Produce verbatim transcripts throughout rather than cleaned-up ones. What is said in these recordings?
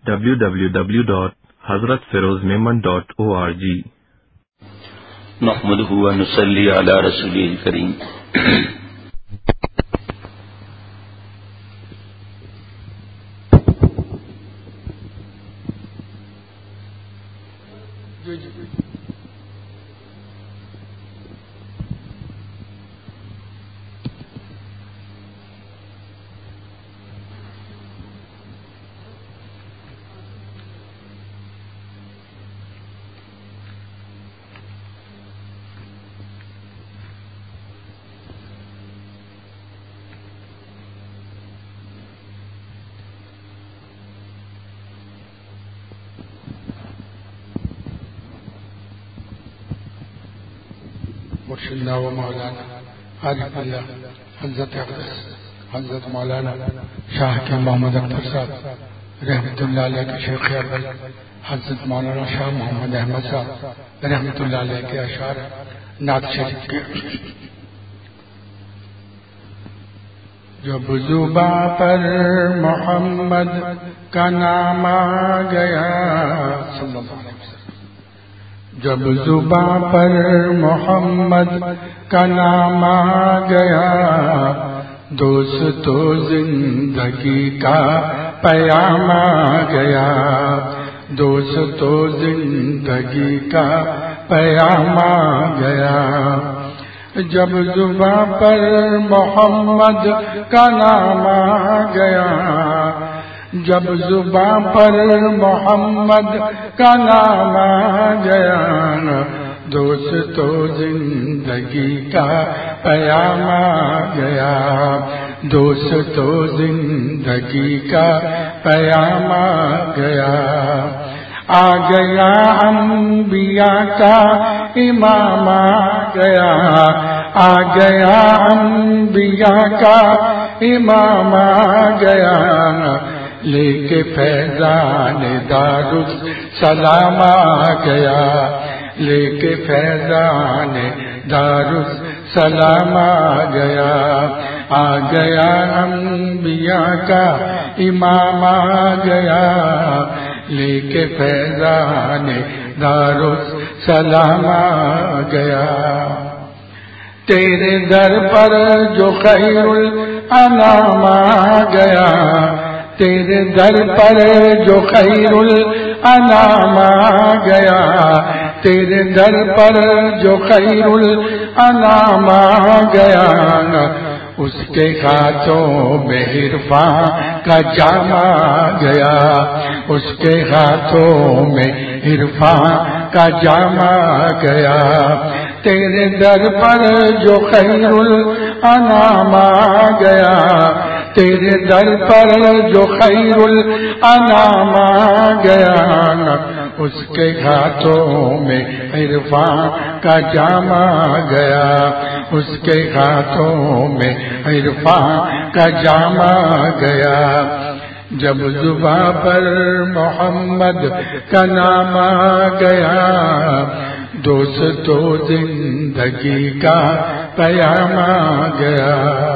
W W W dot حضرت Feroz Memon dot O R G. نحمدہ و نصلی علی رسولہ الکریم۔ مرشدنا و مولانا عارف اللہ حضرت حضرت مولانا شاہ کے محمد اختر صاحب رحمۃ اللہ علیہ کے شیخ اول حضرت مولانا شاہ محمد احمد صاحب رحمۃ اللہ علیہ کے اشعار نعت شریف کے جب زباں پر محمد کا نام آ گیا صلی اللہ علیہ وسلم، جب زباں پر محمد کا نام آ گیا، دوستو زندگی کا پیام آ گیا، دوستو زندگی کا پیام آ گیا، جب زباں پر محمد کا نام آ گیا، جب زباں پر محمد کا نام آ گیا، دوستو زندگی کا پیام آ گیا، دوستو زندگی کا پیام آ گیا، آ گیا انبیاء کا امام آ گیا، آ گیا انبیاء کا امام آ گیا، لے کے فیضان دارالسلام آ گیا، لے کے فیضان دارالسلام آ گیا، آ گیا انبیاء کا امام آ گیا، لے کے فیضان دارالسلام آ گیا، تیرے در پر جو خیر الانام آ گیا، تیرے در پر جو خیر الانام آ گیا، تیرے در پر جو خیر الانام آ گیا، اس کے ہاتھوں میں عرفان کا جام آ گیا، اس کے ہاتھوں میں عرفان کا جام آ گیا، تیرے در پر جو خیر الانام آ گیا، تیرے در پر جو خیر الانام آ گیا، اس کے ہاتھوں میں عرفان کا جام آ گیا، اس کے ہاتھوں میں عرفان کا جام آ گیا، جب زباں پر محمد کا نام آ گیا، دوستو زندگی کا پیام آ گیا،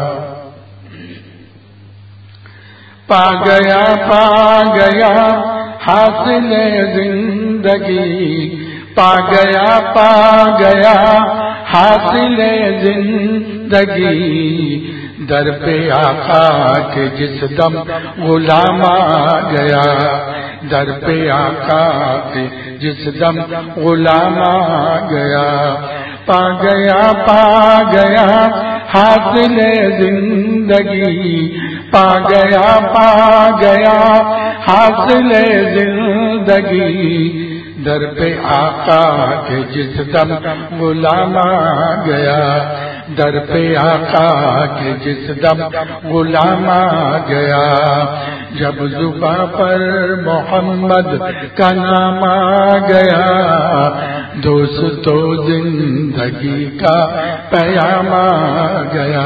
پا گیا پا گیا حاصل زندگی، پا گیا پا گیا حاصل زندگی، در پہ آقا کے جس دم غلام آ گیا، در پہ آقا کے جس دم غلام آ گیا، پا گیا پا گیا حاصل زندگی، پا گیا پا گیا حاصل زندگی، در پہ آقا کے جس دم غلام آ گیا، در پہ آقا کے جس دم غلام آ گیا، جب زباں پر محمد کا نام آ گیا، دوستو زندگی کا پیام آ گیا،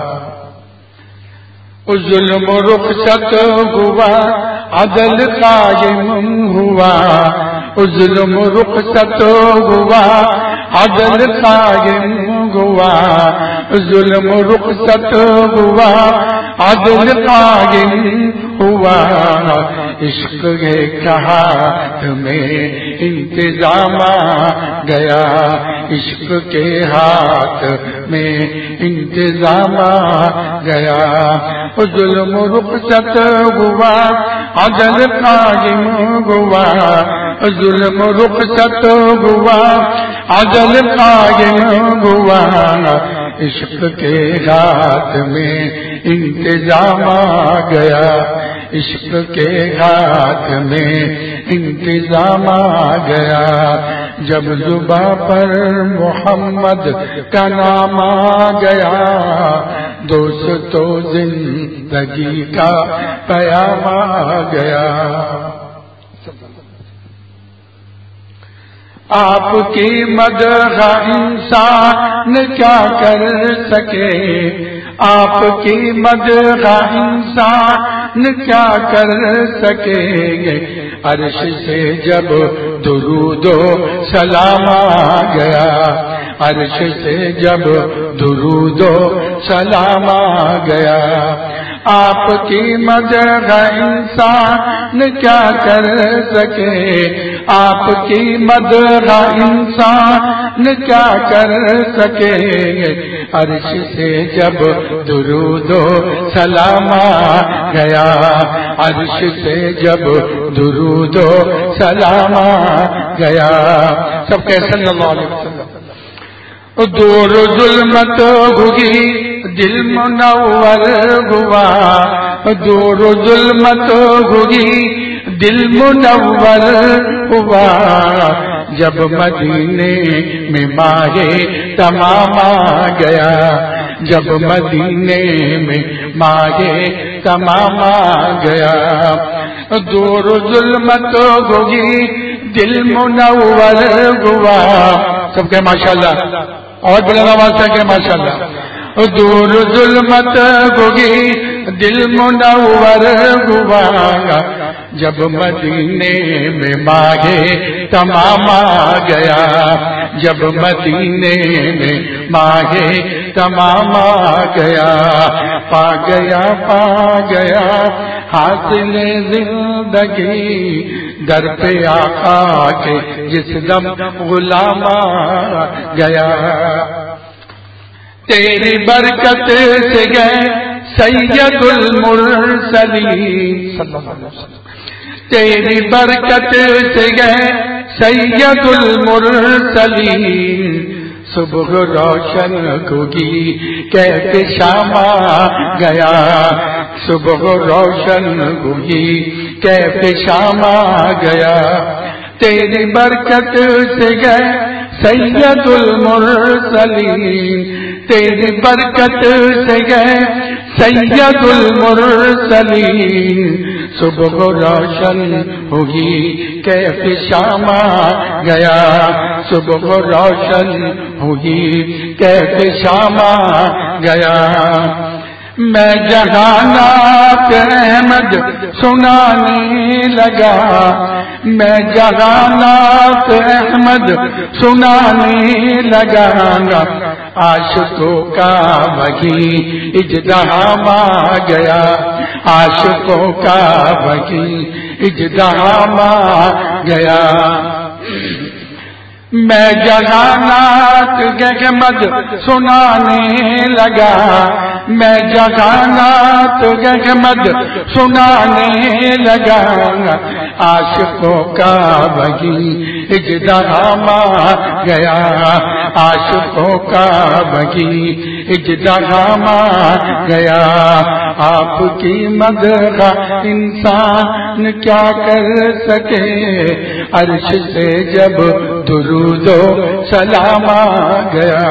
ظلم رخصت ہوا عدل قائم ہوا، ظلم رخصت ہوا عدل قائم ہوا، ظلم رخصت ہوا عدل قائم ہوا، عشق کے ہاتھ میں انتظام آ گیا، عشق کے ہاتھ میں انتظام آ گیا، ظلم رخصت ہوا عدل قائم ہوا، ظلم رخصت ہوا عدل قائم ہوا، عشق کے ہاتھ میں انتظام آ گیا، عشق کے ہاتھ میں انتظام آ گیا، جب زباں پر محمد کا نام آ گیا، دوستو زندگی کا پیام آ گیا، آپ کی مدح انسان کیا کر سکے، آپ کی مدح انسان کیا کر سکے، عرش سے جب درود و سلام آ گیا، عرش سے جب درود و سلام آ گیا، آپ کی مدح انسان کیا کر سکے، آپ کی مدح انسان کیا کر سکے، عرش سے جب درود و سلام آ گیا، عرش سے جب درود و سلام آ گیا، سب کہ صلی اللہ علیہ وسلم، دور ظلمت ہوگی دل منور ہوا، دور ظلمت ہوگی دل منور ہوا، جب مدینے میں ماہ تمام آ گیا، جب مدینے میں ماہ تمام آ گیا، دور ظلمت ہوگی دل منور ہوا، سب کہ ماشاءاللہ، اور بلند آواز سے کہ ماشاءاللہ، دور ظلمت ہوگی دل منور ہوا، جب مدینے میں ماہ تمام آ گیا، جب مدینے میں ماہ تمام آ گیا، پا گیا پا گیا حاصل زندگی، در پہ آقا کے جس دم غلام آ گیا، تیری برکت سے گئے سید المرسلین صلی اللہ علیہ وسلم، تیری برکت سے گئے سید المرسلین، صبح روشن ہوگی کہتے شام آ گیا، صبح روشن ہوگی کہتے شام آ گیا، تیری برکت سے گئے سید المرسلین، تیری برکت سے گئے سید المرسلین، صبح روشن ہوگی کیفی شام آ گیا، صبح روشن ہوگی کیفی شام آ گیا، میں جہانات احمد سنانے لگا، میں جہانات احمد سنانے لگا، عاشقوں کا وہی اجتہام آ گیا، عاشقوں کا وہی اجتہام آ گیا، میں جہانات احمد سنانے لگا، میں جہانات احمد سنانے لگا، عاشقوں کا وہی اجتہام آ گیا، عاشقوں کا وہی اجتہام آ گیا، آپ کی مدح انسان کیا کر سکے، عرش سے جب درود و سلام آ گیا،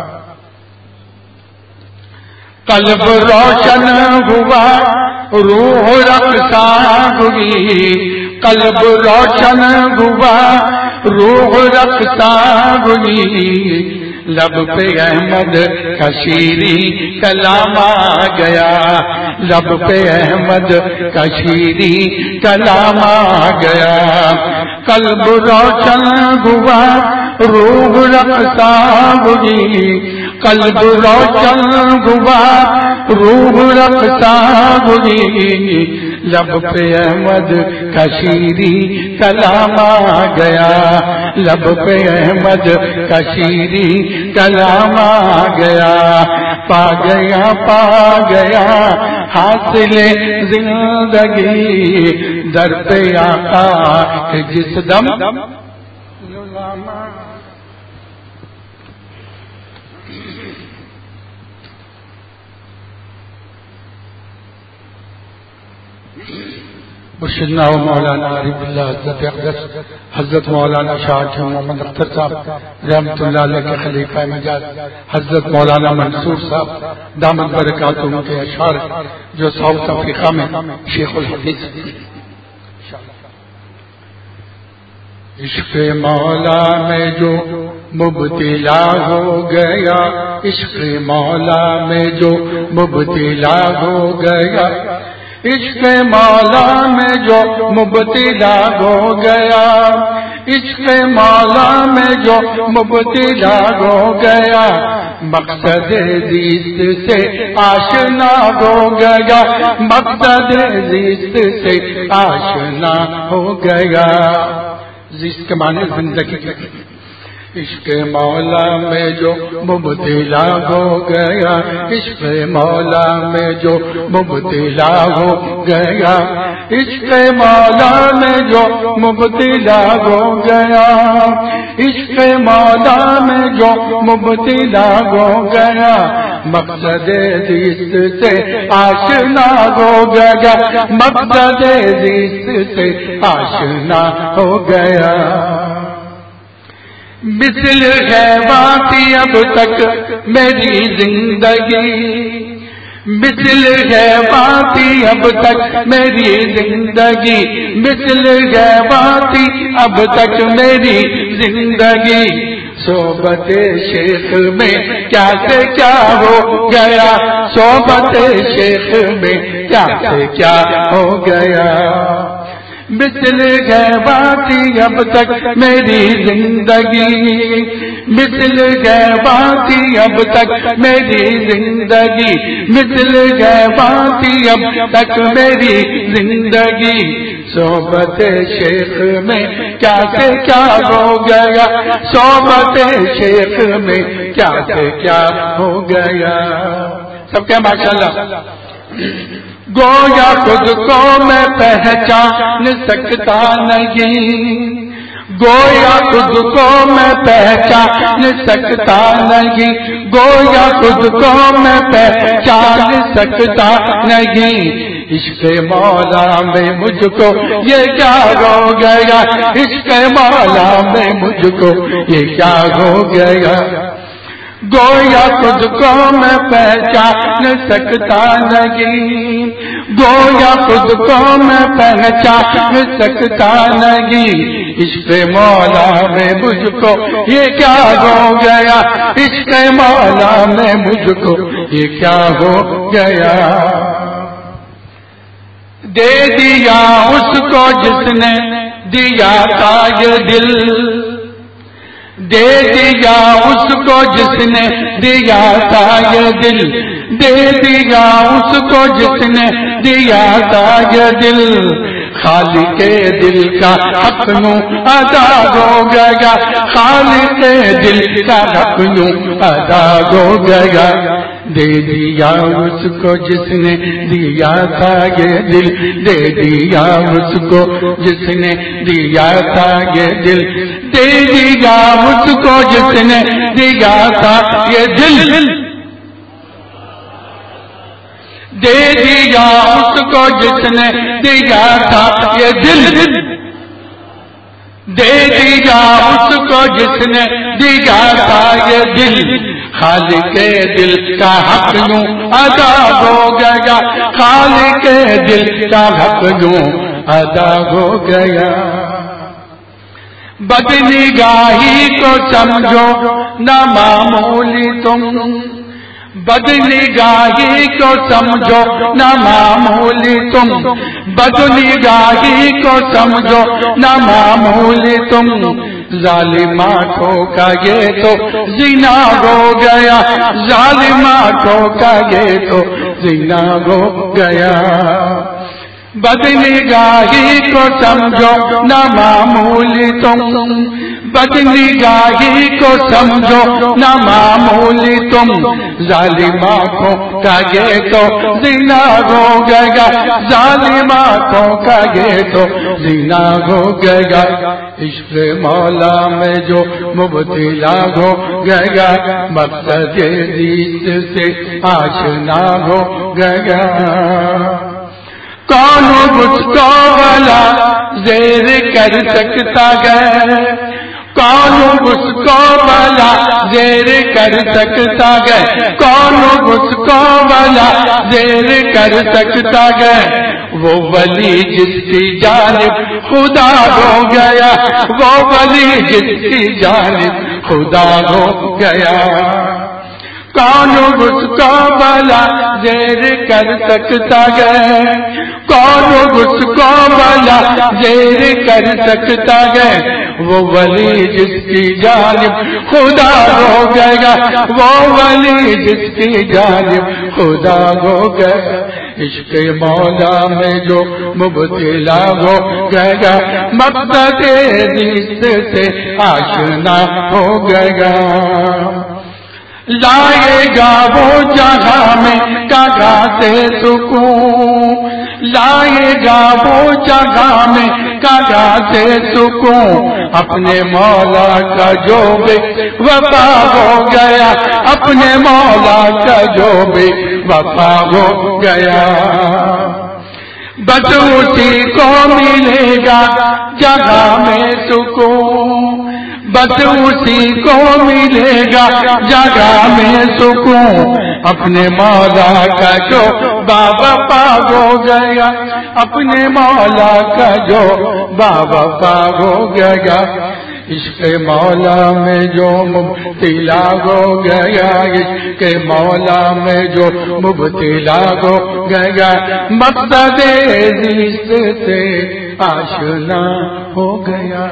قلب روشن ہوا روح رقصا ہوئی، قلب روشن ہوا روح رقصا ہوئی، لب پہ احمد کا شیریں کلام آ گیا، لب پہ احمد کا شیریں کلام آ گیا، قلب روشن ہوا روح رقصا ہوئی، قلب روشن ہوا روح رقصا ہوئی، لب پہ احمد کا شیریں کلام آ گیا، لب پہ احمد کا شیریں کلام آ گیا، پا گیا پا گیا حاصل زندگی، در پہ آقا کہ جس دم مرشدنا و مولانا عارف اللہ حضرت اقدس حضرت مولانا شاہ محمد اختر صاحب رحمۃ اللہ علیہ کے خلیفہ مجاز حضرت مولانا منصور صاحب دامت برکاتہم کے اشعار جو ساؤتھ افریقہ میں شیخ الحدیث۔ عشق مولا میں جو مبتلا ہو گیا، عشق مولا میں جو مبتلا ہو گیا، عشق مولا میں جو مبتلا ہو گیا، عشق مولا میں جو مبتلا ہو گیا، مقصد زیست سے آشنا ہو گیا، مقصد زیست سے آشنا ہو گیا۔ زیست کے معنی زندگی کے، عشق مولا میں جو مبتلا ہو گیا، عشق مولا میں جو مبتلا ہو گیا، عشق مولا میں جو مبتلا ہو گیا، عشق مولا میں جو مبتلا ہو گیا، مقصد زیست سے آشنا ہو گیا، مقصد زیست سے آشنا ہو گیا۔ مثل ہے باقی اب تک میری زندگی، مثل ہے باقی اب تک میری زندگی، مثل ہے باقی اب تک میری زندگی، صحبت شیخ میں کیا سے کیا ہو گیا، صحبت شیخ میں کیا سے کیا ہو گیا، مثل ہے باقی اب تک میری زندگی، مثل ہے باقی اب تک میری زندگی، مثل ہے باقی اب تک میری زندگی، صحبت شیخ میں کیا سے کیا ہو گیا، صحبت شیخ میں کیا سے کیا ہو گیا۔ سب کیا ماشاءاللہ۔ گویا خود کو میں پہچان سکتا نہیں، گویا خود کو میں پہچان سکتا نہیں، گویا خود کو میں پہچان سکتا نہیں، عشق مولا میں مجھ کو یہ کیا ہو گیا، عشق مولا میں مجھ کو یہ کیا ہو گیا، گویا خود کو میں پہچان سکتا نہیں، گویا خود کو میں پہچان سکتا نہیں، عشق مولا میں مجھ کو یہ کیا ہو گیا، عشق مولا میں مجھ کو یہ کیا ہو گیا۔ دے دیا اس کو جس نے دیا تھا یہ دل، دے دیا اس کو جس نے دیا تھا یہ دل، دے دیا اس کو جس نے دیا تھا یہ دل، خالق دل کا حق نوں ادا ہو گیا، خالق دل کا حق نوں ادا ہو گیا، دے دیا اس کو جس نے دیا تھا یہ دل، دے دیا اس کو جس نے دیا تھا یہ دل، دے دیا اس کو جس نے دیا تھا یہ دل، دے دیا اس کو جس نے دیا تھا یہ دل، دے دیا اس کو جس نے دیا تھا یہ دل، خالق دل کا حق یوں ادا ہو گیا، خالق دل کا حق یوں ادا ہو گیا۔ بدنگاہی کو سمجھو نہ معمولی تم، بدنگاہی کو سمجھو نہ معمولی تم، بدنگاہی کو سمجھو نہ معمولی تم، ظالماتوں کا یہ تو زنا ہو گیا، ظالماتوں کا یہ تو زنا ہو گیا، بدنگاہی کو سمجھو نہ معمولی تم، بدنگاہی کو سمجھو نہ معمولی تم، ظالم آنکھوں کا یہ تو زنا ہو گیا، ظالم آنکھوں کا یہ تو زنا ہو گیا، عشق مولا میں جو مبتلا ہو گیا، مقصد زیست سے آشنا ہو گیا۔ کون مجھ کو والا زیر کر سکتا ہے، کون مجھ کو والا زیر کر سکتا ہے، کون مجھ کو والا زیر کر سکتا ہے، وہ ولی جس کی جانب خدا ہو گیا، وہ ولی جس کی جانب خدا ہو گیا۔ کون مجھ کو والا زیر کر سکتا ہے، کون مجھ کو والا زیر کر سکتا ہے، وہ ولی جس کی جانب خدا ہو گیا، وہ ولی جس کی جانب خدا ہو گیا، عشق مولا میں جو مبتلا ہو گیا، مقصد زیست سے آشنا ہو گیا۔ لائے گا وہ جہاں میں کہاں سے سکون، لائے گا وہ جگہ میں کہاں سے سکون، اپنے مولا کا جو بے وفا ہو گیا، اپنے مولا کا جو بے وفا ہو گیا، بس اسی کو ملے گا جگہ میں سکون، بس اسی کو ملے گا جگہ میں سکون، اپنے مولا کا جو باوفا ہو گیا، اپنے مولا کا جو باوفا ہو گیا، عشق مولا میں جو مبتلا ہو گیا، عشق مولا میں جو مبتلا ہو گیا، مقصد زیست سے آشنا ہو گیا۔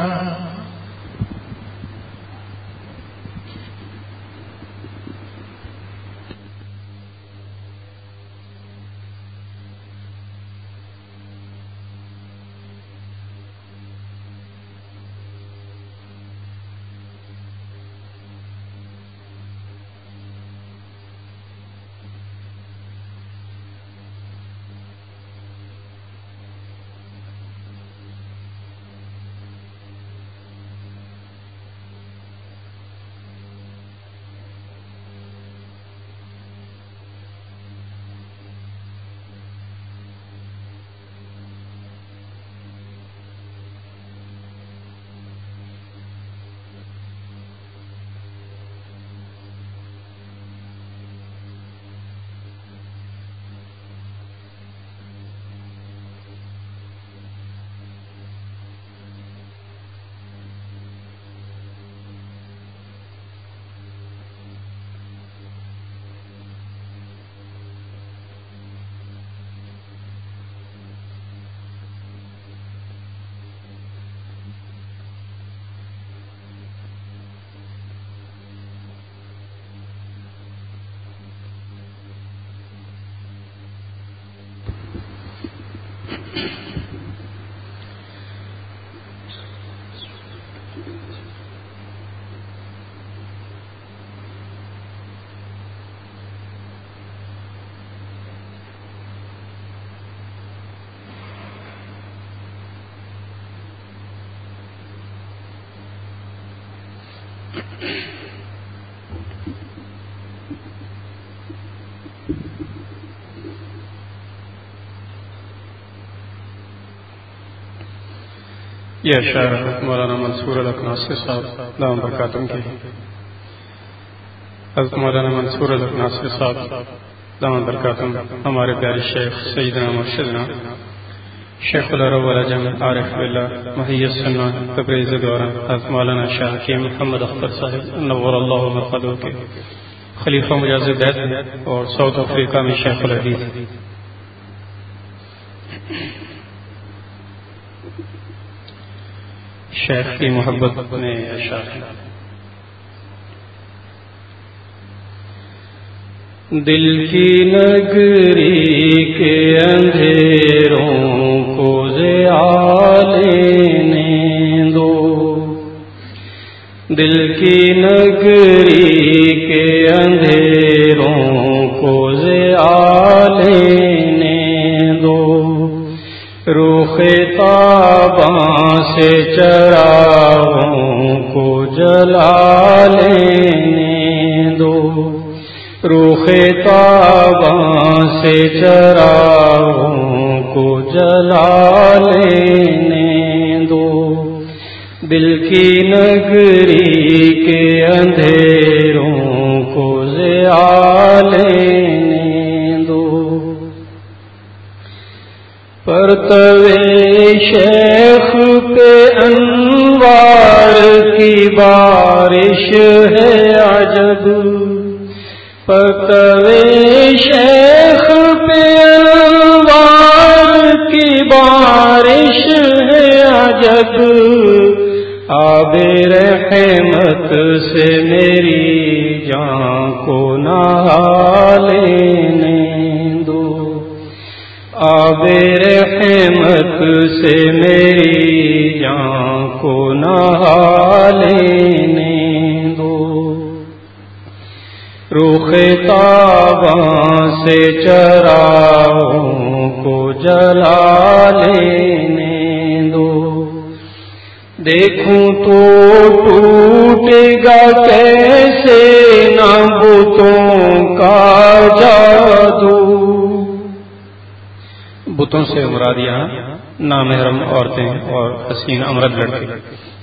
یہ اشعار مولانا منصور الاکناسی صاحب دام برکاتم کی، حضرت مولانا منصور الاکناسی صاحب دام برکاتم ہمارے پیارے شیخ سیدنا مرشدنا شیخ العرب والعجم عارف باللہ محی السنہ تبریز دورہ حضرت مولانا شاہ حکیم محمد اختر صاحب نور اللہ مرقدہ کے خلیفہ مجاز بیت اور ساؤتھ افریقہ میں شیخ الحدیث۔ شیخ کی محبت میں اشعار ہے۔ دل کی نگری کے اندھیروں ضیاء لینے دو، دل کی نگری کے اندھیروں کو ضیاء لینے دو، رخ تاباں سے چراغوں کو جلا لینے دو، رخ تاباں سے چراغوں کو جلا لینے دو، دل کی نگری کے اندھیروں کو ضیاء لینے دو، پرتوے شیخ پہ انوار کی بارش ہے عجب، پرتوے شیخ پہ انوار کی بارش ہے عجب، آب رحمت سے میری جان کو نہا لینے دو، آب رحمت سے میری جان کو نہا لینے دو، رخ تاباں سے چراغوں کو جلا لینے دو، دیکھوں تو ٹوٹے گا کیسے نہ بتوں کا جادو، بتوں سے مراد یہاں نامحرم عورتیں اور حسین امرد لڑکے،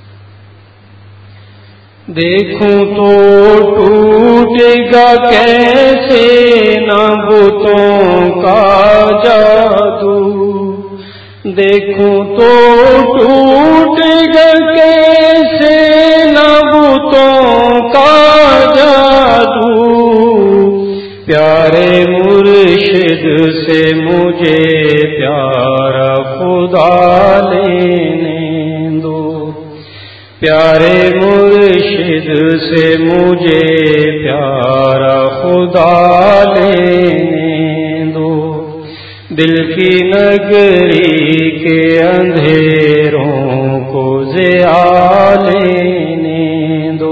دیکھوں تو ٹوٹے گا کیسے نہ بتوں کا جادو، دیکھوں تو ٹوٹے گا کیسے نہ بتوں کا جادو، پیارے مرشد سے مجھے پیارا خدا لینے دو، پیارے مرشد سے مجھے پیارا خدا لینے دو، دل کی نگری کے اندھیروں کو ضیاء لینے دو،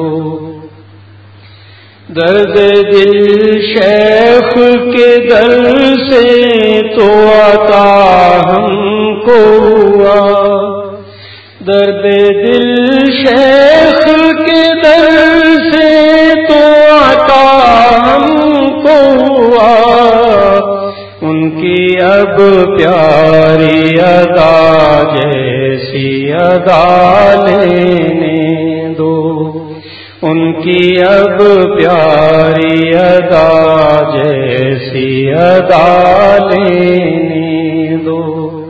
درد دل شیخ کے در سے تو عطا ہم کو ہوا، درد دل شیخ کے در سے تو عطا ہم کو ہوا، ان کی اب پیاری ادا جیسی ادا لینے دو، ان کی اب پیاری ادا جیسی ادا لینے دو،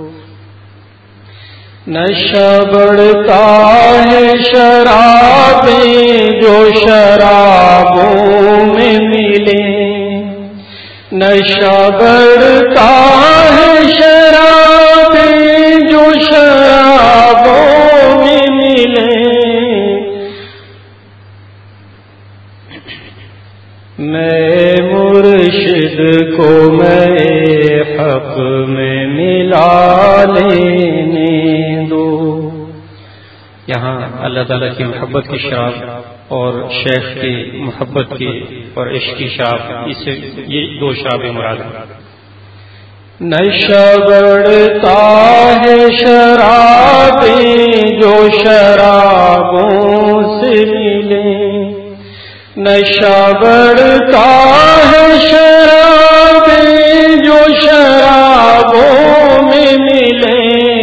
نشہ بڑھتا ہے شرابیں جو شرابوں میں ملے، نشہ بڑھتا ہے شرابیں جو شرابوں میں ملے، میں مرشد کو میں حق میں ملا لینے دو، یہاں اللہ تعالیٰ کی محبت کی شراب اور شیخ کی محبت کی اور عشق کی شراب، اس سے یہ دو شرابیں مراد ہیں۔ نشہ بڑھتا ہے شرابیں جو شرابوں سے ملے، نشہ بڑھتا ہے شرابیں جو شرابوں میں ملے،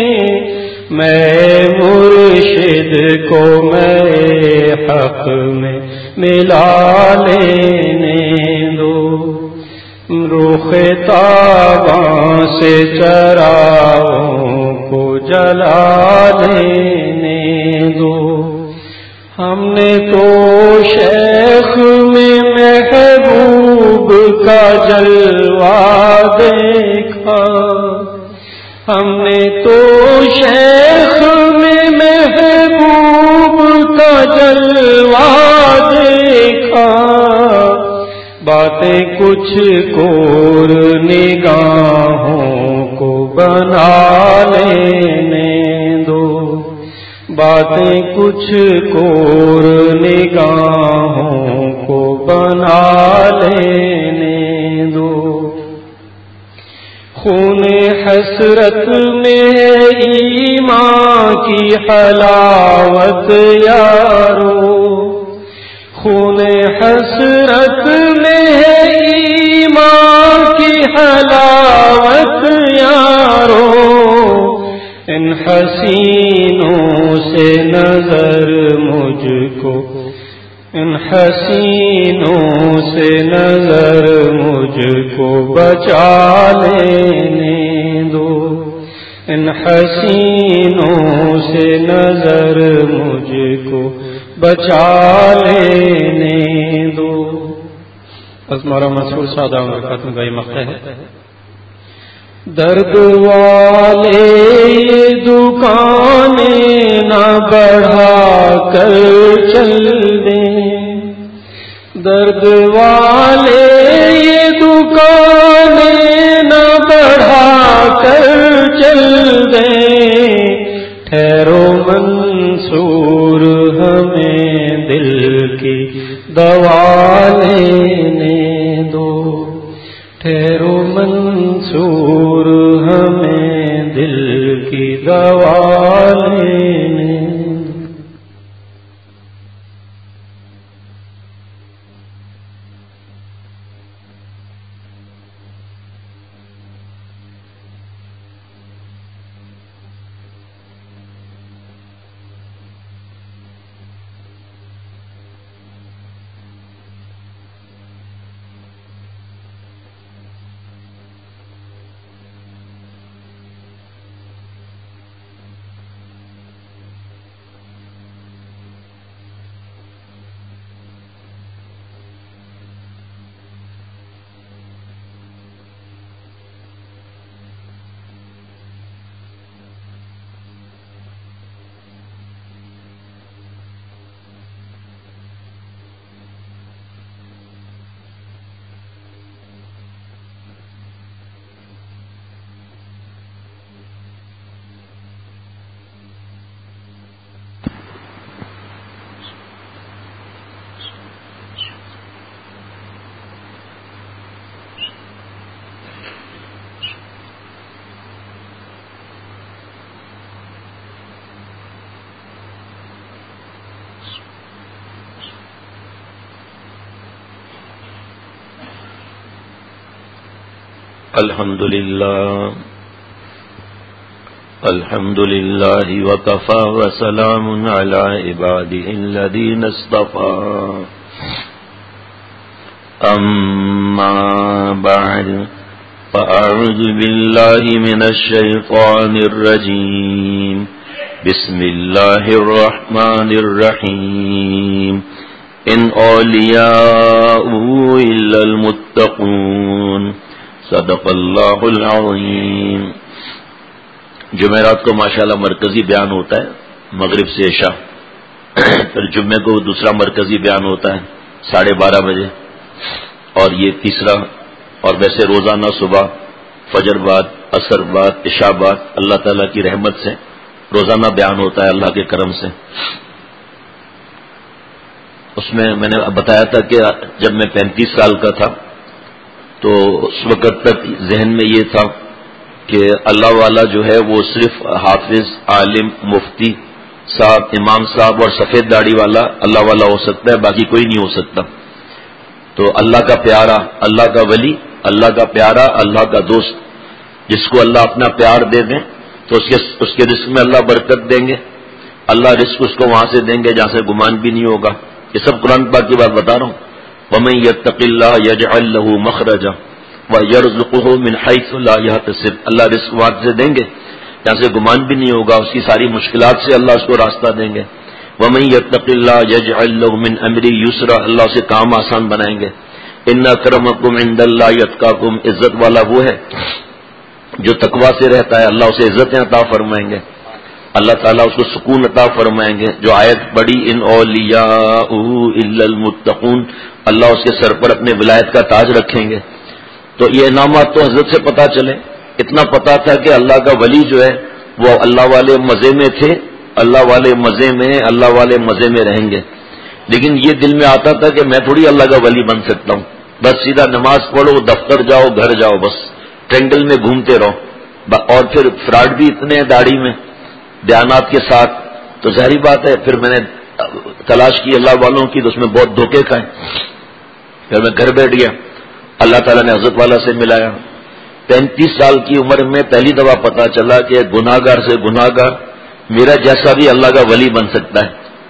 میں مرشد کو میں حق میں ملا لینے دو، رخ تاباں سے چراغوں کو جلا لینے دو، ہم نے تو شیخ میں محبوب کا جلوہ دیکھا، ہم نے تو شیخ میں محبوب کا جلوہ دیکھا، باتیں کچھ کور نگاہوں کو بنا لینے دو، باتیں کچھ کور نگاہوں کو بنا لینے دو، خون حسرت میں ایمان کی حلاوت یارو، خون حسرت میں ایمان کی حلاوت یارو، ان حسینوں سے نظر مجھ کو، ان حسینوں سے نظر مجھ کو بچا لینے دو، ان حسینوں سے نظر مجھ کو بچا لینے دو۔ بس مولانا منصور سادہ برکاتہ کا یہ مقطع ہے۔ درد والے یہ دکانیں نہ بڑھا کر چل دیں، درد والے یہ دکانیں نہ بڑھا کر چل دیں، ٹھہرو منصور ہمیں دل کی دوا لینے دو، ٹھہرو منصور ہمیں دل کی دوا لینے دو۔ الحمد للہ الحمد للہ وکفى وسلام علی عباده الذین اصطفى اما بعد فاعوذ باللہ من الشیطان الرجیم بسم اللہ الرحمن الرحیم ان اولیاؤه الا المتقون صدق اللہ العظیم۔ جمعرات کو ماشاءاللہ مرکزی بیان ہوتا ہے مغرب سے عشاء، پھر جمعے کو دوسرا مرکزی بیان ہوتا ہے ساڑھے بارہ بجے، اور یہ تیسرا، اور ویسے روزانہ صبح فجر بعد عصر بعد عشاء بعد اللہ تعالیٰ کی رحمت سے روزانہ بیان ہوتا ہے اللہ کے کرم سے۔ اس میں میں نے بتایا تھا کہ جب میں پینتیس سال کا تھا تو اس وقت تک ذہن میں یہ تھا کہ اللہ والا جو ہے وہ صرف حافظ، عالم، مفتی صاحب، امام صاحب اور سفید داڑھی والا اللہ والا ہو سکتا ہے، باقی کوئی نہیں ہو سکتا۔ تو اللہ کا پیارا، اللہ کا ولی، اللہ کا پیارا، اللہ کا دوست، جس کو اللہ اپنا پیار دے دیں تو اس کے اس کے رزق میں اللہ برکت دیں گے، اللہ رزق اس کو وہاں سے دیں گے جہاں سے گمان بھی نہیں ہوگا۔ یہ سب قرآن پاک کی بات بتا رہا ہوں۔ وَمَن يَتَّقِ اللَّهَ يَجْعَل لَّهُ مَخْرَجًا وَيَرْزُقْهُ مِنْ حَيْثُ لَا يَحْتَسِبُ، اللہ رزق وہاں سے دیں گے جہاں سے گمان بھی نہیں ہوگا، اس کی ساری مشکلات سے اللہ اس کو راستہ دیں گے۔ وَمَن يَتَّقِ اللَّهَ يَجْعَل لَّهُ مِنْ أَمْرِهِ يُسْرًا، اللہ اسے کام آسان بنائیں گے۔ إِنَّ أَكْرَمَكُمْ عِندَ اللَّهِ أَتْقَاكُمْ، عزت والا وہ ہے جو تقوی سے رہتا ہے، اللہ اسے عزتیں عطا فرمائیں گے، اللہ تعالیٰ اس کو سکون عطا فرمائیں گے۔ جو آیت پڑھی ان اولیاء الا المتقون، اللہ اس کے سر پر اپنے ولایت کا تاج رکھیں گے۔ تو یہ انعامات تو حضرت سے پتہ چلے اتنا پتا تھا کہ اللہ کا ولی جو ہے وہ اللہ والے مزے میں تھے، اللہ والے مزے میں اللہ والے مزے میں رہیں گے. لیکن یہ دل میں آتا تھا کہ میں تھوڑی اللہ کا ولی بن سکتا ہوں. بس سیدھا نماز پڑھو، دفتر جاؤ، گھر جاؤ، بس ٹینگل میں گھومتے رہو. اور پھر فراڈ بھی اتنے ہیں داڑھی میں دیانات کے ساتھ، تو ظاہری بات ہے پھر میں نے تلاش کی اللہ والوں کی، تو اس میں بہت دھوکے کھائے. پھر میں گھر بیٹھ گیا، اللہ تعالیٰ نے حضرت والا سے ملایا. پینتیس سال کی عمر میں پہلی دفعہ پتا چلا کہ گناہ گار سے گناہ گار میرا جیسا بھی اللہ کا ولی بن سکتا ہے.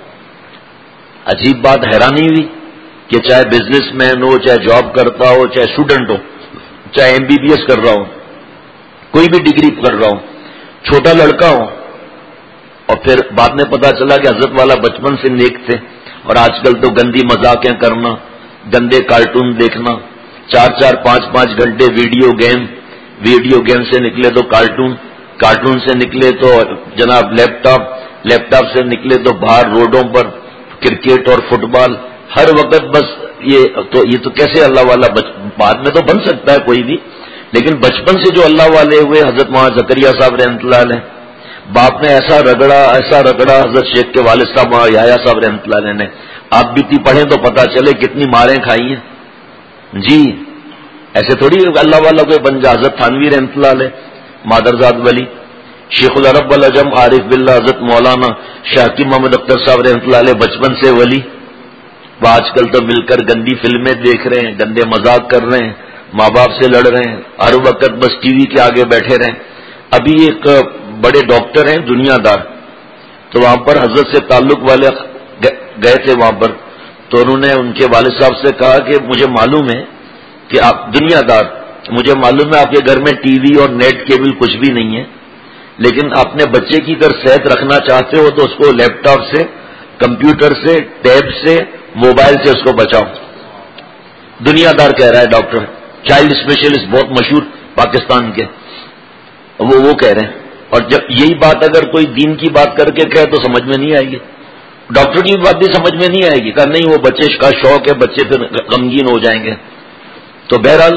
عجیب بات، حیرانی ہوئی کہ چاہے بزنس مین ہو، چاہے جاب کرتا ہو، چاہے اسٹوڈنٹ ہو، چاہے ایم بی بی ایس کر رہا ہو، کوئی بھی ڈگری کر رہا ہو، چھوٹا لڑکا ہو. اور پھر بعد میں پتا چلا کہ حضرت والا بچپن سے نیک تھے. اور آج کل تو گندی مذاقیں کرنا، گندے کارٹون دیکھنا، چار چار پانچ پانچ گھنٹے ویڈیو گیم، ویڈیو گیم سے نکلے تو کارٹون، کارٹون سے نکلے تو جناب لیپ ٹاپ، لیپ ٹاپ سے نکلے تو باہر روڈوں پر کرکٹ اور فٹ بال ہر وقت. بس یہ تو یہ تو کیسے اللہ والا بچ... بعد میں تو بن سکتا ہے کوئی بھی، لیکن بچپن سے جو اللہ والے ہوئے حضرت مولانا زکریا صاحب رحمۃ اللہ علیہ، باپ نے ایسا رگڑا ایسا رگڑا حضرت شیخ کے والد صاحب مولانا یحییٰ صاحب رحمۃ اللہ علیہ نے. آپ بیتی پڑھیں تو پتا چلے کتنی ماریں کھائی ہیں. جی ایسے تھوڑی اللہ والا کوئی بن جا. حضرت تھانوی رحمۃ اللہ علیہ مادرزاد ولی، شیخ العرب والعجم عارف باللہ حضرت مولانا شاہ حکیم محمد اختر صاحب رحمۃ اللہ علیہ بچپن سے ولی. وہ آج کل تو مل کر گندی فلمیں دیکھ رہے ہیں، گندے مذاق کر رہے ہیں، ماں باپ سے لڑ رہے ہیں، ہر وقت بس ٹی وی کے آگے بیٹھے رہیں. ابھی ایک بڑے ڈاکٹر ہیں دنیا دار، تو وہاں پر حضرت سے تعلق والے گئے تھے وہاں پر، تو انہوں نے ان کے والد صاحب سے کہا کہ مجھے معلوم ہے کہ آپ دنیا دار، مجھے معلوم ہے آپ کے گھر میں ٹی وی اور نیٹ کیبل کچھ بھی نہیں ہے، لیکن اپنے بچے کی اگر صحت رکھنا چاہتے ہو تو اس کو لیپ ٹاپ سے، کمپیوٹر سے، ٹیب سے، موبائل سے اس کو بچاؤ. دنیا دار کہہ رہا ہے ڈاکٹر، چائلڈ اسپیشلسٹ بہت مشہور پاکستان کے، وہ وہ کہہ رہے ہیں. اور جب یہی بات اگر کوئی دین کی بات کر کے کہے تو سمجھ میں نہیں آئے گی، ڈاکٹر کی بات بھی سمجھ میں نہیں آئے گی. کہ نہیں وہ بچے کا شوق ہے، بچے پھر غمگین ہو جائیں گے. تو بہرحال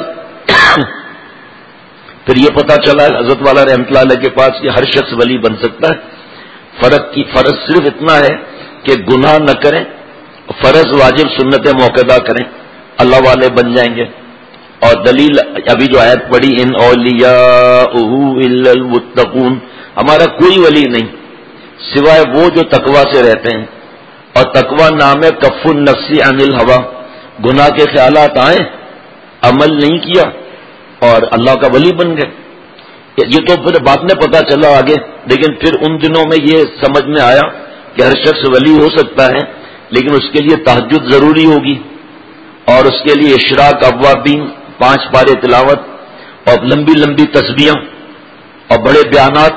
پھر یہ پتا چلا حضرت والا رحمۃ اللہ علیہ کے پاس کہ ہر شخص ولی بن سکتا ہے. فرق کی فرض صرف اتنا ہے کہ گناہ نہ کریں، فرض واجب سنت موقعہ کریں، اللہ والے بن جائیں گے. اور دلیل ابھی جو آیت پڑھی، ان اولیاءہ الا المتقون، ہمارا کوئی ولی نہیں سوائے وہ جو تقوی سے رہتے ہیں. اور تقوی نام ہے کف النفس عن الہوی، گناہ کے خیالات آئیں، عمل نہیں کیا اور اللہ کا ولی بن گئے. یہ تو پھر بعد میں پتا چلا آگے، لیکن پھر ان دنوں میں یہ سمجھ میں آیا کہ ہر شخص ولی ہو سکتا ہے، لیکن اس کے لیے تہجد ضروری ہوگی، اور اس کے لیے اشراق اوابین، پانچ پارے تلاوت، اور لمبی لمبی تسبیحاں اور بڑے بیانات.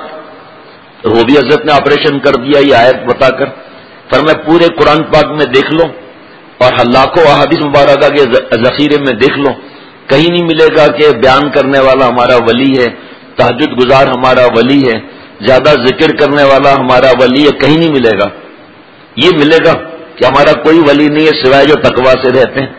وہ بھی حضرت نے آپریشن کر دیا یہ آیت بتا کر. فرمایا پورے قرآن پاک میں دیکھ لو اور لاکھوں احادیث مبارکہ کے ذخیرے میں دیکھ لو، کہیں نہیں ملے گا کہ بیان کرنے والا ہمارا ولی ہے، تہجد گزار ہمارا ولی ہے، زیادہ ذکر کرنے والا ہمارا ولی ہے، کہیں نہیں ملے گا. یہ ملے گا کہ ہمارا کوئی ولی نہیں ہے سوائے جو تقوی سے رہتے ہیں.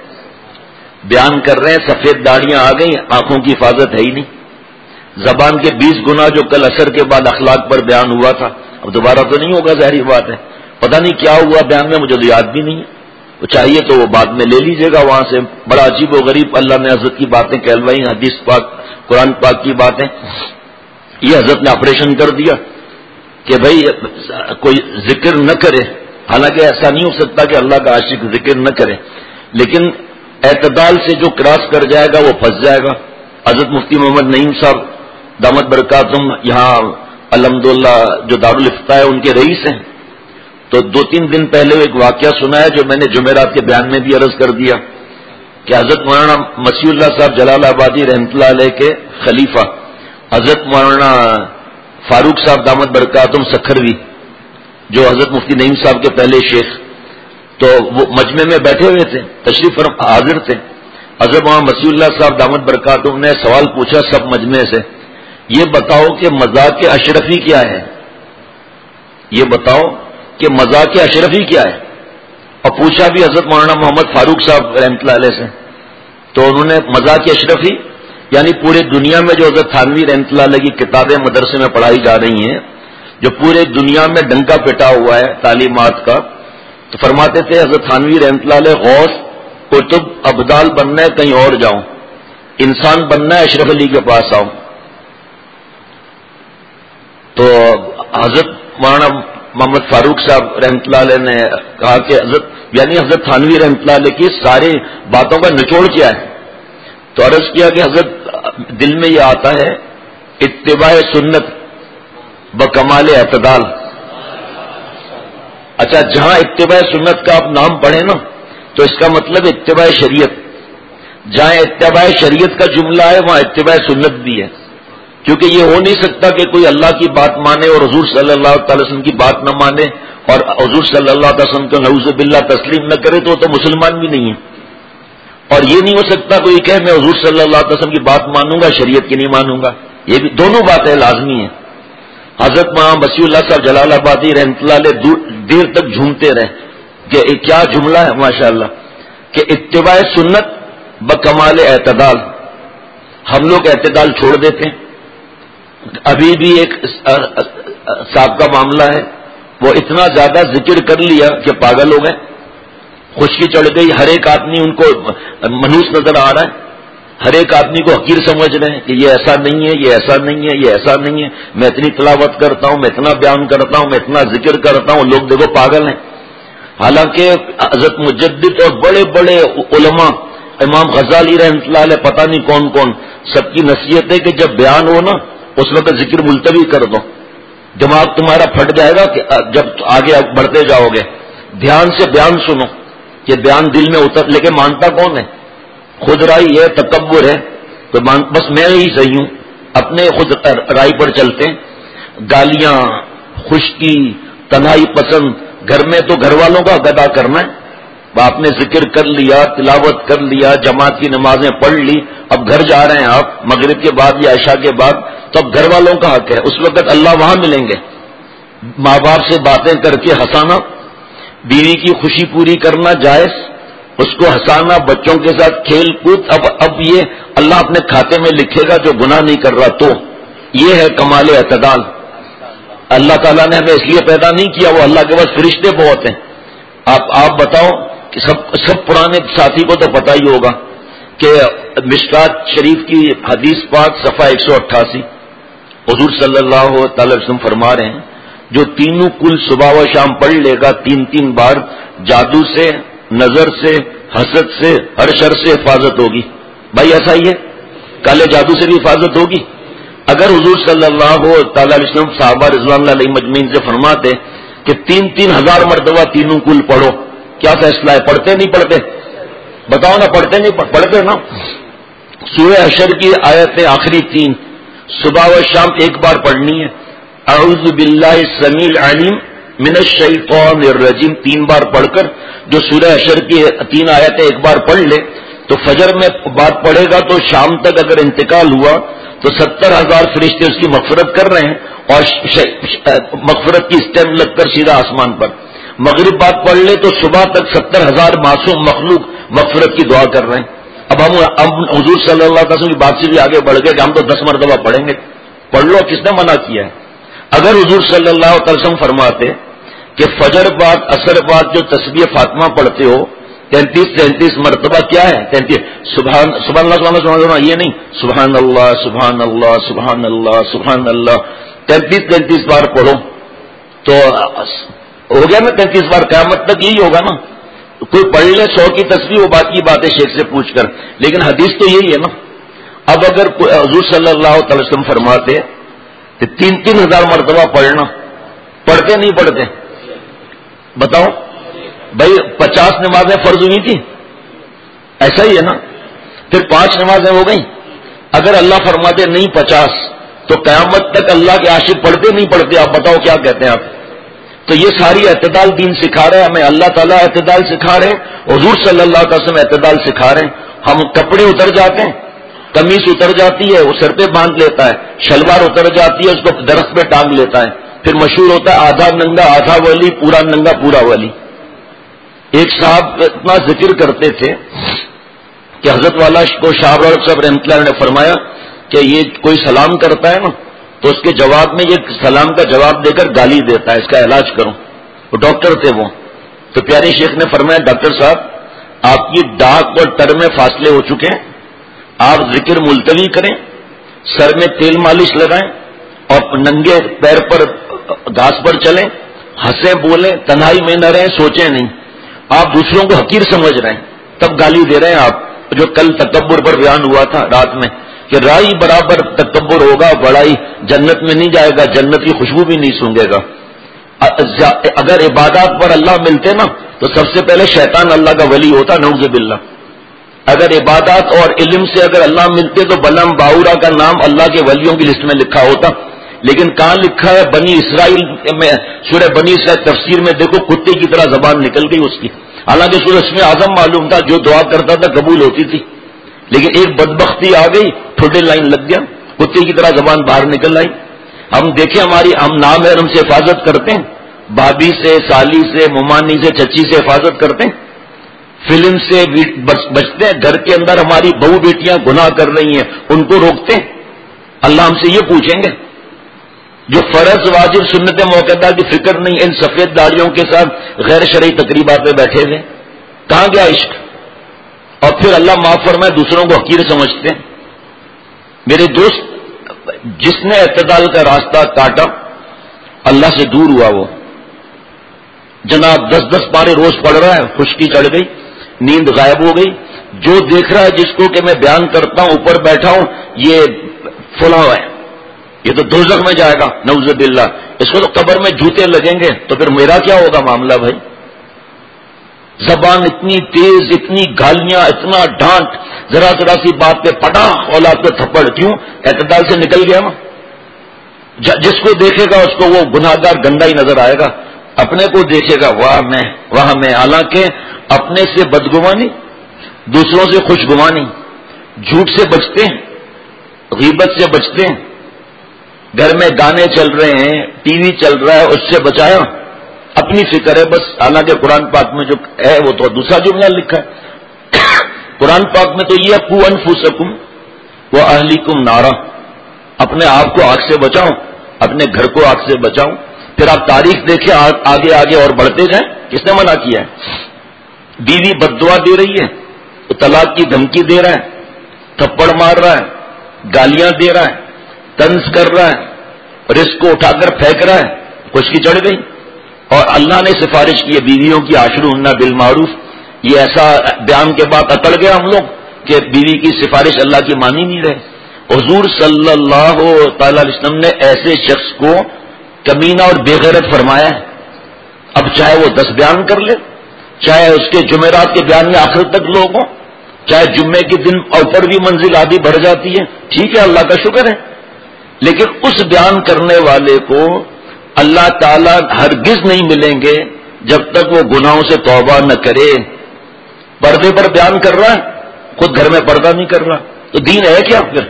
بیان کر رہے ہیں، سفید داڑیاں آ گئی، آنکھوں کی حفاظت ہے ہی نہیں. زبان کے بیس گنا جو کل عصر کے بعد اخلاق پر بیان ہوا تھا اب دوبارہ تو نہیں ہوگا، ظاہری بات ہے. پتہ نہیں کیا ہوا بیان میں، مجھے تو یاد بھی نہیں ہے. وہ چاہیے تو وہ بعد میں لے لیجیے گا وہاں سے. بڑا عجیب و غریب اللہ نے حضرت کی باتیں کہلوائی، حدیث پاک قرآن پاک کی باتیں. یہ حضرت نے آپریشن کر دیا کہ بھائی کوئی ذکر نہ کرے، حالانکہ ایسا نہیں ہو سکتا کہ اللہ کا عاشق ذکر نہ کرے، لیکن اعتدال سے جو کراس کر جائے گا وہ پھنس جائے گا. حضرت مفتی محمد نعیم صاحب دامت برکاتہم یہاں الحمدللہ جو دارالفتاح ہے ان کے رئیس ہیں، تو دو تین دن پہلے ایک واقعہ سنا ہے جو میں نے جمعرات کے بیان میں بھی عرض کر دیا کہ حضرت مولانا مسیح اللہ صاحب جلال آبادی رحمۃ اللہ علیہ کے خلیفہ حضرت مولانا فاروق صاحب دامت برکاتہم سکھروی، جو حضرت مفتی نعیم صاحب کے پہلے شیخ، تو وہ مجمع میں بیٹھے ہوئے تھے، تشریف فرما حاضر تھے. حضرت مولانا مسیح اللہ صاحب دامت برکاتہم نے سوال پوچھا سب مجمع سے، یہ بتاؤ کہ مذاق اشرفی کیا ہے، یہ بتاؤ کہ مذاق اشرفی کیا ہے. اور پوچھا بھی حضرت مولانا محمد فاروق صاحب رحمۃ اللہ علیہ سے، تو انہوں نے مذاق اشرفی یعنی پورے دنیا میں جو حضرت تھانوی رحمۃ اللہ علیہ کی کتابیں مدرسے میں پڑھائی جا رہی ہیں، جو پورے دنیا میں ڈنکا پٹا ہوا ہے تعلیمات کا، تو فرماتے تھے حضرت تھانوی رحمۃ اللہ علیہ غوث قطب ابدال بننا ہے کہیں اور جاؤں، انسان بننا ہے اشرف علی کے پاس آؤں. تو حضرت مولانا محمد فاروق صاحب رحمۃ اللہ علیہ نے کہا کہ حضرت یعنی حضرت تھانوی رحمۃ اللہ علیہ کی ساری باتوں کا نچوڑ کیا ہے؟ تو عرض کیا کہ حضرت دل میں یہ آتا ہے اتباع سنت بکمال اعتدال. اچھا، جہاں اتباع سنت کا آپ نام پڑھیں نا تو اس کا مطلب اتباع شریعت. جہاں اتباع شریعت کا جملہ ہے وہاں اتباع سنت بھی ہے، کیونکہ یہ ہو نہیں سکتا کہ کوئی اللہ کی بات مانے اور حضور صلی اللہ تعالی وسلم کی بات نہ مانے اور حضور صلی اللہ تعالی وسلم کو نعوذ باللہ تسلیم نہ کرے، تو وہ تو مسلمان بھی نہیں ہے. اور یہ نہیں ہو سکتا کوئی کہ میں حضور صلی اللہ علیہ وسلم کی بات مانوں گا شریعت کی نہیں مانوں گا. یہ بھی دونوں باتیں لازمی ہیں. حضرت مولانا بصیر اللہ صاحب جلال آبادی رحمۃ اللہ علیہ دیر تک جھومتے رہے کہ کیا جملہ ہے ماشاء اللہ کہ اتباع سنت بکمال اعتدال. ہم لوگ اعتدال چھوڑ دیتے ہیں. ابھی بھی ایک صاحب کا معاملہ ہے، وہ اتنا زیادہ ذکر کر لیا کہ پاگل ہو گئے، خشکی چڑھ گئی. ہر ایک آدمی ان کو منحوس نظر آ رہا ہے، ہر ایک آدمی کو حقیر سمجھ رہے ہیں کہ یہ ایسا نہیں ہے، یہ ایسا نہیں ہے، یہ ایسا نہیں ہے. میں اتنی تلاوت کرتا ہوں، میں اتنا بیان کرتا ہوں، میں اتنا ذکر کرتا ہوں، لوگ دیکھو پاگل ہیں. حالانکہ حضرت مجدد اور بڑے بڑے علماء امام غزالی رحمۃ اللہ علیہ پتہ نہیں کون کون سب کی نصیحت ہے کہ جب بیان ہو نا اس وقت ذکر ملتوی کر دو. دماغ تمہارا پھٹ جائے گا کہ جب آگے بڑھتے جاؤ گے. دھیان سے بیان سنو کہ بیان دل میں اتر. لیکن مانتا کون ہے؟ خود رائی ہے، تکبر ہے. تو بس میں ہی صحیح ہوں، اپنے خود رائی پر چلتے ہیں. گالیاں، خشکی، تنہائی پسند. گھر میں تو گھر والوں کا ادا کرنا ہے. آپ نے ذکر کر لیا، تلاوت کر لیا، جماعت کی نمازیں پڑھ لی، اب گھر جا رہے ہیں آپ مغرب کے بعد یا عشاء کے بعد، تو اب گھر والوں کا حق ہے. اس وقت اللہ وہاں ملیں گے. ماں باپ سے باتیں کر کے ہنسانا، بیوی کی خوشی پوری کرنا جائز، اس کو ہنسانا، بچوں کے ساتھ کھیل کود. اب اب یہ اللہ اپنے کھاتے میں لکھے گا جو گناہ نہیں کر رہا. تو یہ ہے کمال اعتدال. اللہ تعالیٰ نے ہمیں اس لیے پیدا نہیں کیا، وہ اللہ کے پاس فرشتے بہت ہیں. آپ آپ بتاؤ کہ سب سب پرانے ساتھی کو تو پتہ ہی ہوگا کہ مشکات شریف کی حدیث پاک صفحہ ایک سو اٹھاسی حضور صلی اللہ تعالی وسلم فرما رہے ہیں جو تینوں کل صبح و شام پڑھ لے گا تین تین بار، جادو سے، نظر سے، حسد سے، ہر شر سے حفاظت ہوگی. بھائی ایسا ہی ہے، کالے جادو سے بھی حفاظت ہوگی. اگر حضور صلی اللہ تعالی علیہ وسلم صحابہ رضوان اللہ علیہ مجمعین سے فرماتے کہ تین تین ہزار مرتبہ تینوں کل پڑھو، کیا فیصلہ ہے؟ پڑھتے نہیں پڑھتے؟ بتاؤ نا، پڑھتے نہیں پڑھتے نا؟ سورہ حشر کی آیتیں آخری تین صبح و شام ایک بار پڑھنی ہے. اعوذ باللہ السمیع العلیم من الشیطان الرجیم تین بار پڑھ کر جو سورہ حشر کی تین آیتیں ایک بار پڑھ لے تو فجر میں بات پڑھے گا تو شام تک اگر انتقال ہوا تو ستر ہزار فرشتے اس کی مغفرت کر رہے ہیں اور مغفرت کی اسٹیمپ لگ کر سیدھا آسمان پر. مغرب بات پڑھ لے تو صبح تک ستر ہزار معصوم مخلوق مغفرت کی دعا کر رہے ہیں. اب ہم اب حضور صلی اللہ علیہ وسلم کی بات سے بھی آگے بڑھ گئے کہ ہم تو دس مرتبہ پڑھیں گے. پڑھ لو، کس نے منع کیا ہے؟ اگر حضور صلی اللہ علیہ وسلم فرماتے کہ فجر بعد اثر بعد جو تسبیح فاطمہ پڑھتے ہو تینتیس تینتیس مرتبہ، کیا ہے تینتیس؟ سبحان سبحان اللہ سبحان اللہ سبحان اللہ، یہ نہیں، سبحان اللہ سبحان اللہ سبحان اللہ سبحان اللہ تینتیس تینتیس بار پڑھو تو ہو گیا نا تینتیس بار. قیامت تک یہی ہوگا نا. کوئی پڑھ لے سو کی تسبیح وہ باقی باتیں شیخ سے پوچھ کر، لیکن حدیث تو یہی ہے نا. اب اگر حضور صلی اللہ تعالی وسلم فرماتے کہ تین تین ہزار مرتبہ پڑھنا، پڑھتے نہیں پڑھتے؟ بتاؤ بھائی. پچاس نمازیں فرض ہوئی تھی، ایسا ہی ہے نا. پھر پانچ نمازیں ہو گئیں. اگر اللہ فرماتے نہیں پچاس تو قیامت تک اللہ کے عاشق پڑھتے نہیں پڑھتے؟ آپ بتاؤ کیا کہتے ہیں آپ؟ تو یہ ساری اعتدال دین سکھا رہے ہیں ہمیں. اللہ تعالیٰ اعتدال سکھا رہے ہیں، حضور صلی اللہ علیہ وسلم اعتدال سکھا رہے ہیں. ہم کپڑے اتر جاتے ہیں، قمیص اتر جاتی ہے وہ سر پہ باندھ لیتا ہے، شلوار اتر جاتی ہے اس کو درخت پہ ٹانگ لیتا ہے. پھر مشہور ہوتا ہے آدھا ننگا آدھا ولی، پورا ننگا پورا ولی. ایک صاحب اتنا ذکر کرتے تھے کہ حضرت والا کو شاہ صاحب رحمۃ اللہ نے فرمایا کہ یہ کوئی سلام کرتا ہے نا تو اس کے جواب میں یہ سلام کا جواب دے کر گالی دیتا ہے، اس کا علاج کرو. وہ ڈاکٹر تھے وہ. تو پیارے شیخ نے فرمایا ڈاکٹر صاحب آپ کی ڈاک اور ٹر میں فاصلے ہو چکے ہیں، آپ ذکر ملتوی کریں، سر میں تیل مالش لگائیں اور ننگے پیر پر گھاس پر چلیں، ہنسیں بولیں، تنہائی میں نہ رہیں، سوچیں نہیں. آپ دوسروں کو حقیر سمجھ رہے ہیں تب گالی دے رہے ہیں آپ. جو کل تکبر پر بیان ہوا تھا رات میں کہ رائی برابر تکبر ہوگا، بڑائی جنت میں نہیں جائے گا، جنت کی خوشبو بھی نہیں سونگے گا. اگر عبادات پر اللہ ملتے نا تو سب سے پہلے شیطان اللہ کا ولی ہوتا، نعوذ باللہ. اگر عبادات اور علم سے اگر اللہ ملتے تو بلم باورا کا نام اللہ کے ولیوں کی لسٹ میں لکھا ہوتا. لیکن کہاں لکھا ہے؟ بنی اسرائیل میں، سورہ بنی اسرائیل تفسیر میں دیکھو کتے کی طرح زبان نکل گئی اس کی. حالانکہ سورہ اس میں اعظم معلوم تھا، جو دعا کرتا تھا قبول ہوتی تھی. لیکن ایک بدبختی آ گئی، ٹھوڈے لائن لگ گیا، کتے کی طرح زبان باہر نکل آئی. ہم دیکھیں ہماری ہم نام ہے، ہم سے حفاظت کرتے ہیں، بھابھی سے، سالی سے، ممانی سے، چچی سے حفاظت کرتے ہیں، فلم سے بچتے ہیں. گھر کے اندر ہماری بہو بیٹیاں گناہ کر رہی ہیں، ان کو روکتے ہیں. اللہ ہم سے یہ پوچھیں گے. جو فرض واجب سنت موقع کی فکر نہیں، ان سفید داڑیوں کے ساتھ غیر شرعی تقریبات میں بیٹھے ہوئے، کہاں گیا عشق؟ اور پھر اللہ معاف فرمائے دوسروں کو حقیر سمجھتے ہیں. میرے دوست، جس نے اعتدال کا راستہ کاٹا اللہ سے دور ہوا. وہ جناب دس دس پارے روز پڑھ رہا ہے، خشکی چڑھ گئی، نیند غائب ہو گئی. جو دیکھ رہا ہے جس کو کہ میں بیان کرتا ہوں اوپر بیٹھا ہوں یہ فلاں ہے، یہ تو دوزخ میں جائے گا، نعوذ باللہ. اس کو تو قبر میں جوتے لگیں گے، تو پھر میرا کیا ہوگا معاملہ بھائی؟ زبان اتنی تیز، اتنی گالیاں، اتنا ڈانٹ، ذرا ذرا سی بات پہ پٹاخ اولاد پہ تھپڑ. کیوں؟ اعتدال سے نکل گیا نا. جس کو دیکھے گا اس کو وہ گناہگار گندا ہی نظر آئے گا. اپنے کو دیکھے گا واہ میں واہ میں. حالانکہ اپنے سے بدگمانی، دوسروں سے خوش گمانی. جھوٹ سے بچتے ہیں، غیبت سے بچتے ہیں. گھر میں گانے چل رہے ہیں، ٹی وی چل رہا ہے، اس سے بچایا. اپنی فکر ہے بس. حالانکہ قرآن پاک میں جو ہے وہ تو دوسرا جملہ لکھا ہے. قرآن پاک میں تو یہ قو انفسکم واہلیکم نارا، اپنے آپ کو آگ سے بچاؤ، اپنے گھر کو آگ سے بچاؤ. پھر آپ تاریخ دیکھیں آگے آگے اور بڑھتے جائیں. کس نے منع کیا ہے؟ بیوی بددعا دے رہی ہے تو طلاق کی دھمکی دے رہا ہے، تھپڑ مار رہا ہے، گالیاں دے رہا ہے، طنز کر رہا ہے، رزق کو اٹھا کر پھینک رہا ہے. خشکی چڑھ گئی. اور اللہ نے سفارش کی ہے بیویوں کی عاشروہن بالمعروف. یہ ایسا بیان کے بعد اکڑ گیا ہم لوگ کہ بیوی کی سفارش اللہ کی مانی نہیں رہے. حضور صلی اللہ تعالی علیہ وسلم نے ایسے شخص کو کمینہ اور بے غیرت فرمایا ہے. اب چاہے وہ دس بیان کر لے، چاہے اس کے جمعرات کے بیان میں آخر تک لوگ ہوں، چاہے جمعے کے دن اوپر بھی منزل آدھی بڑھ جاتی ہے، ٹھیک ہے اللہ کا شکر ہے. لیکن اس بیان کرنے والے کو اللہ تعالیٰ ہرگز نہیں ملیں گے جب تک وہ گناہوں سے توبہ نہ کرے. پردے پر بیان کر رہا ہے، خود گھر میں پردہ نہیں کر رہا، تو دین ہے کیا؟ پھر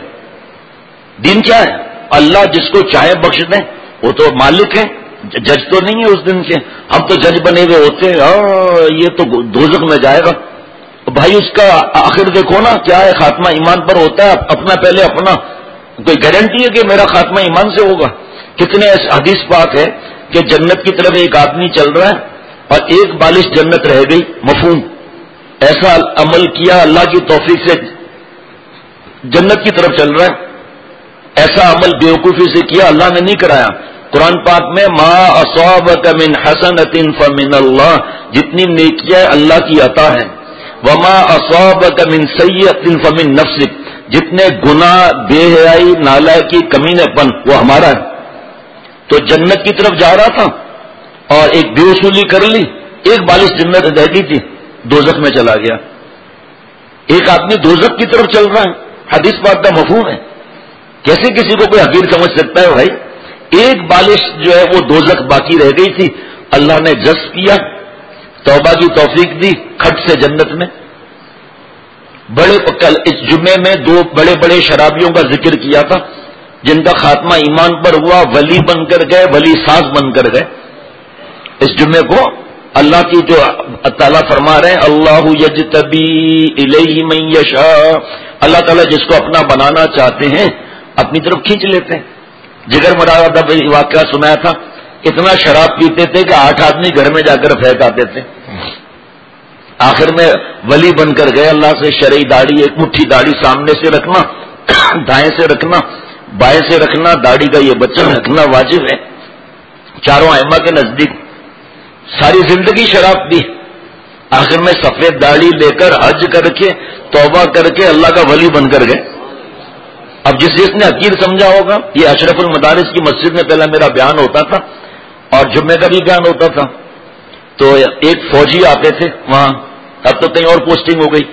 دین کیا ہے؟ اللہ جس کو چاہے بخش دیں، وہ تو مالک ہیں، جج تو نہیں ہے اس دن کے. ہم تو جج بنے ہوئے ہوتے ہیں، ہاں یہ تو دوزخ میں جائے گا. بھائی اس کا آخر دیکھو نا کیا ہے، خاتمہ ایمان پر ہوتا ہے. اپنا پہلے اپنا کوئی گارنٹی ہے کہ میرا خاتمہ ایمان سے ہوگا؟ کتنے حدیث پاک ہے کہ جنت کی طرف ایک آدمی چل رہا ہے اور ایک بالش جنت رہ گئی. مفہوم؟ ایسا عمل کیا اللہ کی توفیق سے جنت کی طرف چل رہا ہے، ایسا عمل بیوقوفی سے کیا اللہ نے نہیں کرایا. قرآن پاک میں ما اصابک من حسنۃ فمن اللہ، جتنی نیکیاں اللہ کی عطا ہے. وما اصابک من سیئۃ فمن نفسک، جتنے گناہ، بے حیائی، نالائکی، کمینے پن وہ ہمارا ہے. تو جنت کی طرف جا رہا تھا اور ایک بے وصولی کر لی، ایک بالش جنت رہ گئی تھی، دوزخ میں چلا گیا. ایک آدمی دوزخ کی طرف چل رہا ہے، حدیث پاک کا مفہوم ہے. کیسے کسی کو کوئی حقیر سمجھ سکتا ہے بھائی؟ ایک بالش جو ہے وہ دوزخ باقی رہ گئی تھی، اللہ نے جذب کیا، توبہ کی توفیق دی، کھٹ سے جنت میں. بڑے کل اس جمعے میں دو بڑے بڑے شرابیوں کا ذکر کیا تھا جن کا خاتمہ ایمان پر ہوا، ولی بن کر گئے، ولی ساز بن کر گئے. اس جمعے کو اللہ کی جو تعالیٰ فرما رہے ہیں اللہ یجتبی الیہ من یشاء، اللہ تعالیٰ جس کو اپنا بنانا چاہتے ہیں اپنی طرف کھینچ لیتے ہیں۔ جگر مراد واقعہ سنایا تھا، اتنا شراب پیتے تھے کہ آٹھ آدمی گھر میں جا کر پھینک آتے تھے، آخر میں ولی بن کر گئے اللہ سے۔ شرعی داڑھی، ایک مٹھی داڑھی سامنے سے رکھنا، دائیں سے رکھنا، بائیں سے رکھنا، داڑھی کا یہ بچہ رکھنا واجب ہے چاروں ائمہ کے نزدیک۔ ساری زندگی شراب پی، آخر میں سفید داڑھی لے کر حج کر کے توبہ کر کے اللہ کا ولی بن کر گئے۔ اب جس جس نے حقیر سمجھا ہوگا، یہ اشرف المدارس کی مسجد میں پہلا میرا بیان ہوتا تھا اور جمعے کا بھی بیان ہوتا تھا، تو ایک فوجی آتے تھے وہاں، اب تو کہیں اور پوسٹنگ ہو گئی،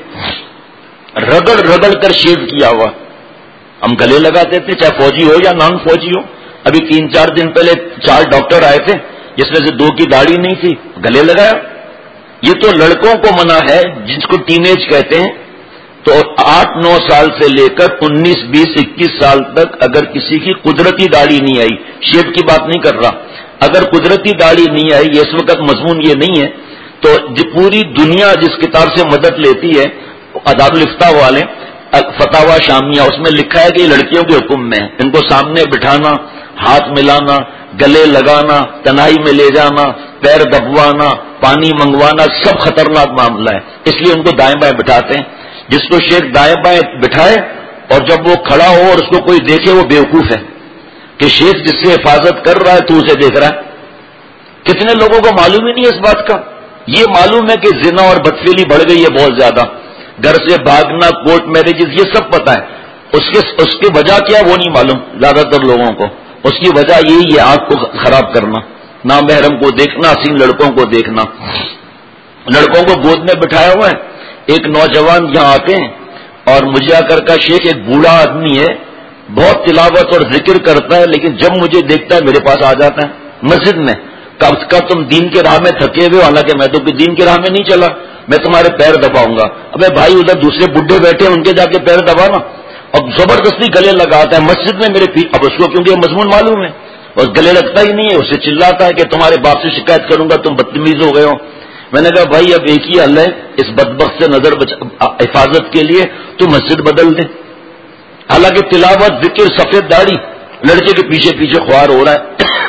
رگڑ رگڑ کر شیو کیا ہوا ہم گلے لگاتے تھے، چاہے فوجی ہو یا نان فوجی ہو۔ ابھی تین چار دن پہلے چار ڈاکٹر آئے تھے جس میں سے دو کی داڑھی نہیں تھی، گلے لگایا۔ یہ تو لڑکوں کو منع ہے جس کو ٹین ایج کہتے ہیں، تو آٹھ نو سال سے لے کر انیس بیس اکیس سال تک اگر کسی کی قدرتی داڑھی نہیں آئی، شیو کی بات نہیں کر رہا، اگر قدرتی داڑھی نہیں آئی، اس وقت مضمون یہ نہیں ہے، تو پوری دنیا جس کتاب سے مدد لیتی ہے آداب الافتاء والے فتاوی شامیہ، اس میں لکھا ہے کہ یہ لڑکیوں کے حکم میں ہے، ان کو سامنے بٹھانا، ہاتھ ملانا، گلے لگانا، تنہائی میں لے جانا، پیر دبوانا، پانی منگوانا، سب خطرناک معاملہ ہے، اس لیے ان کو دائیں بائیں بٹھاتے ہیں۔ جس کو شیخ دائیں بائیں بٹھائے اور جب وہ کھڑا ہو اور اس کو کوئی دیکھے وہ بیوقوف ہے کہ شیخ جس سے حفاظت کر رہا ہے تو اسے دیکھ رہا ہے۔ کتنے لوگوں کو معلوم ہی نہیں ہے اس بات کا۔ یہ معلوم ہے کہ زنا اور بدفعلی بڑھ گئی ہے بہت زیادہ، گھر سے بھاگنا، کورٹ میرجز، یہ سب پتہ ہے، اس کے اس کی وجہ کیا وہ نہیں معلوم زیادہ تر لوگوں کو۔ اس کی وجہ یہی ہے آنکھ کو خراب کرنا، نامحرم کو دیکھنا، حسین لڑکوں کو دیکھنا۔ لڑکوں کو گود میں بٹھایا ہوا ہے، ایک نوجوان یہاں آتے ہیں اور مجھے آ کر کا شیخ ایک بوڑھا آدمی ہے، بہت تلاوت اور ذکر کرتا ہے، لیکن جب مجھے دیکھتا ہے میرے پاس آ جاتا ہے مسجد میں، کب کب تم دین کے راہ میں تھکے ہوئے، حالانکہ میں تو دین کے راہ میں نہیں چلا، میں تمہارے پیر دباؤں گا۔ ابے بھائی ادھر دوسرے بڈھے بیٹھے ان کے جا کے پیر دبانا، اور زبردستی گلے لگاتا ہے مسجد میں میرے پی... اب اس کو کیونکہ یہ مضمون معلوم ہے اور گلے لگتا ہی نہیں ہے، اسے چلاتا ہے کہ تمہارے باپ سے شکایت کروں گا، تم بدتمیز ہو گئے ہو۔ میں نے کہا بھائی اب ایک ہی حل ہے اس بدبخت سے نظر بچ... حفاظت کے لیے تو مسجد بدل دے۔ حالانکہ تلاوت، ذکر، سفید داڑھی، لڑکے کے پیچھے پیچھے خوار ہو رہا ہے،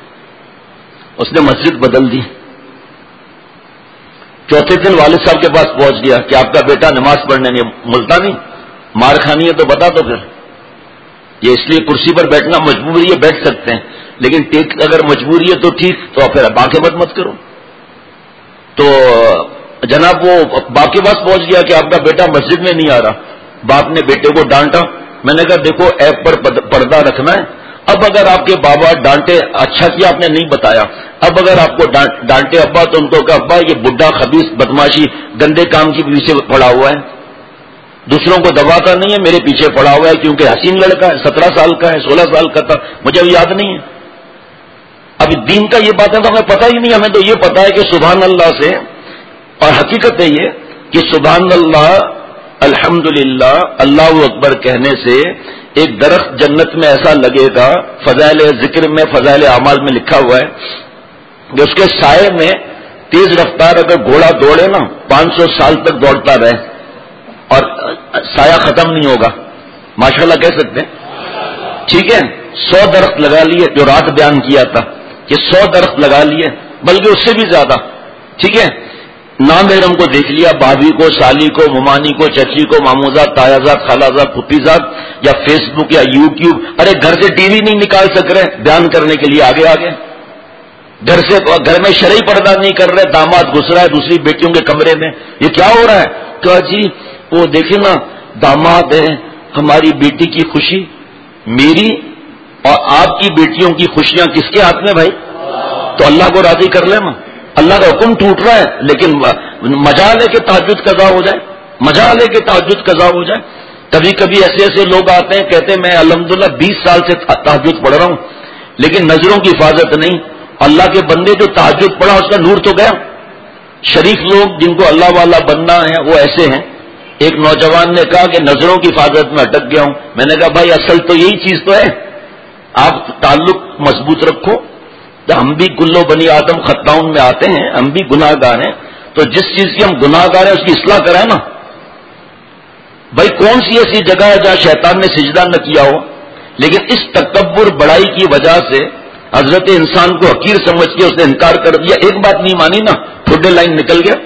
اس نے مسجد بدل دی۔ چوتھے دن والد صاحب کے پاس پہنچ گیا کہ آپ کا بیٹا نماز پڑھنے نہیں، ملتانی مار کھانی ہے تو بتا دو پھر۔ یہ اس لیے کرسی پر بیٹھنا مجبوری ہے، بیٹھ سکتے ہیں، لیکن ٹیک اگر مجبوری ہے تو ٹھیک، تو پھر باقی مت مت کرو۔ تو جناب وہ باپ کے پاس پہنچ گیا کہ آپ کا بیٹا مسجد میں نہیں آ رہا۔ باپ نے بیٹے کو ڈانٹا، میں نے کہا دیکھو ایپ پر پردہ رکھنا ہے، اب اگر آپ کے بابا ڈانٹے، اچھا کیا آپ نے نہیں بتایا، اب اگر آپ کو ڈانٹے ابا تو ان کو کہ ابا یہ بڈھا خبیث بدماشی گندے کام کی پیچھے پڑا ہوا ہے، دوسروں کو دباتا نہیں ہے، میرے پیچھے پڑا ہوا ہے، کیونکہ حسین لڑکا ہے، سترہ سال کا ہے، سولہ سال کا تھا، مجھے اب یاد نہیں ہے۔ اب دین کا یہ باتیں تو ہمیں پتہ ہی نہیں، ہمیں تو یہ پتا ہے کہ سبحان اللہ سے، اور حقیقت ہے یہ کہ سبحان اللہ، الحمدللہ، اللہ اکبر کہنے سے ایک درخت جنت میں ایسا لگے گا، فضائل ذکر میں، فضائل اعمال میں لکھا ہوا ہے کہ اس کے سائے میں تیز رفتار اگر گھوڑا دوڑے نا پانچ سو سال تک دوڑتا رہے اور سایہ ختم نہیں ہوگا، ماشاءاللہ کہہ سکتے ہیں، ٹھیک ہے۔ سو درخت لگا لیے، جو رات بیان کیا تھا کہ سو درخت لگا لیے، بلکہ اس سے بھی زیادہ، ٹھیک ہے۔ نامحرم کو دیکھ لیا، بھابھی کو، سالی کو، ممانی کو، چچی کو، ماموزاد، تایازاد، خالازاد، پھپھیزاد، یا فیس بک یا یوٹیوب، ارے گھر سے ٹی وی نہیں نکال سک رہے بیان کرنے کے لیے، آگے آگے گھر سے گھر میں شرعی پردہ نہیں کر رہے، داماد گھس رہا ہے دوسری بیٹیوں کے کمرے میں، یہ کیا ہو رہا ہے؟ کہا جی وہ دیکھیں نا داماد ہے، ہماری بیٹی کی خوشی، میری اور آپ کی بیٹیوں کی خوشیاں کس کے ہاتھ میں بھائی؟ تو اللہ کو راضی کر لیں نا، اللہ کا حکم ٹوٹ رہا ہے، لیکن مجال ہے کہ تہجد قضا ہو جائے، مجال ہے کہ تہجد قضا ہو جائے۔ کبھی کبھی ایسے ایسے لوگ آتے ہیں کہتے ہیں میں الحمدللہ بیس سال سے تہجد پڑھ رہا ہوں لیکن نظروں کی حفاظت نہیں۔ اللہ کے بندے جو تہجد پڑھا اس کا نور تو گیا۔ شریف لوگ جن کو اللہ والا بننا ہے وہ ایسے ہیں۔ ایک نوجوان نے کہا کہ نظروں کی حفاظت میں اٹک گیا ہوں، میں نے کہا بھائی اصل تو یہی چیز تو ہے، آپ تعلق مضبوط رکھو، تو ہم بھی کلو بنی آدم خطاؤن میں آتے ہیں، ہم بھی گناہ گار ہیں، تو جس چیز کی ہم گناہ گار ہیں اس کی اصلاح کریں نا بھائی۔ کون سی ایسی جگہ ہے جہاں شیطان نے سجدہ نہ کیا ہو؟ لیکن اس تکبر بڑائی کی وجہ سے حضرت انسان کو حقیر سمجھ کے اس نے انکار کر دیا، ایک بات نہیں مانی نا، تھوڑے لائن نکل گیا،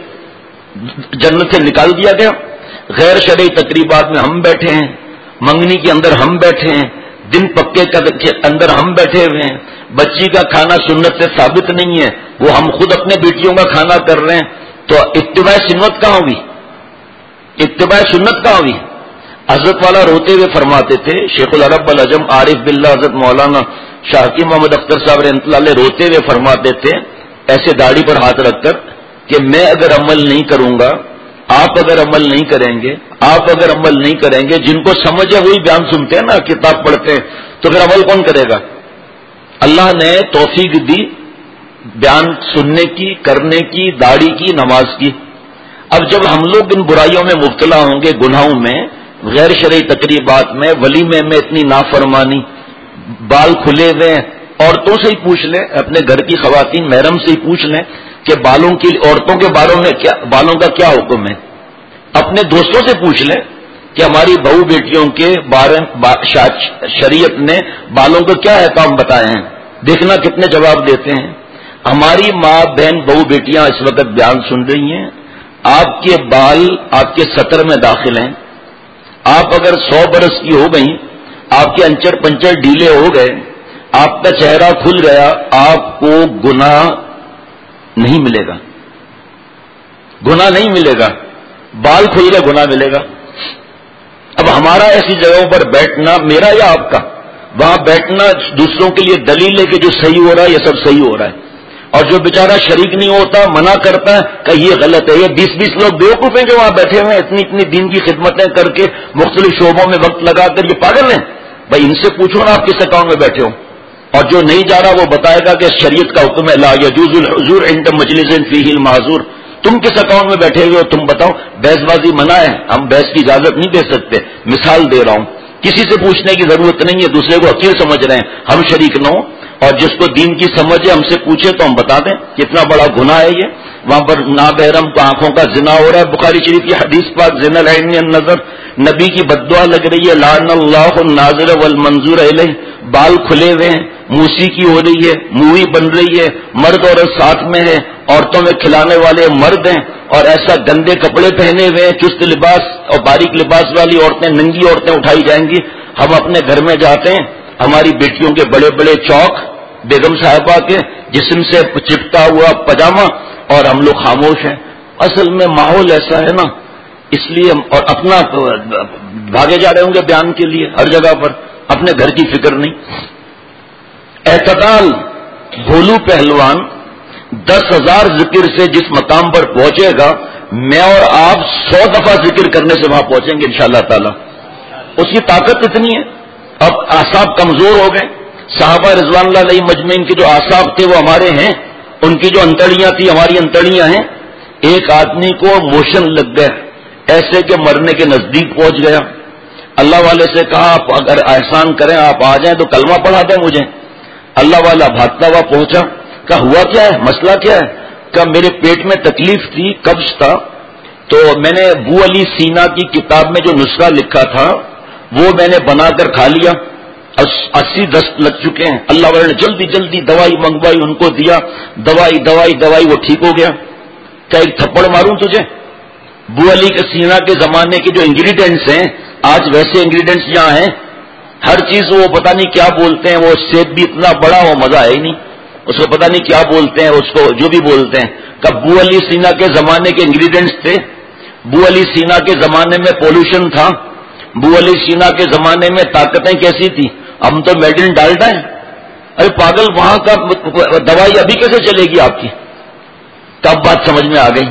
جنت سے نکال دیا گیا۔ غیر شرعی تقریبات میں ہم بیٹھے ہیں، منگنی کے اندر ہم بیٹھے ہیں، دن پکے کے اندر ہم بیٹھے ہوئے ہیں، بچی کا کھانا سنت سے ثابت نہیں ہے، وہ ہم خود اپنے بیٹیوں کا کھانا کر رہے ہیں، تو اتباع سنت کہاں ہوئی؟ اتباع سنت کہاں ہوئی؟ حضرت والا روتے ہوئے فرماتے تھے، شیخ العرب العجم عارف باللہ حضرت مولانا شاہ حکیم محمد اختر صاحب رحمۃ اللہ علیہ روتے ہوئے فرماتے تھے ایسے داڑھی پر ہاتھ رکھ کر کہ میں اگر عمل نہیں کروں گا، آپ اگر عمل نہیں کریں گے، آپ اگر عمل نہیں کریں گے، جن کو سمجھ ہے وہی بیان سنتے ہیں نا، کتاب پڑھتے ہیں، تو پھر عمل کون کرے گا؟ اللہ نے توفیق دی بیان سننے کی، کرنے کی، داڑھی کی، نماز کی۔ اب جب ہم لوگ ان برائیوں میں مبتلا ہوں گے، گناہوں میں، غیر شرعی تقریبات میں، ولیمے میں اتنی نافرمانی، بال کھلے ہوئے، عورتوں سے ہی پوچھ لیں، اپنے گھر کی خواتین محرم سے ہی پوچھ لیں کہ بالوں کی، عورتوں کے بالوں میں کیا، بالوں کا کیا حکم ہے۔ اپنے دوستوں سے پوچھ لیں کہ ہماری بہو بیٹیوں کے بارے شریعت نے بالوں کو کیا احکام بتائے ہیں، دیکھنا کتنے جواب دیتے ہیں۔ ہماری ماں بہن بہو بیٹیاں اس وقت بیان سن رہی ہیں، آپ کے بال آپ کے سطر میں داخل ہیں، آپ اگر سو برس کی ہو گئیں، آپ کے انچر پنچر ڈھیلے ہو گئے، آپ کا چہرہ کھل گیا، آپ کو گناہ نہیں ملے گا، گناہ نہیں ملے گا، بال کھل گئے گناہ ملے گا۔ اب ہمارا ایسی جگہوں پر بیٹھنا، میرا یا آپ کا، وہاں بیٹھنا دوسروں کے لیے دلیل ہے کہ جو صحیح ہو رہا ہے یہ سب صحیح ہو رہا ہے، اور جو بیچارہ شریک نہیں ہوتا، منع کرتا ہے کہ یہ غلط ہے۔ یہ بیس بیس لوگ بیوقوف ہیں جو وہاں بیٹھے ہوئے ہیں، اتنی اتنی دین کی خدمتیں کر کے مختلف شعبوں میں وقت لگا کر، یہ پاگل ہیں بھائی۔ ان سے پوچھو نا آپ کس اکاؤنٹ میں بیٹھے ہو، اور جو نہیں جا رہا وہ بتائے گا کہ شریعت کا حکم ہے لا یجوز الحضور عند مجلس فیہ المعذور۔ تم کس اکاؤنٹ میں بیٹھے ہوئے ہو، تم بتاؤ۔ بحث بازی منع ہے، ہم بحث کی اجازت نہیں دے سکتے۔ مثال دے رہا ہوں، کسی سے پوچھنے کی ضرورت نہیں ہے، دوسرے کو حقیر سمجھ رہے ہیں، ہم شریک نہ ہوں، اور جس کو دین کی سمجھ ہے ہم سے پوچھے تو ہم بتا دیں کتنا بڑا گناہ ہے یہ۔ وہاں پر نابحرم کو آنکھوں کا زنا ہو رہا ہے، بخاری شریف کی حدیث پاک زنا العین النظر، نبی کی بددعا لگ رہی ہے، لعن اللہ الناظر والمنظور الیہ، بال کھلے ہوئے ہیں، موسیقی ہو رہی ہے، مووی بن رہی ہے، مرد عورت ساتھ میں ہے، عورتوں میں کھلانے والے مرد ہیں، اور ایسا گندے کپڑے پہنے ہوئے ہیں، چست لباس اور باریک لباس والی عورتیں، ننگی عورتیں اٹھائی جائیں گی۔ ہم اپنے گھر میں جاتے ہیں، ہماری بیٹیوں کے بڑے بڑے چوک، بیگم صاحبہ کے جسم سے چپتا ہوا پاجامہ، اور ہم لوگ خاموش ہیں۔ اصل میں ماحول ایسا ہے نا، اس لیے ہم اور اپنا بھاگے جا رہے ہوں گے بیان کے لیے ہر جگہ پر، اپنے گھر کی فکر نہیں۔ اعتدال، بھولو پہلوان دس ہزار ذکر سے جس مقام پر پہنچے گا، میں اور آپ سو دفعہ ذکر کرنے سے وہاں پہنچیں گے انشاءاللہ تعالی۔ اس کی طاقت اتنی ہے۔ اب اعصاب کمزور ہو گئے، صحابہ رضوان اللہ علیہ مجمعین کے جو اعصاب تھے وہ ہمارے ہیں، ان کی جو انتڑیاں تھی ہماری انتڑیاں ہیں۔ ایک آدمی کو موشن لگ گیا، ایسے کہ مرنے کے نزدیک پہنچ گیا، اللہ والے سے کہا آپ اگر احسان کریں آپ آ جائیں تو کلمہ پڑھا دیں مجھے۔ اللہ والا بھاگتا ہوا پہنچا، کہا ہوا کیا ہے، مسئلہ کیا ہے؟ کہا میرے پیٹ میں تکلیف تھی، قبض تھا، تو میں نے ابو علی سینا کی کتاب میں جو نسخہ لکھا تھا وہ میں نے بنا کر کھا لیا، اسی دست لگ چکے ہیں۔ اللہ والے نے جلدی جلدی دوائی منگوائی، ان کو دیا، دوائی دوائی دوائی، وہ ٹھیک ہو گیا۔ کیا ایک تھپڑ ماروں تجھے؟ ابو علی کے سینا کے زمانے کے جو انگریڈینٹس ہیں، آج ویسے انگریڈینٹس یہاں ہیں، ہر چیز وہ پتہ نہیں کیا بولتے ہیں، وہ سیب بھی اتنا بڑا، وہ مزہ ہے ہی نہیں، اس کو پتہ نہیں کیا بولتے ہیں، اس کو جو بھی بولتے ہیں۔ کہ ابو علی سینا کے زمانے کے انگریڈینٹس تھے، ابو علی سینا کے زمانے میں پولوشن تھا، ابو علی سینا کے زمانے میں طاقتیں کیسی تھی، ہم تو میڈل ڈالتا ہے۔ ارے پاگل، وہاں کا دوائی ابھی کیسے چلے گی آپ کی؟ تب بات سمجھ میں آ گئی۔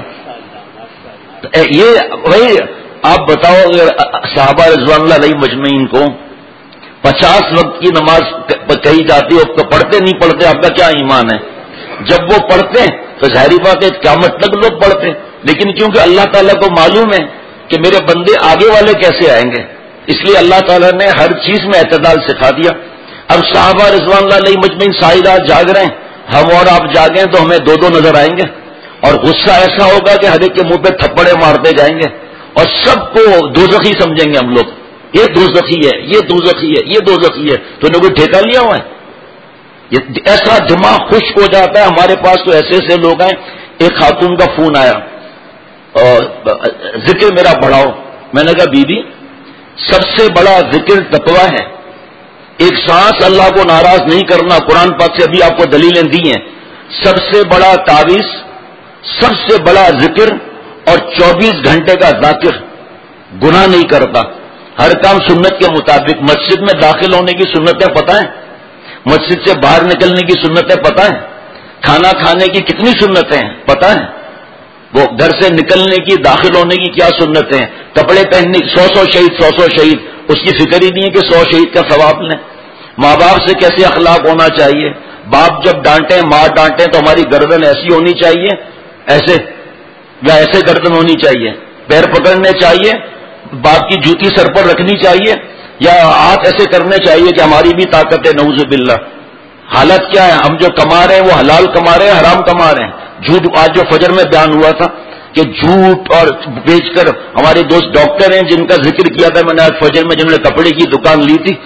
یہ بھائی آپ بتاؤ، اگر صحابہ رضوان اللہ علیہ مجمعین کو پچاس وقت کی نماز کہی جاتی ہے، تو پڑھتے نہیں پڑھتے، آپ کا کیا ایمان ہے؟ جب وہ پڑھتے ہیں تو ظاہری بات ہے قیامت تک لوگ پڑھتے، لیکن کیونکہ اللہ تعالیٰ کو معلوم ہے کہ میرے بندے آگے والے کیسے آئیں گے، اس لیے اللہ تعالیٰ نے ہر چیز میں اعتدال سکھا دیا۔ اب صحابہ رضوان اللہ علیہ مجمعین ساری رات جاگ رہے ہیں، ہم اور آپ جاگیں تو ہمیں دو دو نظر آئیں گے، اور غصہ ایسا ہوگا کہ ہر ایک کے منہ پہ تھپڑے مارتے جائیں گے، اور سب کو دوزخی سمجھیں گے ہم لوگ. یہ دوزخی ہے، یہ دوزخی ہے، یہ دوزخی ہے. تو نے کوئی ٹھیکہ لیا ہوا ہے؟ یہ ایسا دماغ خشک ہو جاتا ہے. ہمارے پاس تو ایسے ایسے لوگ ہیں. ایک خاتون کا فون آیا، اور ذکر میرا بڑھاؤ. میں نے کہا بی بی سب سے بڑا ذکر تقویٰ ہے. ایک سانس اللہ کو ناراض نہیں کرنا. قرآن پاک سے ابھی آپ کو دلیلیں دی ہیں. سب سے بڑا تعویذ، سب سے بڑا ذکر، اور چوبیس گھنٹے کا ذاکر گناہ نہیں کرتا. ہر کام سنت کے مطابق. مسجد میں داخل ہونے کی سنتیں پتہ ہیں؟ مسجد سے باہر نکلنے کی سنتیں پتہ ہیں؟ کھانا کھانے کی کتنی سنتیں ہیں پتہ ہیں؟ وہ گھر سے نکلنے کی، داخل ہونے کی کیا سنتیں ہیں؟ کپڑے پہننے کی، سو سو شہید سو سو شہید، اس کی فکر ہی نہیں ہے کہ سو شہید کا ثواب لیں. ماں باپ سے کیسے اخلاق ہونا چاہیے. باپ جب ڈانٹیں، ماں ڈانٹیں تو ہماری گردن ایسی ہونی چاہیے، ایسے یا ایسے گردن ہونی چاہیے، پیر پکڑنے چاہیے، باپ کی جوتی سر پر رکھنی چاہیے، یا ہاتھ ایسے کرنے چاہیے کہ ہماری بھی طاقت ہے. نعوذ باللہ. حالت کیا ہے؟ ہم جو کما رہے ہیں وہ حلال کما رہے ہیں، حرام کما رہے ہیں. جھوٹ، آج جو فجر میں بیان ہوا تھا کہ جھوٹ اور بیچ کر، ہمارے دوست ڈاکٹر ہیں جن کا ذکر کیا تھا میں نے آج فجر میں، جنہوں نے کپڑے کی دکان لی تھی،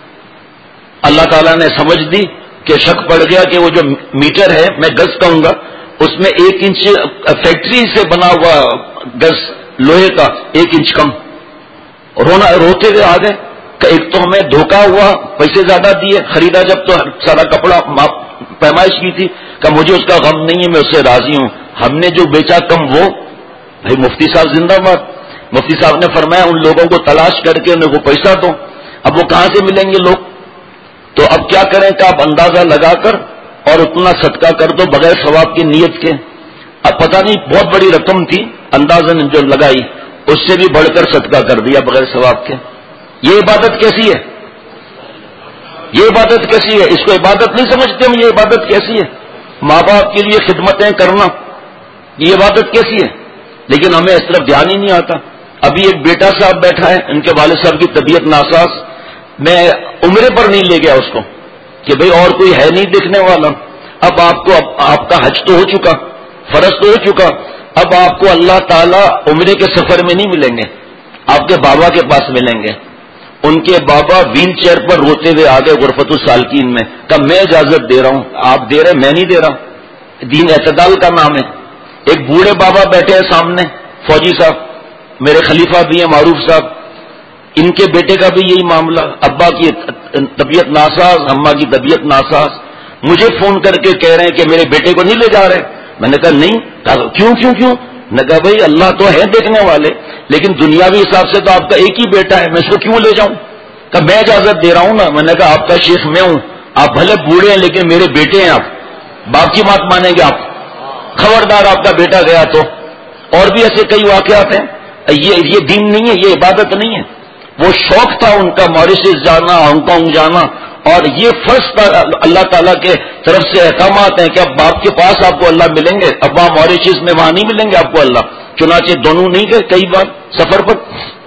اللہ تعالیٰ نے سمجھ دی کہ شک پڑ گیا کہ وہ جو میٹر ہے، میں گز کہوں گا، اس میں ایک انچ فیکٹری سے بنا ہوا گز لوہے کا ایک انچ کم. رونا روتے ہوئے آ گئے کہ ایک تو ہمیں دھوکہ ہوا، پیسے زیادہ دیے، خریدا جب تو سارا کپڑا پیمائش کی تھی، کہ مجھے اس کا غم نہیں ہے، میں اس سے راضی ہوں. ہم نے جو بیچا کم وہ، بھائی مفتی صاحب زندہ باد. مفتی صاحب نے فرمایا ان لوگوں کو تلاش کر کے انہیں کو پیسہ دو. اب وہ کہاں سے ملیں گے لوگ؟ تو اب کیا کریں کہ آپ اندازہ لگا کر اور اتنا صدقہ کر دو بغیر ثواب کی نیت کے. اب پتہ نہیں بہت بڑی رقم تھی، اندازہ جو لگائی اس سے بھی بڑھ کر صدقہ کر دیا بغیر ثواب کے. یہ عبادت کیسی ہے؟ یہ عبادت کیسی ہے؟ اس کو عبادت نہیں سمجھتے ہم. یہ عبادت کیسی ہے؟ ماں باپ کے لیے خدمتیں کرنا، یہ عبادت کیسی ہے؟ لیکن ہمیں اس طرف دھیان ہی نہیں آتا. ابھی ایک بیٹا صاحب بیٹھا ہے، ان کے والد صاحب کی طبیعت ناساز. میں عمرے پر نہیں لے گیا اس کو کہ بھئی اور کوئی ہے نہیں دیکھنے والا. اب آپ کو اب آپ کا حج تو ہو چکا، فرض تو ہو چکا. اب آپ کو اللہ تعالیٰ عمرے کے سفر میں نہیں ملیں گے، آپ کے بابا کے پاس ملیں گے. ان کے بابا ویل چیئر پر روتے ہوئے آگے غرفت السالکین میں، کہا میں اجازت دے رہا ہوں، آپ دے رہے، میں نہیں دے رہا. دین اعتدال کا نام ہے. ایک بوڑھے بابا بیٹھے ہیں سامنے، فوجی صاحب، میرے خلیفہ بھی ہیں معروف صاحب، ان کے بیٹے کا بھی یہی معاملہ. ابا کی طبیعت ناساز، اماں کی طبیعت ناساز. مجھے فون کر کے کہہ رہے ہیں کہ میرے بیٹے کو نہیں لے جا رہے. میں نے کہا نہیں. کہا کیوں کیوں کیوں؟ میں نے کہا بھائی اللہ تو ہے دیکھنے والے، لیکن دنیاوی حساب سے تو آپ کا ایک ہی بیٹا ہے، میں اس کو کیوں لے جاؤں؟ کہ میں اجازت دے رہا ہوں نا. میں نے کہا آپ کا شیخ میں ہوں، آپ بھلے بوڑھے ہیں لیکن میرے بیٹے ہیں، آپ باپ کی بات مانیں گے آپ. خبردار آپ کا بیٹا گیا تو. اور بھی ایسے کئی واقعات ہیں. یہ یہ دین نہیں ہے، یہ عبادت نہیں ہے. وہ شوق تھا ان کا ماریشس جانا، ہانگ کانگ جانا، اور یہ فرض تھا. اللہ تعالیٰ کے طرف سے احکامات ہیں کہ اب باپ کے پاس آپ کو اللہ ملیں گے، اب وہاں ماریشس میں وہاں نہیں ملیں گے آپ کو اللہ. چنانچہ دونوں نہیں گئے کئی بار سفر پر.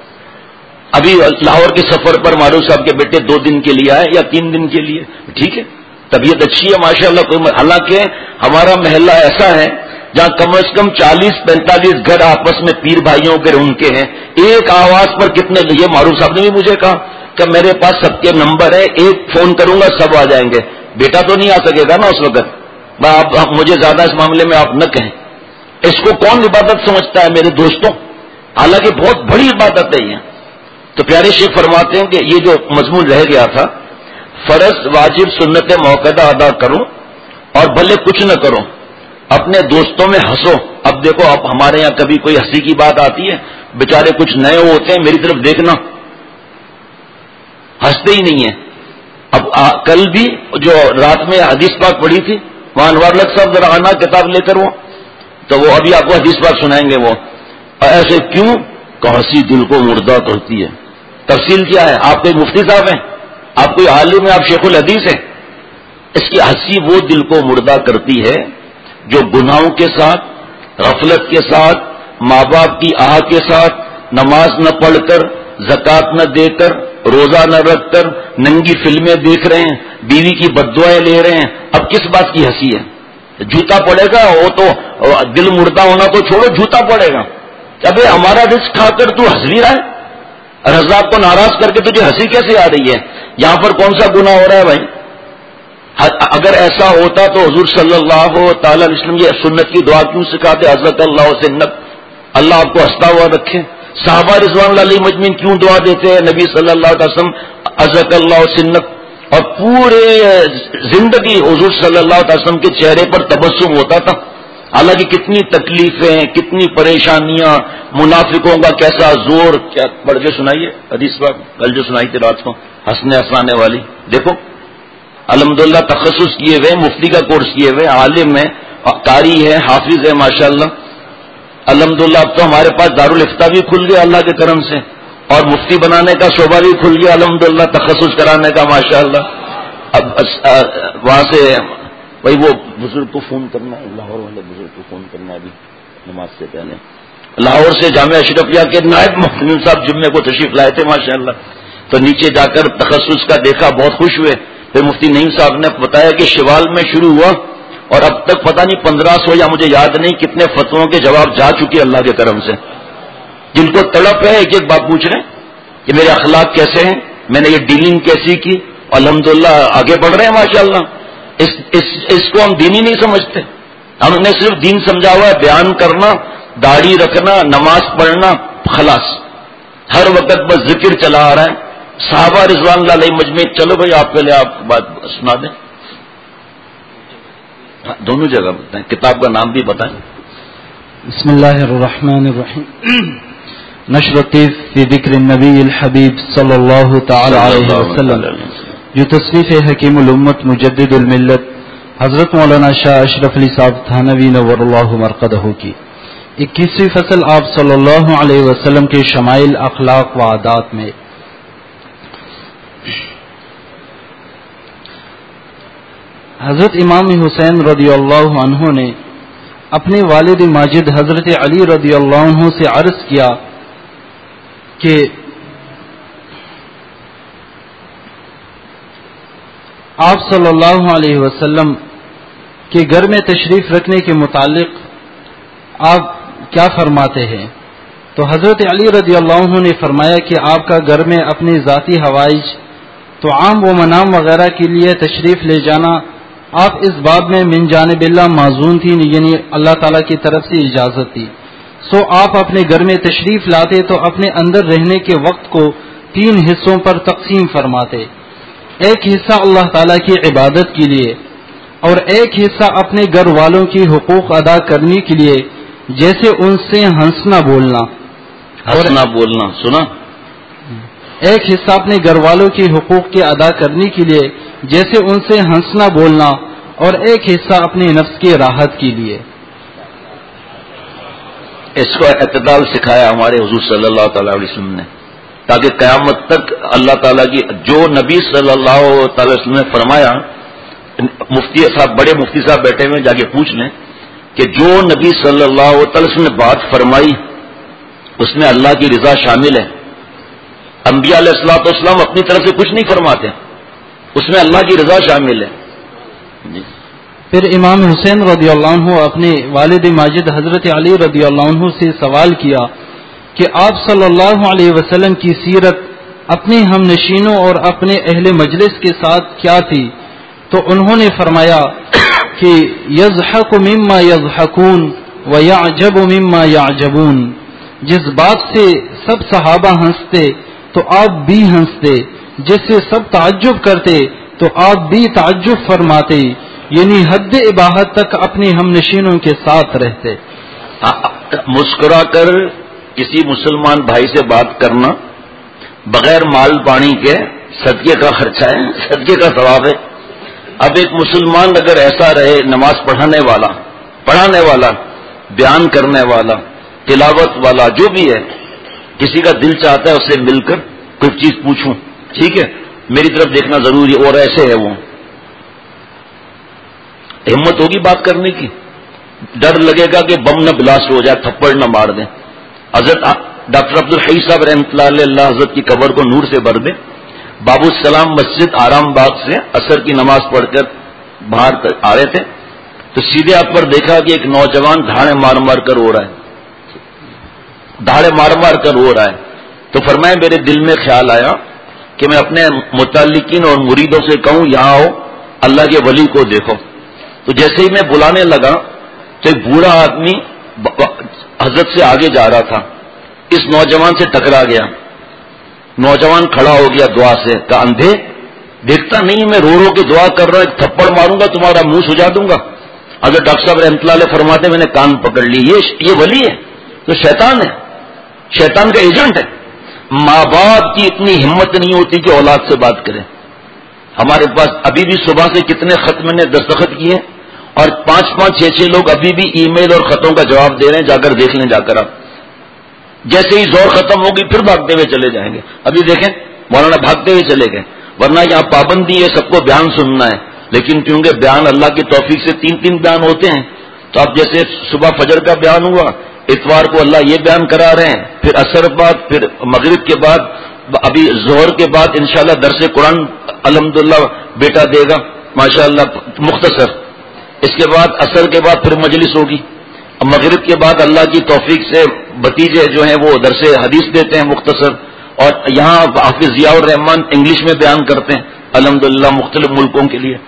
ابھی لاہور کے سفر پر معروف صاحب کے بیٹے دو دن کے لیے آئے یا تین دن کے لیے. ٹھیک ہے، طبیعت اچھی ہے ماشاءاللہ. کوئی حالانکہ ہمارا محلہ ایسا ہے جہاں کم از کم چالیس پینتالیس گھر آپس میں پیر بھائیوں کے ان کے ہیں. ایک آواز پر کتنے، یہ معروف صاحب نے بھی مجھے کہا کہ میرے پاس سب کے نمبر ہے، ایک فون کروں گا سب آ جائیں گے. بیٹا تو نہیں آ سکے گا نا اس وقت. آپ مجھے زیادہ اس معاملے میں آپ نہ کہیں. اس کو کون عبادت سمجھتا ہے میرے دوستوں؟ حالانکہ بہت بڑی عبادت ہے یہ. تو پیارے شیخ فرماتے ہیں کہ یہ جو مضمون رہ گیا تھا، فرض واجب سنت موقدہ ادا کرو اور بھلے کچھ نہ کرو، اپنے دوستوں میں ہنسو. اب دیکھو، اب ہمارے یہاں کبھی کوئی ہنسی کی بات آتی ہے، بیچارے کچھ نئے ہوتے ہیں، میری طرف دیکھنا، ہنستے ہی نہیں ہیں. اب آ, کل بھی جو رات میں حدیث پاک پڑھی تھی، وہاں انوار لک صاحب ذرا آنا کتاب لے کر، وہ تو وہ ابھی آپ کو حدیث پاک سنائیں گے. وہ ایسے کیوں کہ ہنسی دل کو مردہ کرتی ہے. تفصیل کیا ہے؟ آپ کوئی مفتی صاحب ہیں، آپ کوئی عالم ہیں، آپ شیخ الحدیث ہیں. اس کی ہنسی وہ دل کو مردہ کرتی ہے جو گناہوں کے ساتھ، غفلت کے ساتھ، ماں باپ کی آہ کے ساتھ، نماز نہ پڑھ کر، زکوٰۃ نہ دے کر، روزہ نہ رکھ کر، ننگی فلمیں دیکھ رہے ہیں، بیوی کی بددعائیں لے رہے ہیں، اب اب کس بات کی ہنسی ہے؟ جوتا پڑے گا، وہ تو دل مردہ ہونا تو چھوڑو، جوتا پڑے گا. ابھی ہمارا رزق کھا کر تو ہنس بھی رہا ہے، رزاق کو ناراض کر کے تجھے ہنسی کیسے آ رہی ہے؟ یہاں پر کون سا گناہ ہو رہا ہے بھائی؟ اگر ایسا ہوتا تو حضور صلی اللہ تعالی علیہ وسلم یہ سنت کی دعا کیوں سکھاتے؟ حضرت اللہ سنت، اللہ آپ کو ہنستا ہوا رکھے. صحابہ رضوان اللہ علیہ مجمعین کیوں دعا دیتے ہیں؟ نبی صلی اللہ علیہ وسلم حضرت اللہ سنت. اور پورے زندگی حضور صلی اللہ علیہ وسلم کے چہرے پر تبسم ہوتا تھا. حالانکہ کتنی تکلیفیں، کتنی پریشانیاں، منافقوں کا کیسا زور. کیا پڑھ کے سنائیے حدیث پاک کل جو سنائی تھی رات کو، ہنسنے ہنسانے والی. دیکھو الحمدللہ تخصص کیے ہوئے، مفتی کا کورس کیے ہوئے، عالم ہے، قاری ہے، حافظ ہے ماشاءاللہ. الحمدللہ اب تو ہمارے پاس دارالفتہ بھی کھل گیا اللہ کے کرم سے، اور مفتی بنانے کا شعبہ بھی کھل گیا الحمدللہ، تخصص کرانے کا ماشاءاللہ. اب وہاں سے بھائی وہ بزرگ کو فون کرنا ہے، لاہور والے بزرگ کو فون کرنا ہے ابھی نماز سے پہلے. لاہور سے جامعہ اشرفیہ کے نائب محتمم صاحب جمعے کو تشریف لائے تھے ماشاءاللہ. تو نیچے جا کر تخصص کا دیکھا، بہت خوش ہوئے. پھر مفتی نعیم صاحب نے بتایا کہ شوال میں شروع ہوا اور اب تک پتہ نہیں پندرہ سو یا مجھے یاد نہیں کتنے فتووں کے جواب جا چکے اللہ کے کرم سے. جن کو تڑپ ہے ایک ایک بات پوچھ رہے ہیں کہ میرے اخلاق کیسے ہیں، میں نے یہ ڈیلنگ کیسی کی، الحمدللہ آگے بڑھ رہے ہیں ماشاءاللہ. اس, اس, اس کو ہم دین ہی نہیں سمجھتے. ہم نے صرف دین سمجھا ہوا ہے بیان کرنا، داڑھی رکھنا، نماز پڑھنا، خلاص. ہر وقت بس ذکر چلا آ رہا ہے. صحابہ رضوان اللہ علیہ مجمعین. چلو بھائی آپ پہلے آپ بات سنا دیں. دونوں جگہ بتائیں، کتاب کا نام بھی بتائیں. بسم اللہ الرحمن الرحیم. نشرتی فی ذکر النبی الحبیب صلی اللہ تعالی علیہ وسلم، جو تصنیف حکیم الامت مجدد الملت حضرت مولانا شاہ اشرف علی صاحب تھانوی نور اللہ مرقدہ کی. اکیسویں فصل آپ صلی اللہ علیہ وسلم کے شمائل، اخلاق و عادات میں. حضرت امام حسین رضی اللہ عنہ نے اپنے والد ماجد حضرت علی رضی اللہ عنہ سے عرض کیا کہ آپ صلی اللہ علیہ وسلم کے گھر میں تشریف رکھنے کے متعلق آپ کیا فرماتے ہیں؟ تو حضرت علی رضی اللہ عنہ نے فرمایا کہ آپ کا گھر میں اپنے ذاتی حوائج، طعام و منام وغیرہ کے لیے تشریف لے جانا آپ اس باب میں من جانب اللہ معذون تھی، یعنی اللہ تعالیٰ کی طرف سے اجازت تھی. سو آپ اپنے گھر میں تشریف لاتے تو اپنے اندر رہنے کے وقت کو تین حصوں پر تقسیم فرماتے. ایک حصہ اللہ تعالیٰ کی عبادت کے لیے اور ایک حصہ اپنے گھر والوں کی حقوق ادا کرنے کے لیے، جیسے ان سے ہنسنا بولنا ہنسنا بولنا سنا. ایک حصہ اپنے گھر والوں کی حقوق کے ادا کرنے کے لیے، جیسے ان سے ہنسنا بولنا، اور ایک حصہ اپنے نفس کی راحت کے لیے. اس کو اعتدال سکھایا ہمارے حضور صلی اللہ تعالی علیہ وسلم نے، تاکہ قیامت تک اللہ تعالیٰ کی جو نبی صلی اللہ تعالی وسلم نے فرمایا. مفتی صاحب، بڑے مفتی صاحب بیٹھے ہوئے، جا کے پوچھ لیں کہ جو نبی صلی اللہ تعالی وسلم نے بات فرمائی اس میں اللہ کی رضا شامل ہے. انبیاء علیہ الصلوۃ والسلام اپنی طرف سے کچھ نہیں فرماتے، اس میں اللہ کی رضا شامل ہے. جی. پھر امام حسین رضی اللہ عنہ اپنے والد ماجد حضرت علی رضی اللہ عنہ سے سوال کیا کہ آپ صلی اللہ علیہ وسلم کی سیرت اپنے ہم نشینوں اور اپنے اہل مجلس کے ساتھ کیا تھی؟ تو انہوں نے فرمایا کہ یضحک مما یضحکون ویعجب مما یعجبون. جس بات سے سب صحابہ ہنستے تو آپ بھی ہنستے، جس سے سب تعجب کرتے تو آپ بھی تعجب فرماتے، یعنی حد اباحت تک اپنے ہم نشینوں کے ساتھ رہتے. مسکرا کر کسی مسلمان بھائی سے بات کرنا بغیر مال پانی کے صدقے کا خرچہ ہے، صدقے کا ثواب ہے. اب ایک مسلمان اگر ایسا رہے، نماز پڑھانے والا، پڑھانے والا، بیان کرنے والا، تلاوت والا، جو بھی ہے، کسی کا دل چاہتا ہے اس سے مل کر کوئی چیز پوچھوں، ٹھیک ہے، میری طرف دیکھنا ضروری، اور ایسے ہے وہ ہمت ہوگی بات کرنے کی. ڈر لگے گا کہ بم نہ بلاسٹ ہو جائے، تھپڑ نہ مار دیں. حضرت ڈاکٹر عبد الحی صاحب رحمۃ اللہ علیہ اللہ حضرت کی قبر کو نور سے بھر دے. باب السلام مسجد آرام باغ سے عصر کی نماز پڑھ کر باہر آ رہے تھے تو سیدھے آپ پر دیکھا کہ ایک نوجوان دھاڑے مار مار کر رو رہا ہے، دھاڑے مار مار کر رو رہا ہے. تو فرمایا میرے دل میں خیال آیا کہ میں اپنے متعلقین اور مریدوں سے کہوں یہاں آؤ اللہ کے ولی کو دیکھو. تو جیسے ہی میں بلانے لگا تو ایک بوڑھا آدمی حضرت سے آگے جا رہا تھا، اس نوجوان سے ٹکرا گیا. نوجوان کھڑا ہو گیا دعا سے، کہا اندھے دیکھتا نہیں میں رو رو کے دعا کر رہا ہوں، ایک تھپڑ ماروں گا تمہارا منہ سجا دوں گا. اگر ڈاکٹر صاحب رحمۃ اللہ علیہ فرماتے میں نے کان پکڑ لی، یہ یہ ولی ہے تو شیطان ہے، شیطان کا ایجنٹ ہے. ماں باپ کی اتنی ہمت نہیں ہوتی کہ اولاد سے بات کریں. ہمارے پاس ابھی بھی صبح سے کتنے خط میں نے دستخط کیے اور پانچ پانچ چھ چھ لوگ ابھی بھی ای میل اور خطوں کا جواب دے رہے ہیں، جا کر دیکھ لیں جا کر آپ. جیسے ہی زور ختم ہوگی پھر بھاگتے ہوئے چلے جائیں گے. ابھی دیکھیں مولانا بھاگتے ہوئے چلے گئے، ورنہ یہاں پابندی ہے سب کو بیان سننا ہے، لیکن کیونکہ بیان اللہ کی توفیق سے تین تین بیان ہوتے ہیں تو اب جیسے صبح فجر کا بیان ہوا، اتوار کو اللہ یہ بیان کرا رہے ہیں، پھر عصر بعد، پھر مغرب کے بعد، ابھی ظہر کے بعد انشاءاللہ درس قرآن الحمدللہ بیٹا دے گا ماشاءاللہ مختصر. اس کے بعد عصر کے بعد پھر مجلس ہوگی. مغرب کے بعد اللہ کی توفیق سے بھتیجے جو ہیں وہ درس حدیث دیتے ہیں مختصر، اور یہاں حافظ ضیاء الرحمان انگلش میں بیان کرتے ہیں الحمدللہ مختلف ملکوں کے لیے.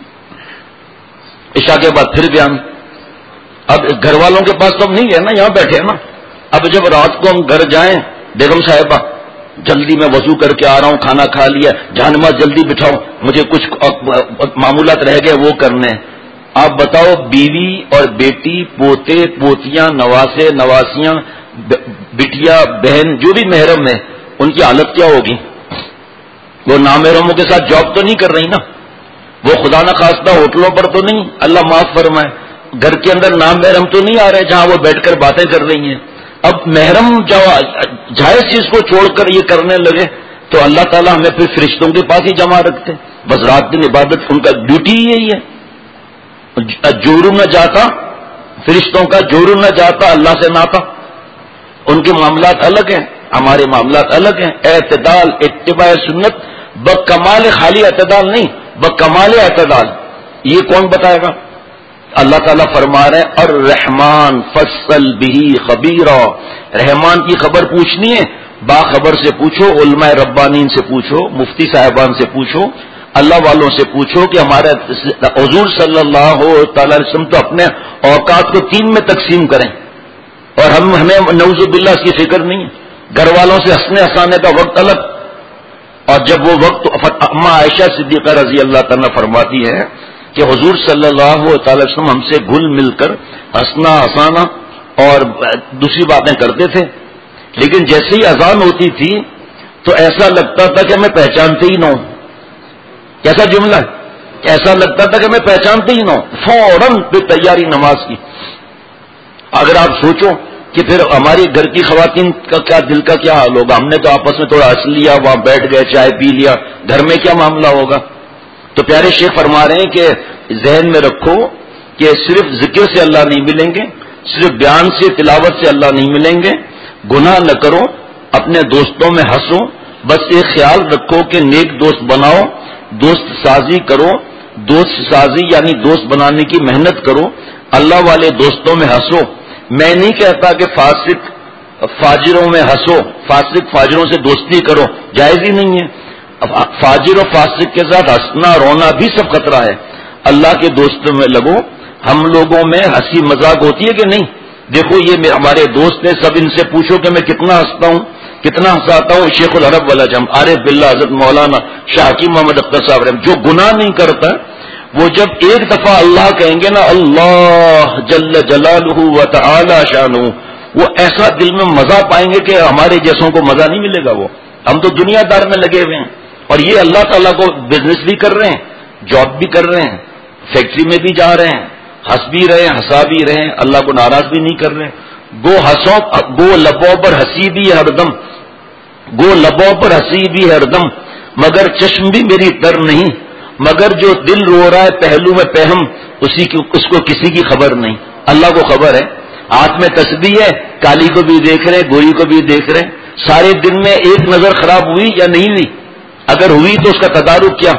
عشاء کے بعد پھر بیان. اب گھر والوں کے پاس تو ہم نہیں گئے نا، یہاں بیٹھے ہیں نا. اب جب رات کو ہم گھر جائیں، بیگم صاحبہ جلدی میں وضو کر کے آ رہا ہوں، کھانا کھا لیا، جہنما جلدی بٹھاؤ مجھے کچھ معمولات رہ گئے وہ کرنے ہیں. آپ بتاؤ بیوی اور بیٹی، پوتے پوتیاں، نواسے نواسیاں، بٹیا بہن جو بھی محرم ہے ان کی حالت کیا ہوگی؟ وہ نامحرموں کے ساتھ جاب تو نہیں کر رہی نا، وہ خدا نہ خواستہ ہوٹلوں پر تو نہیں، اللہ معاف فرمائے، گھر کے اندر نامحرم تو نہیں آ رہے جہاں وہ بیٹھ کر باتیں کر رہی ہیں. اب محرم جائز چیز کو چھوڑ کر یہ کرنے لگے تو اللہ تعالیٰ ہمیں پھر فرشتوں کے پاس ہی جمع رکھتے. بس رات دن عبادت ان کا ڈیوٹی ہی یہی ہے. جورو نہ جاتا فرشتوں کا، جورو نہ جاتا اللہ سے ناتا. ان کے معاملات الگ ہیں، ہمارے معاملات الگ ہیں. اعتدال، اتباع سنت، بکمال، خالی اعتدال نہیں، بکمال اعتدال. یہ کون بتائے گا؟ اللہ تعالیٰ فرما رہے ہیں اور رحمان فصل بھی خبیرا. رحمان کی خبر پوچھنی ہے باخبر سے پوچھو، علماء ربانین سے پوچھو، مفتی صاحبان سے پوچھو، اللہ والوں سے پوچھو کہ ہمارے حضور صلی اللہ تعالی علیہ وسلم تو اپنے اوقات کو تین میں تقسیم کریں اور ہم ہمیں نعوذ باللہ اس کی فکر نہیں ہے. گھر والوں سے ہنسنے ہنسانے کا وقت الگ، اور جب وہ وقت اما عائشہ صدیقہ رضی اللہ تعالیٰ فرماتی ہے کہ حضور صلی اللہ تعالی وسلم ہم سے گھل مل کر ہنسنا ہنسانا اور دوسری باتیں کرتے تھے، لیکن جیسے ہی اذان ہوتی تھی تو ایسا لگتا تھا کہ میں پہچانتے ہی نہ ہوں. کیسا جملہ ہے؟ ایسا لگتا تھا کہ میں پہچانتے ہی نہ ہوں. فوراً پہ تیاری نماز کی. اگر آپ سوچو کہ پھر ہماری گھر کی خواتین کا کیا دل کا کیا حال ہوگا. ہم نے تو آپس میں تھوڑا ہنس لیا، وہاں بیٹھ گئے، چائے پی لیا، گھر میں کیا معاملہ ہوگا؟ تو پیارے شیخ فرما رہے ہیں کہ ذہن میں رکھو کہ صرف ذکر سے اللہ نہیں ملیں گے، صرف بیان سے تلاوت سے اللہ نہیں ملیں گے. گناہ نہ کرو، اپنے دوستوں میں ہنسو، بس ایک خیال رکھو کہ نیک دوست بناؤ، دوست سازی کرو. دوست سازی یعنی دوست بنانے کی محنت کرو، اللہ والے دوستوں میں ہنسو. میں نہیں کہتا کہ فاسق فاجروں میں ہنسو، فاسق فاجروں سے دوستی کرو، جائز ہی نہیں ہے. فاجر و فاسق کے ساتھ ہنسنا رونا بھی سب خطرہ ہے. اللہ کے دوستوں میں لگو. ہم لوگوں میں ہنسی مذاق ہوتی ہے کہ نہیں؟ دیکھو یہ ہمارے دوست ہیں، سب ان سے پوچھو کہ میں کتنا ہنستا ہوں، کتنا ہنساتا ہوں. شیخ العرب والا جم عارف باللہ حضرت مولانا شاہ حکیم محمد اختر صاحب رحم، جو گناہ نہیں کرتا وہ جب ایک دفعہ اللہ کہیں گے نا، اللہ جل جلالہ و تعالی شانہ، وہ ایسا دل میں مزہ پائیں گے کہ ہمارے جیسوں کو مزہ نہیں ملے گا. وہ ہم تو دنیا دار میں لگے ہوئے ہیں اور یہ اللہ تعالیٰ کو بزنس بھی کر رہے ہیں، جاب بھی کر رہے ہیں، فیکٹری میں بھی جا رہے ہیں، ہنس بھی رہے ہیں، ہنسا بھی رہے ہیں، اللہ کو ناراض بھی نہیں کر رہے. گو ہنسوں گو لبوں پر ہنسی بھی ہر دم، گو لبوں پر ہنسی بھی ہر دم، مگر چشم بھی میری تر نہیں. مگر جو دل رو رہا ہے پہلو میں پہم، اسی کی اس کو کسی کی خبر نہیں. اللہ کو خبر ہے. ہاتھ میں تسبیح ہے، کالی کو بھی دیکھ رہے، گوری کو بھی دیکھ رہے. سارے دن میں ایک نظر خراب ہوئی یا نہیں ہوئی؟ اگر ہوئی تو اس کا تدارک کیا؟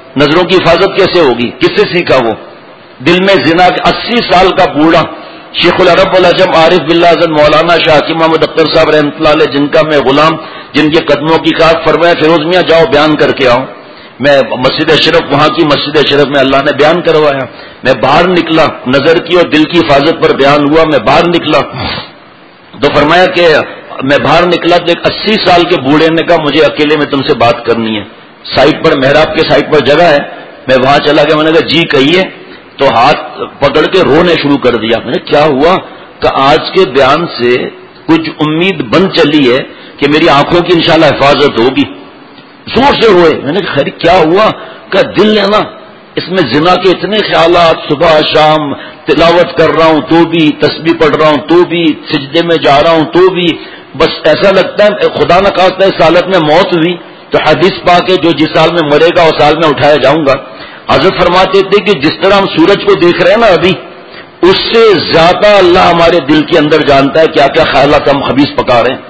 نظروں کی حفاظت کیسے ہوگی؟ کس سے سیکھا وہ؟ دل میں زنا کے اسی سال کا بوڑھا شیخ العرب والعجم عارف باللہ حضرت مولانا شاہ حکیم محمد اختر صاحب رحمۃ اللہ علیہ، جن کا میں غلام، جن کے قدموں کی خاک، فرمایا فیروز میاں جاؤ بیان کر کے آؤ. میں مسجد اشرف، وہاں کی مسجد اشرف میں اللہ نے بیان کروایا. میں باہر نکلا، نظر کی اور دل کی حفاظت پر بیان ہوا. میں باہر نکلا تو فرمایا کہ میں باہر نکلا تو ایک اسی سال کے بوڑھے نے کہا مجھے اکیلے میں تم سے بات کرنی ہے. سائٹ پر، محراب کے سائٹ پر جگہ ہے. میں وہاں چلا گیا. میں نے کہا جی کہیے. تو ہاتھ پکڑ کے رونے شروع کر دیا. میں نے کیا ہوا؟ کہ آج کے بیان سے کچھ امید بن چلی ہے کہ میری آنکھوں کی انشاءاللہ حفاظت ہوگی. زور سے ہوئے. میں نے کہا خیر کیا ہوا؟ کہ دل ہے نا اس میں زنا کے اتنے خیالات، صبح شام تلاوت کر رہا ہوں تو بھی، تسبیح پڑھ رہا ہوں تو بھی، سجدے میں جا رہا ہوں تو بھی، بس ایسا لگتا ہے خدا نہ خواستہ اس حالت میں موت ہوئی تو حدیث پاک ہے جو جس سال میں مرے گا اس سال میں اٹھایا جاؤں گا. حضرت فرماتے تھے کہ جس طرح ہم سورج کو دیکھ رہے ہیں نا ابھی، اس سے زیادہ اللہ ہمارے دل کے اندر جانتا ہے کیا کیا خیالات ہم خبیث پکا رہے ہیں.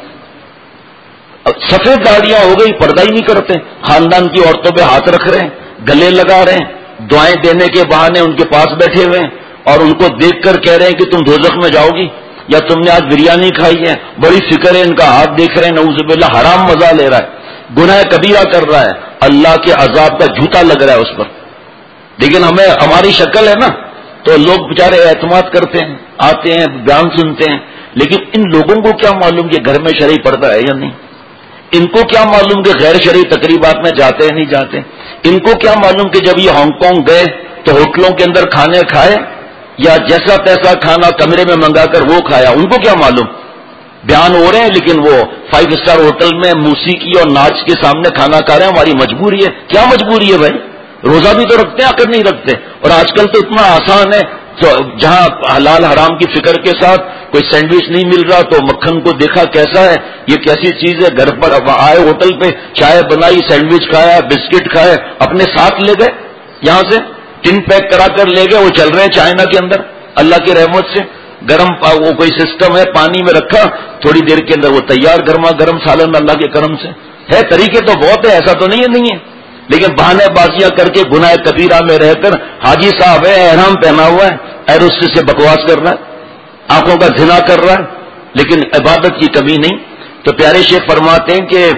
سفید داڑیاں ہو گئی، پردہ ہی نہیں کرتے، خاندان کی عورتوں پہ ہاتھ رکھ رہے ہیں، گلے لگا رہے ہیں، دعائیں دینے کے بہانے ان کے پاس بیٹھے ہوئے ہیں اور ان کو دیکھ کر کہہ رہے ہیں کہ تم دوزخ میں جاؤ گی، یا تم نے آج بریانی کھائی ہے. بڑی فکر ہے، ان کا ہاتھ دیکھ رہے ہیں، نعوذ باللہ حرام مزہ لے رہا ہے، گناہ کبیرہ کر رہا ہے، اللہ کے عذاب کا جوتا لگ رہا ہے اس پر. لیکن ہمیں ہماری شکل ہے نا تو لوگ بیچارے اعتماد کرتے ہیں، آتے ہیں، بیان سنتے ہیں. لیکن ان لوگوں کو کیا معلوم کہ گھر میں شرعی پردہ ہے یا نہیں؟ ان کو کیا معلوم کہ غیر شرعی تقریبات میں جاتے ہیں نہیں جاتے؟ ان کو کیا معلوم کہ جب یہ ہانگ کانگ گئے تو ہوٹلوں کے اندر کھانے کھائے یا جیسا تیسا کھانا کمرے میں منگا کر وہ کھایا؟ ان کو کیا معلوم؟ بیان ہو رہے ہیں لیکن وہ فائیو اسٹار ہوٹل میں موسیقی اور ناچ کے سامنے کھانا کھا رہے ہیں. ہماری مجبوری ہے. کیا مجبوری ہے بھائی؟ روزہ بھی تو رکھتے ہیں، آخر نہیں رکھتے. اور آج کل تو اتنا آسان ہے، تو جہاں حلال حرام کی فکر کے ساتھ کوئی سینڈوچ نہیں مل رہا تو مکھن کو دیکھا کیسا ہے، یہ کیسی چیز ہے، گھر پر آئے ہوٹل پہ چائے بنائی، سینڈوچ کھایا، بسکٹ کھائے، اپنے ساتھ لے گئے، یہاں سے ٹن پیک کرا کر لے گئے. وہ چل رہے ہیں چائنا کے اندر اللہ کی رحمت سے. گرم وہ کوئی سسٹم ہے، پانی میں رکھا، تھوڑی دیر کے اندر وہ تیار گرما گرم سالن اللہ کے کرم سے ہے. طریقے تو بہت ہے، ایسا تو نہیں ہے نہیں ہے، لیکن بہانے بازیاں کر کے گناہ کبیرہ میں رہ کر حاجی صاحب ہے، احرام پہنا ہوا ہے، ایروس سے بکواس کر رہا ہے، آنکھوں کا زنا کر رہا ہے، لیکن عبادت کی کمی نہیں. تو پیارے شیخ فرماتے ہیں کہ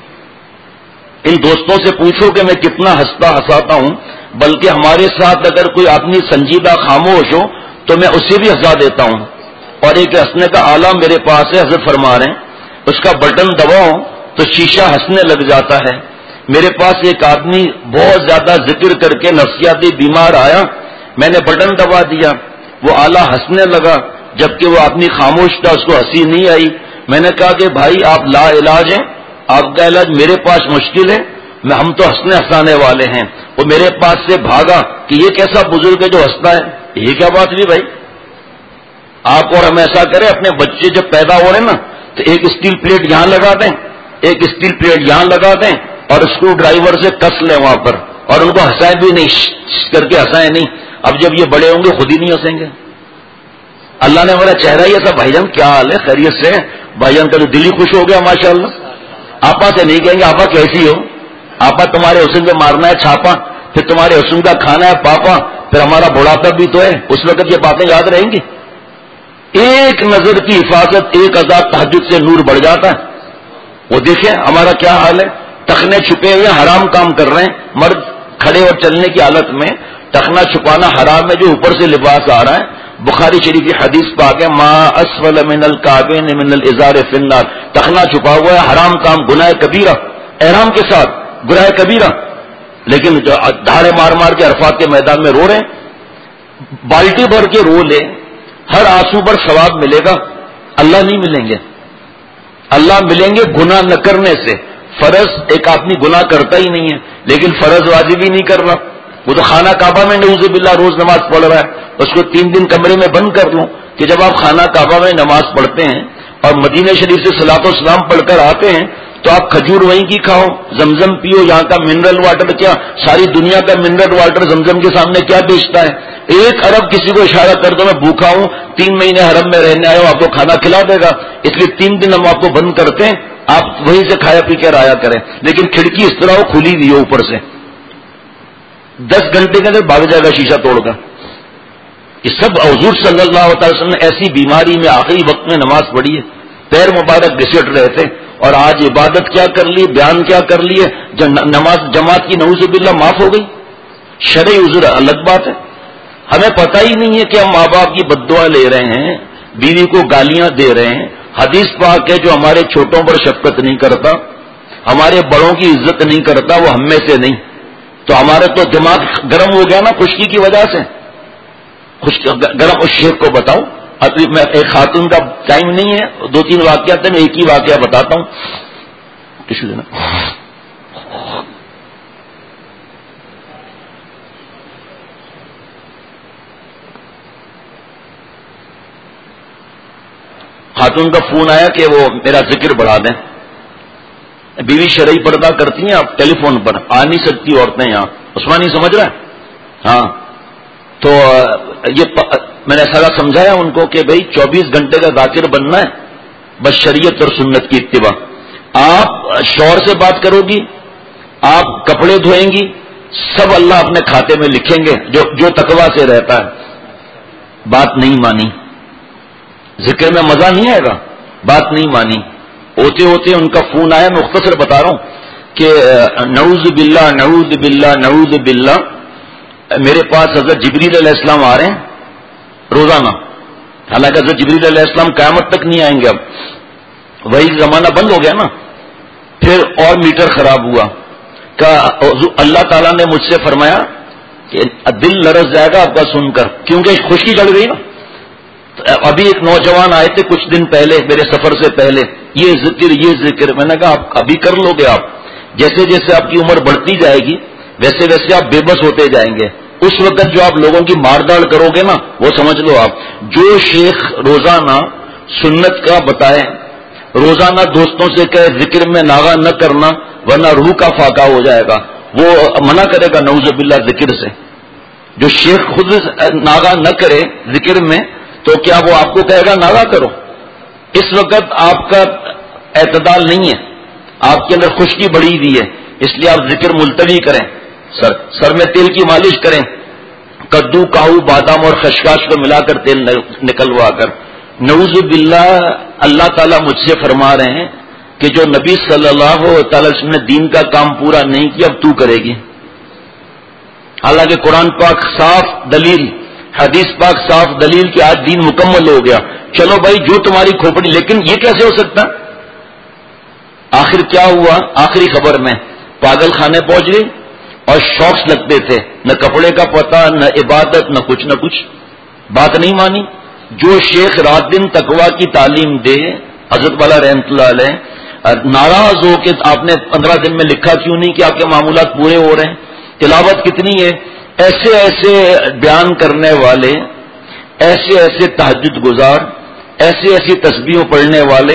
ان دوستوں سے پوچھو کہ میں کتنا ہنستا ہنساتا ہوں، بلکہ ہمارے ساتھ اگر کوئی آدمی سنجیدہ خاموش ہو تو میں اسے بھی ہنسا دیتا ہوں. اور ایک ہنسنے کا آلہ میرے پاس ہے، حضرت فرما رہے ہیں اس کا بٹن دباؤ تو شیشہ ہنسنے لگ جاتا ہے. میرے پاس ایک آدمی بہت زیادہ ذکر کر کے نفسیاتی بیمار آیا، میں نے بٹن دبا دیا، وہ آلہ ہنسنے لگا، جبکہ وہ آدمی خاموش تھا، اس کو ہنسی نہیں آئی. میں نے کہا کہ بھائی آپ لا علاج ہیں، آپ کا علاج میرے پاس مشکل ہے، میں ہم تو ہنسنے ہنسانے والے ہیں. وہ میرے پاس سے بھاگا کہ یہ کیسا بزرگ ہے جو ہنستا ہے، یہ کیا بات ہوئی بھائی؟ آپ اور ہم ایسا کریں، اپنے بچے جب پیدا ہو رہے ہیں نا تو ایک اسٹیل پلیٹ یہاں لگا دیں، ایک اسٹیل پلیٹ یہاں لگا دیں اور اسکرو ڈرائیور سے کس لیں وہاں پر، اور ان کو ہنسائیں بھی نہیں، کر کے ہنسائیں نہیں. اب جب یہ بڑے ہوں گے خود ہی نہیں ہنسیں گے. اللہ نے ہمارا چہرہ ہی ایسا، بھائی جان کیا حال ہے، خیریت سے؟ بھائی جان کا تو دل ہی خوش ہو گیا ماشاءاللہ. آپا سے نہیں کہیں گے آپا کیسی ہو، آپا تمہارے حسن پہ مارنا ہے چھاپا، پھر تمہارے حسن کا کھانا ہے پاپا، پھر ہمارا بڑھاپا بھی تو ہے، اس وقت یہ باتیں یاد رہیں گی. ایک نظر کی حفاظت، ایک ہزار تہجد سے نور بڑھ جاتا ہے. وہ دیکھیں ہمارا کیا حال ہے، ٹخنے چھپے ہوئے حرام کام کر رہے ہیں. مرد کھڑے اور چلنے کی حالت میں ٹخنا چھپانا حرام ہے، جو اوپر سے لباس آ رہا ہے. بخاری شریف کی حدیث پاک ہے ما اسفل من الکعبین من الازار فی النار، ٹخنا چھپا ہوا ہے، حرام کام، گناہ کبیرہ، احرام کے ساتھ گناہ کبیرہ. لیکن جو دھاڑے مار مار کے عرفات کے میدان میں رو رہے ہیں، بالٹی بھر کے رو لے، ہر آنسو پر ثواب ملے گا، اللہ نہیں ملیں گے. اللہ ملیں گے گناہ نہ کرنے سے. فرض ایک آدمی گناہ کرتا ہی نہیں ہے لیکن فرض واجب ہی نہیں کر رہا، وہ تو خانہ کعبہ میں نعوذ باللہ روز نماز پڑھ رہا ہے، اس کو تین دن کمرے میں بند کر لوں کہ جب آپ خانہ کعبہ میں نماز پڑھتے ہیں اور مدینہ شریف سے صلاۃ و سلام پڑھ کر آتے ہیں تو آپ کھجور وہیں کی کھاؤ، زمزم پیو، یہاں کا منرل واٹر کیا، ساری دنیا کا منرل واٹر زمزم کے سامنے کیا بیچتا ہے. ایک ارب کسی کو اشارہ کر دو میں بھوکا ہوں، تین مہینے حرم میں رہنے آئے ہو، آپ کو کھانا کھلا دے گا. اس لیے تین دن ہم آپ کو بند کرتے ہیں، آپ وہیں سے کھایا پی کر آیا کریں، لیکن کھڑکی اس طرح وہ کھلی ہوئی ہے اوپر سے. دس گھنٹے کے اندر بھاگ جائے گا شیشہ توڑ کر. یہ سب حضور صلی اللہ تعالی وسلم نے ایسی بیماری میں آخری وقت میں نماز پڑھی ہے, پیر مبارک گھسٹ رہے تھے, اور آج عبادت کیا کر لی, بیان کیا کر لیے, نماز جماعت کی نعوذ باللہ معاف ہو گئی. شرعی عذر الگ بات ہے. ہمیں پتہ ہی نہیں ہے کہ ہم ماں باپ کی بد دعا لے رہے ہیں, بیوی کو گالیاں دے رہے ہیں. حدیث پاک ہے جو ہمارے چھوٹوں پر شفقت نہیں کرتا, ہمارے بڑوں کی عزت نہیں کرتا, وہ ہم میں سے نہیں. تو ہمارا تو دماغ گرم ہو گیا نا خشکی کی وجہ سے. گرم اس شیخ کو بتاؤ. ابھی میں ایک خاتون کا ٹائم نہیں ہے, دو تین واقعات ہیں, میں ایک ہی واقعہ بتاتا ہوں. ٹشو دینا. خاتون کا فون آیا کہ وہ میرا ذکر بڑھا دیں. بیوی شرعی پردہ کرتی ہیں, آپ ٹیلی فون پر آ نہیں سکتی عورتیں یہاں. عثمانی سمجھ رہے ہیں؟ ہاں. تو یہ میں نے ایسا سمجھایا ان کو کہ بھائی چوبیس گھنٹے کا ذاکر بننا ہے, بس شریعت اور سنت کی اتباع. آپ شوہر سے بات کرو گی, آپ کپڑے دھوئیں گی, سب اللہ اپنے کھاتے میں لکھیں گے جو جو تقوی سے رہتا ہے. بات نہیں مانی, ذکر میں مزہ نہیں آئے گا. بات نہیں مانی, ہوتے ہوتے ان کا فون آیا. میں مختصر بتا رہا ہوں کہ نعوذ باللہ نعوذ باللہ نعوذ باللہ, میرے پاس حضرت جبریل علیہ السلام آ رہے ہیں روزانہ. حالانکہ حضرت جبریل علیہ السلام قیامت تک نہیں آئیں گے. اب وہی زمانہ بند ہو گیا نا. پھر اور میٹر خراب ہوا کہ اللہ تعالیٰ نے مجھ سے فرمایا کہ دل لرز جائے گا آپ کا سن کر, کیونکہ خوشی چڑھ گئی نا. ابھی ایک نوجوان آئے تھے کچھ دن پہلے میرے سفر سے پہلے, یہ ذکر یہ ذکر. میں نے کہا آپ ابھی کر لو گے, آپ جیسے جیسے آپ کی عمر بڑھتی جائے گی ویسے ویسے آپ بے بس ہوتے جائیں گے. اس وقت جو آپ لوگوں کی مارداڑ کرو گے نا, وہ سمجھ لو آپ. جو شیخ روزانہ سنت کا بتائے, روزانہ دوستوں سے کہے ذکر میں ناغہ نہ کرنا ورنہ روح کا فاقہ ہو جائے گا, وہ منع کرے گا نعوذ باللہ ذکر سے. جو شیخ خود ناغہ نہ کرے ذکر میں تو کیا وہ آپ کو کہے گا ناغہ کرو؟ اس وقت آپ کا اعتدال نہیں ہے, آپ کے اندر خشکی بڑھی ہوئی ہے. اس لیے آپ ذکر ملتوی کریں, سر سر میں تیل کی مالش کریں, کدو کاہو بادام اور خشخاش کو ملا کر تیل نکلوا کر. نعوذ باللہ اللہ تعالیٰ مجھ سے فرما رہے ہیں کہ جو نبی صلی اللہ تعالی وسلم نے دین کا کام پورا نہیں کیا اب تو کرے گی. حالانکہ قرآن پاک صاف دلیل, حدیث پاک صاف دلیل کہ آج دین مکمل ہو گیا. چلو بھائی جو تمہاری کھوپڑی, لیکن یہ کیسے ہو سکتا؟ آخر کیا ہوا؟ آخری خبر میں پاگل خانے پہنچ گئی اور شوقس لگتے تھے, نہ کپڑے کا پتہ نہ عبادت نہ کچھ نہ کچھ. بات نہیں مانی. جو شیخ رات دن تقوی کی تعلیم دے, حضرت والا رحمت اللہ علیہ, ناراض ہو کہ آپ نے پندرہ دن میں لکھا کیوں نہیں کہ آپ کے معمولات پورے ہو رہے ہیں. تلاوت کتنی ہے, ایسے ایسے بیان کرنے والے, ایسے ایسے تہجد گزار, ایسے ایسی تسبیحوں پڑھنے والے.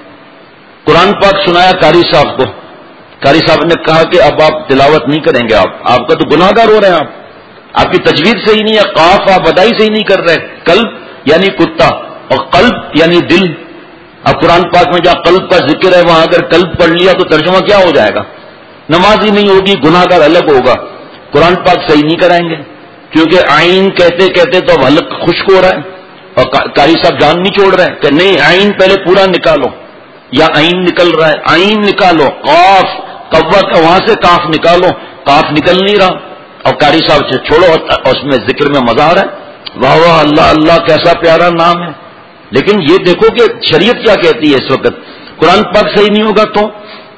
قرآن پاک سنایا قاری صاحب کو, قاری صاحب نے کہا کہ اب آپ تلاوت نہیں کریں گے, آپ آپ کا تو گناہ گار ہو رہے ہیں, آپ آپ کی تجوید صحیح نہیں ہے, قاف آپ ادائی صحیح نہیں کر رہے. قلب یعنی کتا اور قلب یعنی دل. اب قرآن پاک میں جہاں قلب کا ذکر ہے وہاں اگر قلب پڑھ لیا تو ترجمہ کیا ہو جائے گا؟ نماز ہی نہیں ہوگی, گناہ گار الگ ہوگا. قرآن پاک صحیح نہیں کرائیں گے کیونکہ آئین کہتے کہتے تو اب حلق خشک ہو رہا ہے اور قاری صاحب جان نہیں چھوڑ رہے کہ نہیں آئین پہلے پورا نکالو, یا آئین نکل رہا ہے, آئین نکالو, قاف قوا کا وہاں سے کاف نکالو, کاف نکل نہیں رہا اور قاری صاحب سے چھوڑو اور اس میں ذکر میں مزہ آ رہا ہے. واہ واہ اللہ اللہ کیسا پیارا نام ہے. لیکن یہ دیکھو کہ شریعت کیا کہتی ہے اس وقت. قرآن پاک صحیح نہیں ہوگا تو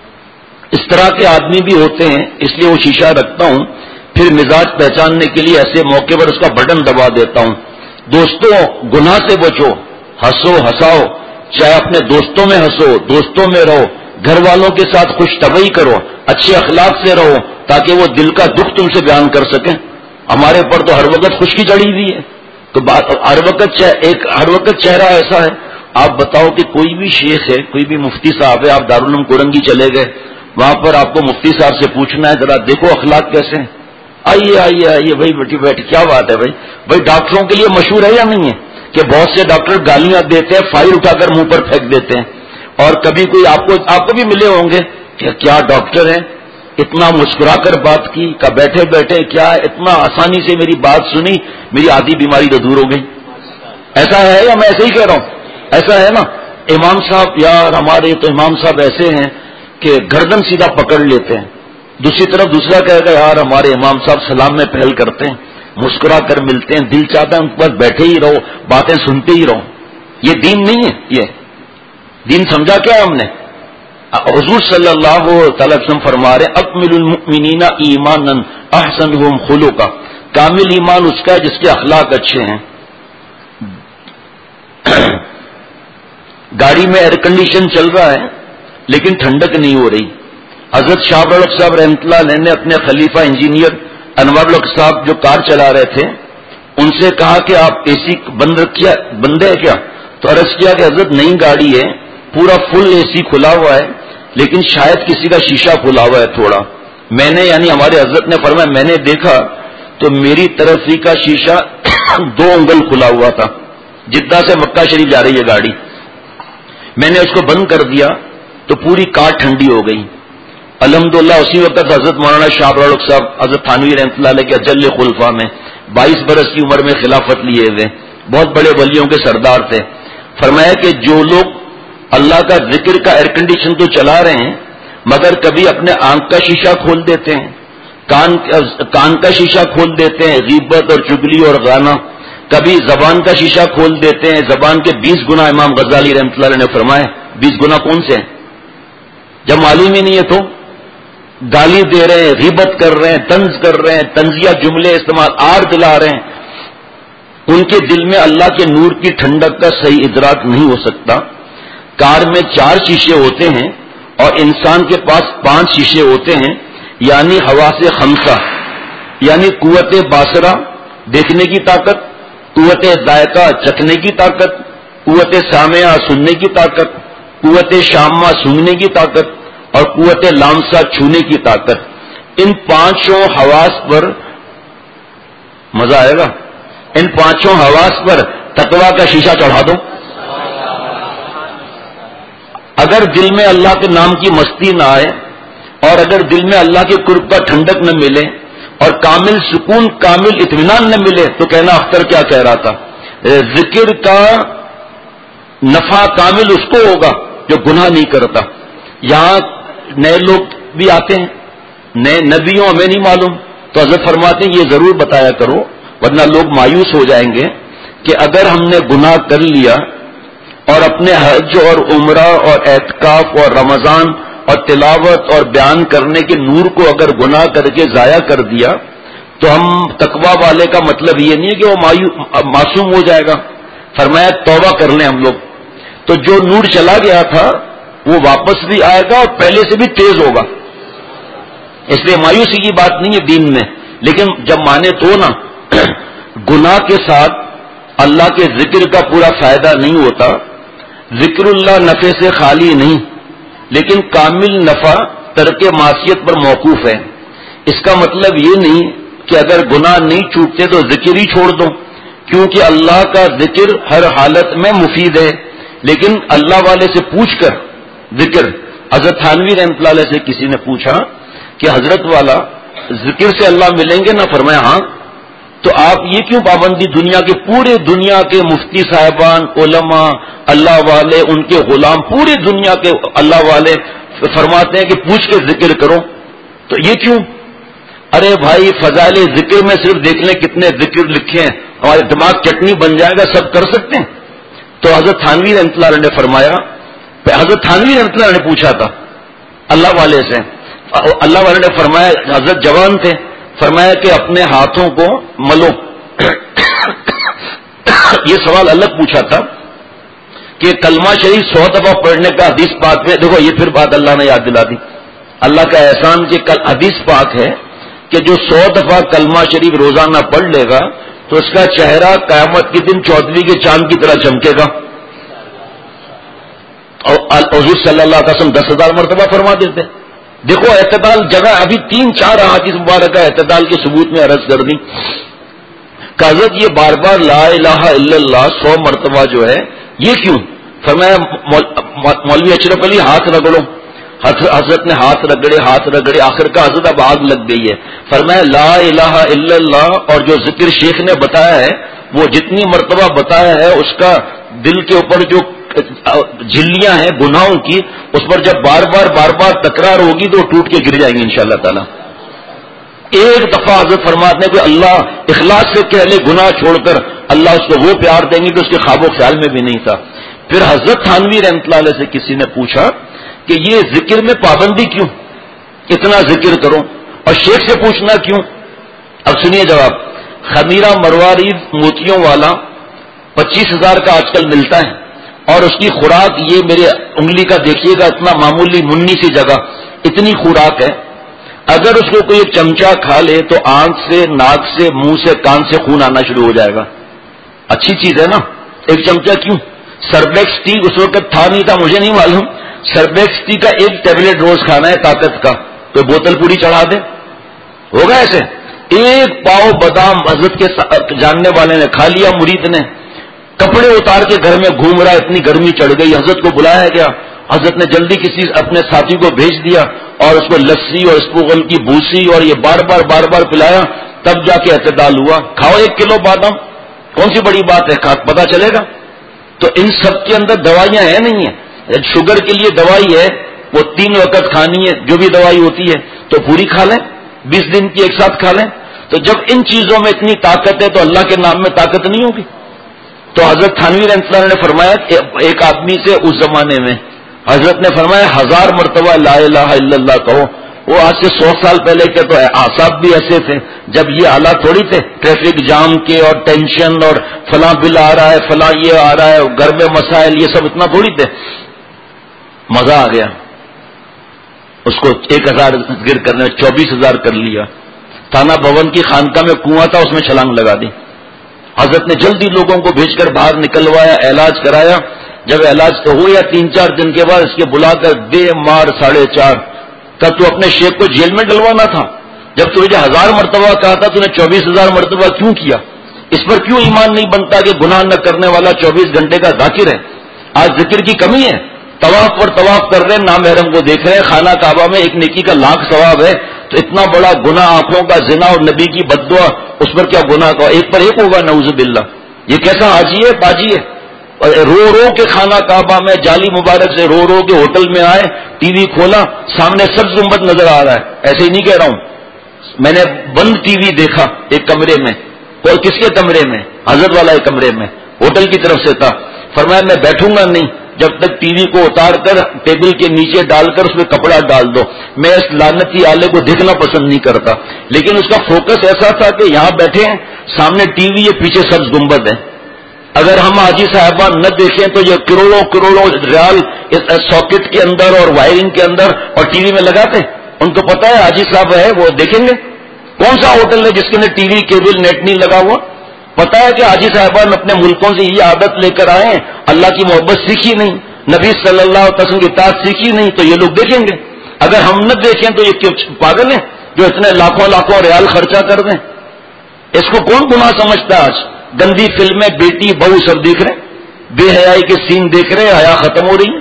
اس طرح کے آدمی بھی ہوتے ہیں, اس لیے وہ شیشہ رکھتا ہوں. پھر مزاج پہچاننے کے لیے ایسے موقع پر اس کا بٹن دبا دیتا ہوں. دوستوں گناہ سے بچو, ہنسو ہنساؤ, چاہے اپنے دوستوں میں ہنسو, دوستوں میں رہو, گھر والوں کے ساتھ خوش طبعی کرو, اچھے اخلاق سے رہو تاکہ وہ دل کا دکھ تم سے بیان کر سکیں. ہمارے پر تو ہر وقت خشکی چڑھی ہوئی ہے, تو بات ہر وقت ایک ہر وقت چہرہ ایسا ہے. آپ بتاؤ کہ کوئی بھی شیخ ہے, کوئی بھی مفتی صاحب ہے, آپ دارالعلوم کورنگی چلے گئے, وہاں پر آپ کو مفتی صاحب سے پوچھنا ہے ذرا دیکھو اخلاق کیسے ہیں, آئیے آئیے آئیے بھائی بیٹھی بیٹھ کیا بات ہے بھائی. بھائی ڈاکٹروں کے لیے مشہور ہے یا نہیں ہے کہ بہت سے ڈاکٹر گالیاں دیتے ہیں, فائل اٹھا کر منہ پر پھینک دیتے ہیں. اور کبھی کوئی آپ کو آپ کو بھی ملے ہوں گے کہ کیا ڈاکٹر ہیں, اتنا مسکرا کر بات کی کہ بیٹھے بیٹھے کیا اتنا آسانی سے میری بات سنی, میری آدھی بیماری تو دور ہو گئی. ایسا ہے یا میں ایسے ہی کہہ رہا ہوں؟ ایسا ہے نا. امام صاحب یار ہمارے تو امام صاحب ایسے ہیں کہ گردن سیدھا پکڑ لیتے ہیں. دوسری طرف دوسرا کہے گا یار ہمارے امام صاحب سلام میں پہل کرتے ہیں, مسکرا کر ملتے ہیں, دل چاہتا ہے ان کے پاس بیٹھے ہی رہو, باتیں سنتے ہی رہو. یہ دین نہیں ہے. یہ دین سمجھا کیا ہم نے؟ حضور صلی اللہ تعالی وسلم فرما رہے اکمل المؤمنین ایمانا احسنهم خلقا, کامل ایمان اس کا ہے جس کے اخلاق اچھے ہیں. گاڑی میں ایئر کنڈیشن چل رہا ہے لیکن ٹھنڈک نہیں ہو رہی. حضرت شاہ الحق صاحب رحمۃ اللہ علیہ نے اپنے خلیفہ انجینئر انور الحق صاحب جو کار چلا رہے تھے ان سے کہا کہ آپ اے سی بند رکھیا بند ہے کیا؟ تو عرض کیا کہ حضرت نئی گاڑی ہے, پورا فل اے سی کھلا ہوا ہے لیکن شاید کسی کا شیشہ کھلا ہوا ہے تھوڑا. میں نے یعنی ہمارے حضرت نے فرمایا میں نے دیکھا تو میری طرف ہی کا شیشہ دو انگل کھلا ہوا تھا. جدہ سے مکہ شریف جا رہی ہے گاڑی, میں نے اس کو بند کر دیا تو پوری کار ٹھنڈی ہو گئی. الحمدللہ اسی وقت حضرت مولانا شاہ الحق صاحب حضرت تھانوی رحمۃ اللہ علیہ کے اجل خلفاء میں بائیس برس کی عمر میں خلافت لیے ہوئے, بہت بڑے ولیوں کے سردار تھے. فرمایا کہ جو لوگ اللہ کا ذکر کا ایئر کنڈیشن تو چلا رہے ہیں مگر کبھی اپنے آنکھ کا شیشہ کھول دیتے ہیں, کان کان کا شیشہ کھول دیتے ہیں, غیبت اور چگلی اور غانا, کبھی زبان کا شیشہ کھول دیتے ہیں. زبان کے بیس گنا امام غزالی رحمۃ اللہ علیہ نے فرمایا. بیس گنا کون سے ہیں؟ جب معلوم ہی نہیں ہے تو گالی دے رہے ہیں, غیبت کر رہے ہیں, طنز کر رہے ہیں, طنزیہ جملے استعمال, آر دلا رہے ہیں. ان کے دل میں اللہ کے نور کی ٹھنڈک کا صحیح ادراک نہیں ہو سکتا. کار میں چار شیشے ہوتے ہیں اور انسان کے پاس پانچ شیشے ہوتے ہیں, یعنی حواس خمسہ, یعنی قوت باصرہ دیکھنے کی طاقت, قوت ذائقہ چکھنے کی طاقت, قوت سامعہ سننے کی طاقت, قوت شامہ سونگنے کی طاقت اور قوت لامسہ چھونے کی طاقت. ان پانچوں حواس پر مزہ آئے گا. ان پانچوں حواس پر تقویٰ کا شیشہ چڑھا دو. اگر دل میں اللہ کے نام کی مستی نہ آئے اور اگر دل میں اللہ کے قرب کا ٹھنڈک نہ ملے اور کامل سکون کامل اطمینان نہ ملے تو کہنا اختر کیا کہہ رہا تھا, ذکر کا نفع کامل اس کو ہوگا جو گناہ نہیں کرتا. یہاں نئے لوگ بھی آتے ہیں, نئے نبیوں ہمیں نہیں معلوم, تو حضرت فرماتے ہیں یہ ضرور بتایا کرو ورنہ لوگ مایوس ہو جائیں گے کہ اگر ہم نے گناہ کر لیا اور اپنے حج اور عمرہ اور اعتکاف اور رمضان اور تلاوت اور بیان کرنے کے نور کو اگر گناہ کر کے ضائع کر دیا تو ہم تقویٰ والے کا مطلب یہ نہیں ہے کہ وہ معصوم ہو جائے گا. فرمایا توبہ کر لیں ہم لوگ, تو جو نور چلا گیا تھا وہ واپس بھی آئے گا اور پہلے سے بھی تیز ہوگا. اس لیے مایوسی کی بات نہیں ہے دین میں, لیکن جب مانے تو نا گناہ کے ساتھ اللہ کے ذکر کا پورا فائدہ نہیں ہوتا. ذکر اللہ نفع سے خالی نہیں, لیکن کامل نفع ترک معصیت پر موقوف ہے. اس کا مطلب یہ نہیں کہ اگر گناہ نہیں چھوٹتے تو ذکر ہی چھوڑ دو, کیونکہ اللہ کا ذکر ہر حالت میں مفید ہے. لیکن اللہ والے سے پوچھ کر ذکر, حضرت تھانوی رحمۃ اللہ علیہ سے کسی نے پوچھا کہ حضرت والا ذکر سے اللہ ملیں گے نا؟ فرمایا ہاں. تو آپ یہ کیوں پابندی, دنیا کے پورے دنیا کے مفتی صاحبان, علماء, اللہ والے, ان کے غلام, پوری دنیا کے اللہ والے فرماتے ہیں کہ پوچھ کے ذکر کرو, تو یہ کیوں؟ ارے بھائی فضائل ذکر میں صرف دیکھ لیں کتنے ذکر لکھے ہیں, ہمارے دماغ چٹنی بن جائے گا, سب کر سکتے ہیں. تو حضرت تھانوی رحمۃ اللہ علیہ نے فرمایا, حضرت تھانوی رحمۃ اللہ علیہ نے پوچھا تھا اللہ والے سے, اللہ والے نے فرمایا, حضرت جوان تھے, فرمایا کہ اپنے ہاتھوں کو ملو. یہ سوال الگ پوچھا تھا کہ کلمہ شریف سو دفعہ پڑھنے کا حدیث پاک ہے. دیکھو یہ پھر بات اللہ نے یاد دلا دی, اللہ کا احسان کہ کل حدیث پاک ہے کہ جو سو دفعہ کلمہ شریف روزانہ پڑھ لے گا تو اس کا چہرہ قیامت کے دن چودھویں کے چاند کی طرح چمکے گا. اور حضور صلی اللہ علیہ وسلم دس ہزار مرتبہ فرما دیتے. دیکھو اعتدال جگہ ابھی تین چار احادیث مبارکہ اعتدال کے ثبوت میں عرض کر دی. حضرت یہ بار بار لا الہ الا اللہ سو مرتبہ جو ہے یہ کیوں؟ فرمایا مولوی اشرف علی ہاتھ رگڑو. حضرت نے ہاتھ رگڑے ہاتھ رگڑے آخر کا حضرت اب آگ لگ گئی ہے. فرمایا لا الہ الا اللہ، اور جو ذکر شیخ نے بتایا ہے وہ جتنی مرتبہ بتایا ہے اس کا دل کے اوپر جو جھلیاں ہیں گناہوں کی، اس پر جب بار بار بار بار تکرار ہوگی تو وہ ٹوٹ کے گر جائیں گے انشاءاللہ تعالی. ایک دفعہ حضرت فرماتے ہیں کہ اللہ اخلاص سے کہہ لے گناہ چھوڑ کر، اللہ اس کو وہ پیار دیں گے کہ اس کے خواب و خیال میں بھی نہیں تھا. پھر حضرت تھانوی رحمۃ اللہ علیہ سے کسی نے پوچھا کہ یہ ذکر میں پابندی کیوں، اتنا ذکر کرو، اور شیخ سے پوچھنا کیوں؟ اب سنیے جواب. خمیرہ مروارید موتیوں والا پچیس ہزار کا آج کل ملتا ہے، اور اس کی خوراک یہ میرے انگلی کا دیکھیے گا اتنا معمولی منی سی جگہ، اتنی خوراک ہے. اگر اس کو کوئی ایک چمچہ کھا لے تو آنکھ سے، ناک سے، منہ سے، کان سے خون آنا شروع ہو جائے گا. اچھی چیز ہے نا. ایک چمچہ کیوں؟ سربیکس ٹی اس وقت تھا نہیں تھا مجھے نہیں معلوم، سربیکس ٹی کا ایک ٹیبلٹ روز کھانا ہے طاقت کا، تو بوتل پوری چڑھا دے، ہوگا ایسے؟ ایک پاؤ بادام حضرت کے جاننے والے نے کھا لیا، مرید نے کپڑے اتار کے گھر میں گھوم رہا، اتنی گرمی چڑھ گئی، حضرت کو بلایا گیا. حضرت نے جلدی کسی اپنے ساتھی کو بھیج دیا اور اس کو لسی اور اسپوغل کی بھوسی اور یہ بار بار بار بار پلایا، تب جا کے اعتدال ہوا. کھاؤ ایک کلو بادام، کون سی بڑی بات ہے، پتا چلے گا. تو ان سب کے اندر دوائیاں ہیں نہیں ہیں. شوگر کے لیے دوائی ہے، وہ تین وقت کھانی ہے جو بھی دوائی ہوتی ہے، تو پوری کھا لیں، بیس دن کی ایک ساتھ کھا لیں. تو جب ان چیزوں میں اتنی طاقت ہے تو اللہ کے نام میں طاقت نہیں ہوگی. تو حضرت تھانوی رحمۃ اللہ نے فرمایا کہ ایک آدمی سے اس زمانے میں حضرت نے فرمایا ہزار مرتبہ لا الہ الا اللہ کہو. وہ آج سے سو سال پہلے کے تو اعصاب بھی ایسے تھے، جب یہ حالات تھوڑی تھے ٹریفک جام کے اور ٹینشن اور فلاں بل آ رہا ہے، فلاں یہ آ رہا ہے، گھر میں مسائل، یہ سب اتنا تھوڑی تھے. مزہ آ گیا اس کو ایک ہزار ذکر کرنے میں، چوبیس ہزار کر لیا. تھانہ بھون کی خانقاہ میں کنواں تھا، اس میں چھلانگ لگا دی. حضرت نے جلدی لوگوں کو بھیج کر باہر نکلوایا، علاج کرایا. جب علاج تو ہو یا تین چار دن کے بعد اس کے بلا کر دے مار ساڑھے چار. تب تو اپنے شیخ کو جیل میں ڈلوانا تھا. جب تجھے ہزار مرتبہ کہا تھا تو نے چوبیس ہزار مرتبہ کیوں کیا؟ اس پر کیوں ایمان نہیں بنتا کہ گناہ نہ کرنے والا چوبیس گھنٹے کا ذاکر ہے؟ آج ذکر کی کمی ہے. طواف پر طواف کر رہے ہیں، نامحرم کو دیکھ رہے ہیں، خانہ کعبہ میں ایک نیکی کا لاکھ ثواب ہے، تو اتنا بڑا گناہ آنکھوں کا زنا اور نبی کی بددعا، اس پر کیا گناہ کا ایک پر ایک ہوگا؟ نعوذ باللہ. یہ کیسا حاجی ہے باجی ہے؟ رو رو کے خانہ کعبہ میں جالی مبارک سے رو رو کے ہوٹل میں آئے، ٹی وی کھولا، سامنے سبز گنبد نظر آ رہا ہے. ایسے ہی نہیں کہہ رہا ہوں، میں نے بند ٹی وی دیکھا ایک کمرے میں. اور کس کے کمرے میں؟ حضرت والا ایک کمرے میں، ہوٹل کی طرف سے تھا. فرمایا میں بیٹھوں گا نہیں جب تک ٹی وی کو اتار کر ٹیبل کے نیچے ڈال کر اس میں کپڑا ڈال دو. میں اس لعنتی آلے کو دیکھنا پسند نہیں کرتا، لیکن اس کا فوکس ایسا تھا کہ یہاں بیٹھے ہیں، سامنے ٹی وی ہے، پیچھے سبز گنبد ہے. اگر ہم حاجی صاحبان نہ دیکھیں تو یہ کروڑوں کروڑوں ریال ساکٹ کے اندر اور وائرنگ کے اندر اور ٹی وی میں لگاتے. ان کو پتا ہے حاجی صاحب ہے، وہ دیکھیں گے. کون سا ہوٹل ہے جس کے اندر ٹی وی کیبل نیٹ نہیں لگا ہوا؟ پتا ہے کہ حاجی صاحبان اپنے ملکوں سے یہ عادت لے کر آئے ہیں، اللہ کی محبت سیکھی نہیں، نبی صلی اللہ علیہ وسلم کی اطاعت سیکھی نہیں، تو یہ لوگ دیکھیں گے. اگر ہم نہ دیکھیں تو یہ پاگل ہیں جو اتنے لاکھوں لاکھوں ریال خرچہ کر دیں. اس کو کون گناہ سمجھتا ہے؟ آج گندی فلمیں، بیٹی بہو سب دیکھ رہے ہیں، بے حیائی کے سین دیکھ رہے ہیں، حیا ختم ہو رہی ہے.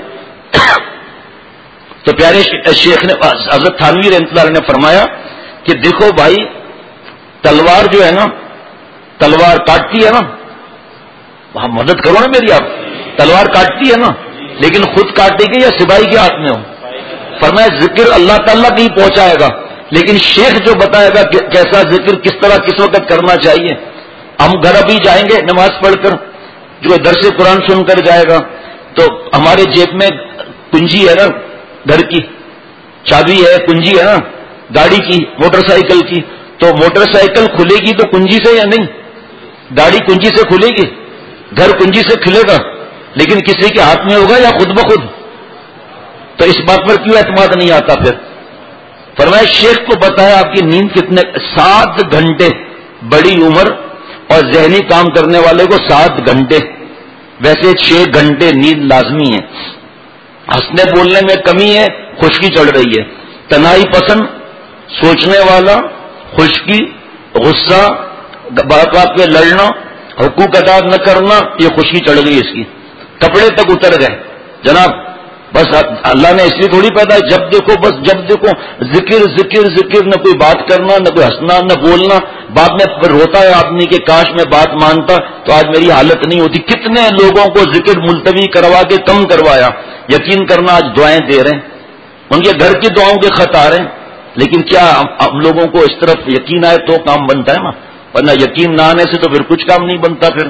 تو پیارے شیخ نے حضرت تھانوی رحمۃ اللہ نے فرمایا کہ دیکھو بھائی، تلوار جو ہے نا، تلوار کاٹتی ہے نا، وہاں مدد کرو نا میری، آپ تلوار کاٹتی ہے نا، لیکن خود کاٹے گی یا سپاہی کے ہاتھ میں ہو؟ فرمایا ذکر اللہ تعالیٰ نہیں پہنچائے گا، لیکن شیخ جو بتائے گا کہ کیسا ذکر کس طرح کس وقت کرنا چاہیے. ہم گھر ابھی جائیں گے نماز پڑھ کر، جو درس قرآن سن کر جائے گا تو ہمارے جیب میں کنجی ہے نا، گھر کی چابی ہے، کنجی ہے نا گاڑی کی، موٹر سائیکل کی، تو موٹر سائیکل کھلے گی تو کنجی سے یا نہیں؟ گاڑی کنجی سے کھلے گی، گھر کنجی سے کھلے گا، لیکن کسی کے ہاتھ میں ہوگا یا خود بخود؟ تو اس بات پر کیوں اعتماد نہیں آتا پھر؟ فرمایا شیخ کو بتایا آپ کی نیند کتنے، سات گھنٹے بڑی عمر اور ذہنی کام کرنے والے کو سات گھنٹے، ویسے چھ گھنٹے نیند لازمی ہے. ہنسنے بولنے میں کمی ہے، خشکی چڑھ رہی ہے. تنہائی پسند، سوچنے والا، خشکی، غصہ، بات بات پہ لڑنا، حقوق ادا نہ کرنا، یہ خشکی چڑھ گئی اس کی. کپڑے تک اتر گئے جناب، بس اللہ نے اس لیے تھوڑی پیدا ہے، جب دیکھو بس جب دیکھو ذکر ذکر ذکر، نہ کوئی بات کرنا، نہ کوئی ہنسنا، نہ بولنا. بعد میں روتا ہے آدمی کہ کاش میں بات مانتا تو آج میری حالت نہیں ہوتی. کتنے لوگوں کو ذکر ملتوی کروا کے کم کروایا. یقین کرنا آج دعائیں دے رہے ہیں، ان کے گھر کی دعاؤں کے خط آ رہے ہیں. لیکن کیا ہم لوگوں کو اس طرف یقین آئے تو کام بنتا ہے نا، ورنہ یقین نہ آنے سے تو پھر کچھ کام نہیں بنتا. پھر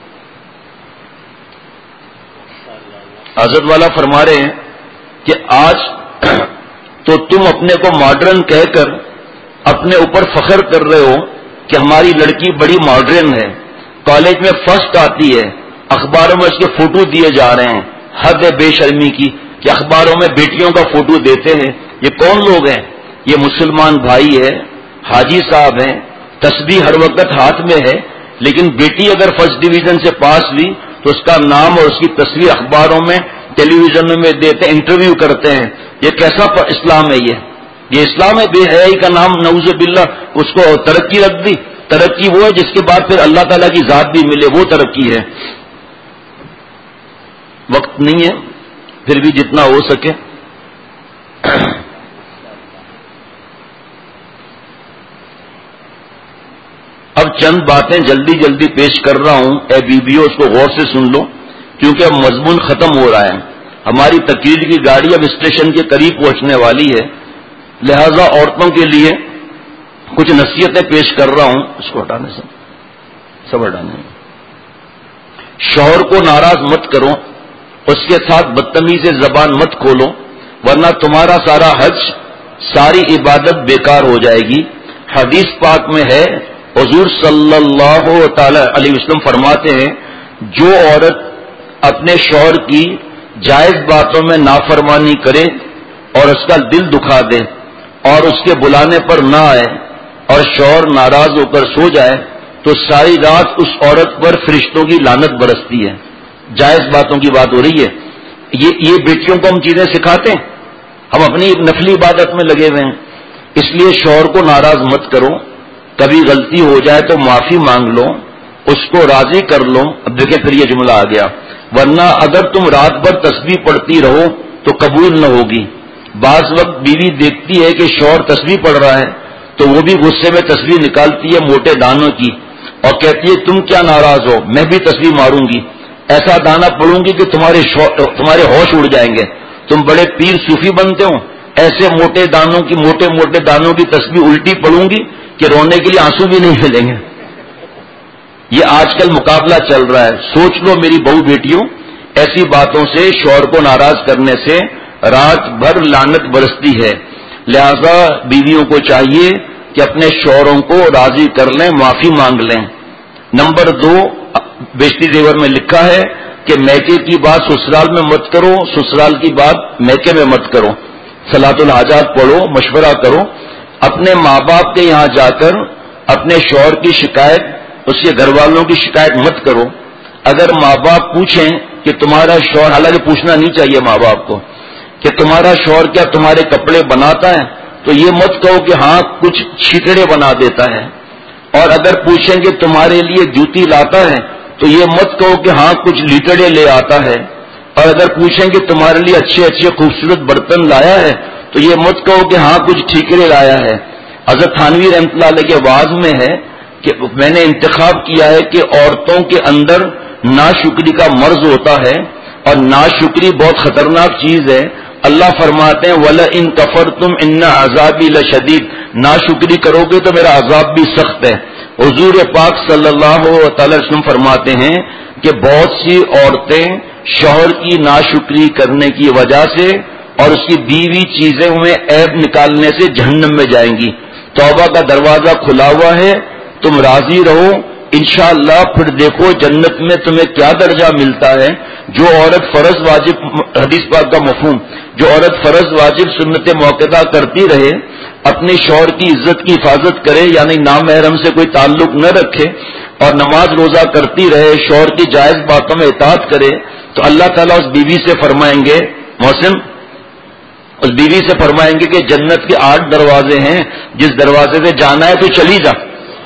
حضرت والا فرما رہے ہیں کہ آج تو تم اپنے کو ماڈرن کہہ کر اپنے اوپر فخر کر رہے ہو کہ ہماری لڑکی بڑی ماڈرن ہے، کالج میں فرسٹ آتی ہے، اخباروں میں اس کے فوٹو دیے جا رہے ہیں. حد ہے بے شرمی کی کہ اخباروں میں بیٹیوں کا فوٹو دیتے ہیں. یہ کون لوگ ہیں؟ یہ مسلمان بھائی ہے، حاجی صاحب ہیں، تسبیح ہر وقت ہاتھ میں ہے، لیکن بیٹی اگر فرسٹ ڈویژن سے پاس ہوئی تو اس کا نام اور اس کی تصویر اخباروں میں ٹیلی ویژن میں دیتے، انٹرویو کرتے ہیں. یہ کیسا اسلام ہے؟ یہ یہ اسلام ہے بے حیائی کا نام، نعوذ باللہ. اس کو ترقی رکھ دی. ترقی وہ ہے جس کے بعد پھر اللہ تعالیٰ کی ذات بھی ملے، وہ ترقی ہے. وقت نہیں ہے، پھر بھی جتنا ہو سکے. اب چند باتیں جلدی جلدی پیش کر رہا ہوں، اے بیویوں اس کو غور سے سن لو کیونکہ اب مضمون ختم ہو رہا ہے. ہماری تقریر کی گاڑی اب اسٹیشن کے قریب پہنچنے والی ہے، لہذا عورتوں کے لیے کچھ نصیحتیں پیش کر رہا ہوں. اس کو ہٹانے سے سب ہٹانے. شوہر کو ناراض مت کرو، اس کے ساتھ بدتمیزی سے زبان مت کھولو، ورنہ تمہارا سارا حج، ساری عبادت بیکار ہو جائے گی. حدیث پاک میں ہے، حضور صلی اللہ تعالی علیہ وسلم فرماتے ہیں، جو عورت اپنے شوہر کی جائز باتوں میں نافرمانی کرے اور اس کا دل دکھا دے اور اس کے بلانے پر نہ آئے اور شوہر ناراض ہو کر سو جائے تو ساری رات اس عورت پر فرشتوں کی لعنت برستی ہے. جائز باتوں کی بات ہو رہی ہے. یہ یہ بیٹیوں کو ہم چیزیں سکھاتے ہیں، ہم اپنی نفلی عبادت میں لگے ہوئے ہیں. اس لیے شوہر کو ناراض مت کرو، کبھی غلطی ہو جائے تو معافی مانگ لو، اس کو راضی کر لو. اب دیکھیں پھر یہ جملہ آ گیا، ورنہ اگر تم رات بھر تسبیح پڑھتی رہو تو قبول نہ ہوگی. بعض وقت بیوی دیکھتی ہے کہ شوہر تسبیح پڑھ رہا ہے تو وہ بھی غصے میں تسبیح نکالتی ہے موٹے دانوں کی اور کہتی ہے تم کیا ناراض ہو، میں بھی تسبیح ماروں گی، ایسا دانا پڑوں گی کہ تمہارے تمہارے ہوش اڑ جائیں گے. تم بڑے پیر صوفی بنتے ہو، ایسے موٹے دانوں کی موٹے موٹے دانوں کی تسبیح الٹی پڑوں گی کہ رونے کے لیے آنسو بھی نہیں ملیں گے. یہ آج کل مقابلہ چل رہا ہے. سوچ لو میری بہو بیٹیوں، ایسی باتوں سے، شوہر کو ناراض کرنے سے رات بھر لعنت برستی ہے. لہذا بیویوں کو چاہیے کہ اپنے شوہروں کو راضی کر لیں، معافی مانگ لیں. نمبر دو، بیشتی زیور میں لکھا ہے کہ میکے کی بات سسرال میں مت کرو، سسرال کی بات میکے میں مت کرو. صلاۃ الحاجات پڑھو، مشورہ کرو. اپنے ماں باپ کے یہاں جا کر اپنے شوہر کی شکایت، اس کے گھر والوں کی شکایت مت کرو. اگر ماں باپ پوچھیں کہ تمہارا شوہر، حالانکہ پوچھنا نہیں چاہیے ماں باپ کو، کہ تمہارا شوہر کیا تمہارے کپڑے بناتا ہے، تو یہ مت کہو کہ ہاں کچھ چھیتڑے بنا دیتا ہے. اور اگر پوچھیں کہ تمہارے لیے جوتی لاتا ہے تو یہ مت کہو کہ ہاں کچھ لیٹڑے لے آتا ہے. اور اگر پوچھیں کہ تمہارے لیے اچھے اچھے خوبصورت برتن لایا ہے تو یہ مت کہو کہ ہاں کچھ ٹھیکرے لایا ہے. حضرت تھانوی رحمۃ اللہ علیہ کے واعظ میں ہے کہ میں نے انتخاب کیا ہے کہ عورتوں کے اندر ناشکری کا مرض ہوتا ہے اور ناشکری بہت خطرناک چیز ہے. اللہ فرماتے ہیں وَلَئِن كَفَرْتُمْ إِنَّ عَذَابِي لَشَدِيدٌ، ناشکری کرو گے تو میرا عذاب بھی سخت ہے. حضور پاک صلی اللہ تعالی وسلم فرماتے ہیں کہ بہت سی عورتیں شوہر کی ناشکری کرنے کی وجہ سے اور اس کی بیوی چیزیں میں عیب نکالنے سے جہنم میں جائیں گی. توبہ کا دروازہ کھلا ہوا ہے، تم راضی رہو انشاءاللہ. پھر دیکھو جنت میں تمہیں کیا درجہ ملتا ہے. جو عورت فرض واجب، حدیث پاک کا مفہوم، جو عورت فرض واجب سنت موقعہ کرتی رہے، اپنے شوہر کی عزت کی حفاظت کرے، یعنی نامحرم سے کوئی تعلق نہ رکھے اور نماز روزہ کرتی رہے، شوہر کی جائز باتوں میں اطاعت کرے، تو اللہ تعالیٰ اس بیوی سے فرمائیں گے، محسن اس بیوی سے فرمائیں گے کہ جنت کے آٹھ دروازے ہیں، جس دروازے سے جانا ہے تو چلی جا.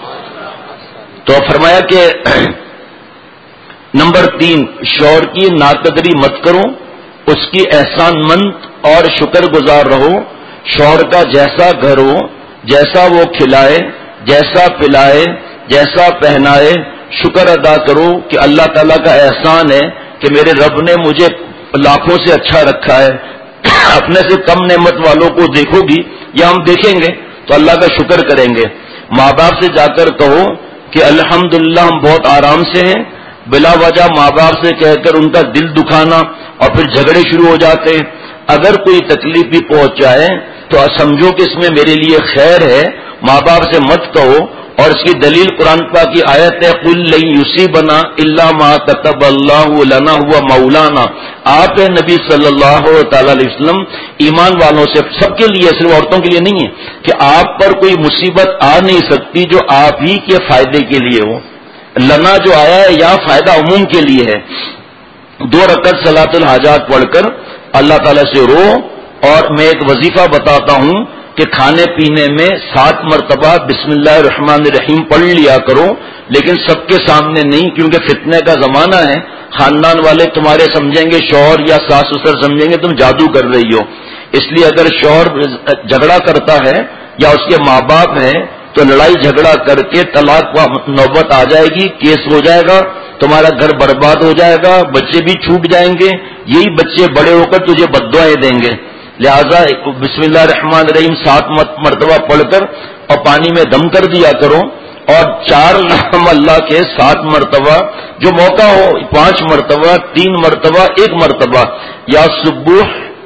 تو فرمایا کہ نمبر تین، شوہر کی ناقدری مت کرو، اس کی احسان مند اور شکر گزار رہو. شوہر کا جیسا گھر ہو، جیسا وہ کھلائے، جیسا پلائے، جیسا پہنائے، شکر ادا کرو کہ اللہ تعالیٰ کا احسان ہے کہ میرے رب نے مجھے لاکھوں سے اچھا رکھا ہے. اپنے سے کم نعمت والوں کو دیکھو گی یا ہم دیکھیں گے تو اللہ کا شکر کریں گے. ماں باپ سے جا کر کہو کہ الحمدللہ ہم بہت آرام سے ہیں. بلا وجہ ماں باپ سے کہہ کر ان کا دل دکھانا اور پھر جھگڑے شروع ہو جاتے ہیں. اگر کوئی تکلیف بھی پہنچ جائے تو سمجھو کہ اس میں میرے لیے خیر ہے. ماں باپ سے مت کہو، اور اس کی دلیل قرآن پاک کی آیت ہے قل لن یصیبنا الا ما كتب اللہ لنا هو مولانا. آپ نبی صلی اللہ تعالی علیہ وسلم ایمان والوں سے، سب کے لیے، صرف عورتوں کے لیے نہیں ہے، کہ آپ پر کوئی مصیبت آ نہیں سکتی جو آپ ہی کے فائدے کے لیے ہو. لنا جو آیا ہے یا فائدہ عموم کے لیے ہے. دو رکعت صلاۃ الحاجات پڑھ کر اللہ تعالیٰ سے رو. اور میں ایک وظیفہ بتاتا ہوں کہ کھانے پینے میں سات مرتبہ بسم اللہ الرحمن الرحیم پڑھ لیا کرو، لیکن سب کے سامنے نہیں، کیونکہ فتنے کا زمانہ ہے. خاندان والے تمہارے سمجھیں گے، شوہر یا ساس سسر سمجھیں گے تم جادو کر رہی ہو. اس لیے اگر شوہر جھگڑا کرتا ہے یا اس کے ماں باپ ہیں تو لڑائی جھگڑا کر کے طلاق نوبت آ جائے گی، کیس ہو جائے گا، تمہارا گھر برباد ہو جائے گا، بچے بھی چھوٹ جائیں گے. یہی بچے بڑے ہو کر تجھے بددعائیں دیں گے. لہذا بسم اللہ الرحمن الرحیم سات مرتبہ پڑھ کر اور پانی میں دم کر دیا کرو. اور چار نام اللہ کے سات مرتبہ، جو موقع ہو پانچ مرتبہ، تین مرتبہ، ایک مرتبہ، یا سبوح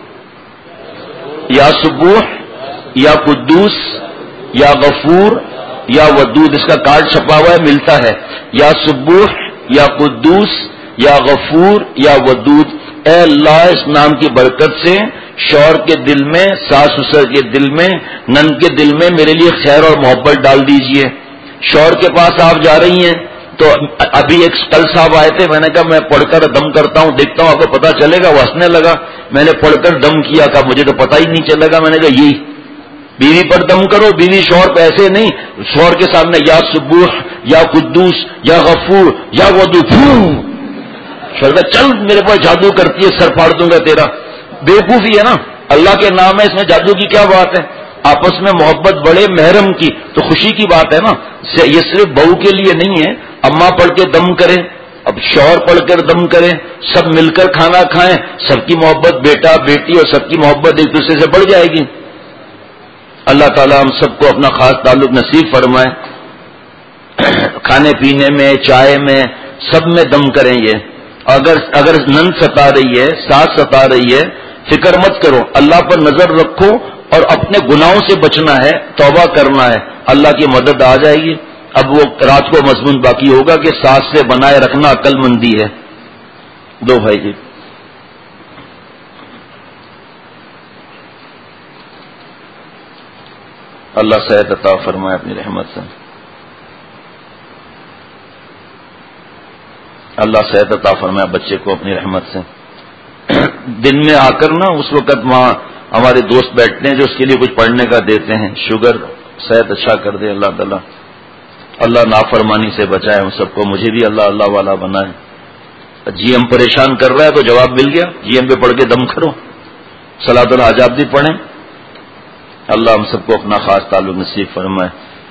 یا سبوح یا قدوس یا غفور یا ودود. اس کا کارڈ چھپا ہوا ہے، ملتا ہے. یا سبوح یا قدوس یا غفور یا ودود. اے اللہ اس نام کی برکت سے شوہر کے دل میں، ساس سسر کے دل میں، نند کے دل میں میرے لیے خیر اور محبت ڈال دیجئے. شوہر کے پاس آپ جا رہی ہیں تو ابھی ایک کل صاحب آئے تھے، میں نے کہا میں پڑھ کر دم کرتا ہوں، دیکھتا ہوں آپ کو پتا چلے گا. وہ ہنسنے لگا. میں نے پڑھ کر دم کیا، کہا مجھے تو پتا ہی نہیں چلے گا. میں نے کہا یہی بیوی پر دم کرو، بیوی شوہر پہ ایسے نہیں. شوہر کے سامنے یا سبوح یا قدوس یا غفور یا ودود. شوہر چل میرے پاس جادو کرتی ہے، سر پھاڑ دوں گا تیرا. بیوقوفی ہے نا. اللہ کے نام ہے، اس میں جادو کی کیا بات ہے؟ آپس میں محبت بڑے محرم کی تو خوشی کی بات ہے نا. یہ صرف بہو کے لیے نہیں ہے. اماں پڑھ کے دم کرے، اب شوہر پڑھ کر دم کرے، سب مل کر کھانا کھائیں، سب کی محبت، بیٹا بیٹی اور سب کی محبت ایک دوسرے سے بڑھ جائے گی. اللہ تعالیٰ ہم سب کو اپنا خاص تعلق نصیب فرمائے. کھانے پینے میں، چائے میں، سب میں دم کریں. یہ اگر اگر نند ستا رہی ہے، ساس ستا رہی ہے، فکر مت کرو، اللہ پر نظر رکھو اور اپنے گناہوں سے بچنا ہے، توبہ کرنا ہے، اللہ کی مدد آ جائے گی. اب وہ رات کو مضمون باقی ہوگا کہ ساس سے بنائے رکھنا عقل مندی ہے. دو بھائی جی. اللہ صحت عطا فرمائے اپنی رحمت سے. اللہ صحت عطا فرمائے بچے کو اپنی رحمت سے. دن میں آ کر نا اس وقت وہاں ہمارے دوست بیٹھتے ہیں جو اس کے لیے کچھ پڑھنے کا دیتے ہیں. شوگر صحت اچھا کر دے اللہ تعالیٰ. اللہ نافرمانی سے بچائے ہم سب کو. مجھے بھی اللہ اللہ والا بنائے. جی ایم پریشان کر رہا ہے تو جواب مل گیا. جی ایم پہ پڑھ کے دم کرو، صلاۃ الحاجات بھی پڑھیں. اللہ ہم سب کو اپنا خاص تعلق نصیب فرمائے.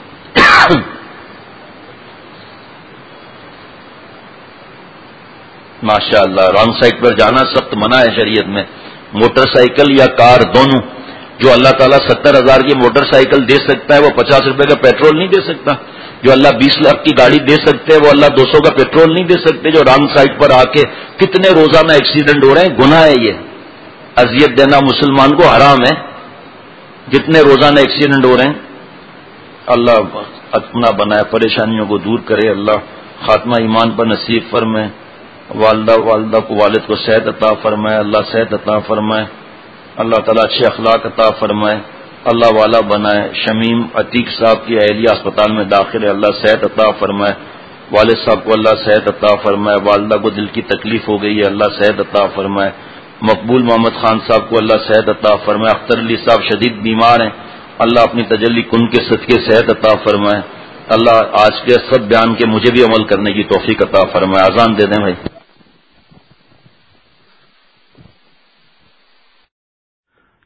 ماشاء اللہ. رانگ سائڈ پر جانا سخت منع ہے شریعت میں. موٹر سائیکل یا کار دونوں. جو اللہ تعالیٰ ستر ہزار کی موٹر سائیکل دے سکتا ہے وہ پچاس روپے کا پیٹرول نہیں دے سکتا. جو اللہ بیس لاکھ کی گاڑی دے سکتے ہیں وہ اللہ دو سو کا پیٹرول نہیں دے سکتے. جو رانگ سائڈ پر آ کے کتنے روزانہ ایکسیڈنٹ ہو رہے ہیں، گناہ ہے یہ. اذیت دینا مسلمان کو حرام ہے. جتنے روزانہ ایکسیڈنٹ ہو رہے ہیں. اللہ اپنا بنائے، پریشانیوں کو دور کرے. اللہ خاتمہ ایمان پر نصیب فرمائے. والدہ والدہ کو والد کو صحت عطا فرمائے. اللہ صحت عطا فرمائے. اللہ تعالیٰ اچھے اخلاق عطا فرمائے. اللہ والا بنائے. شمیم عتیق صاحب کی اہلیہ اسپتال میں داخل ہے، اللہ صحت عطا فرمائے. والد صاحب کو اللہ صحت عطا فرمائے. والدہ کو دل کی تکلیف ہو گئی ہے، اللہ صحت عطا فرمائے. مقبول محمد خان صاحب کو اللہ صحت عطا فرمائے. اختر علی صاحب شدید بیمار ہیں، اللہ اپنی تجلی کن کے صدقے صحت عطا فرمائے. اللہ آج کے سب بیان کے مجھے بھی عمل کرنے کی توفیق عطا فرمائے. اذان دے دیں بھائی.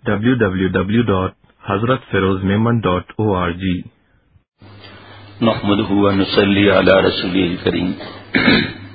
ڈبلو ڈبلو ڈبلو ڈاٹ حضرت Feroz Memon dot O R G. نحمدہ و نصلی علی رسولہ الکریم۔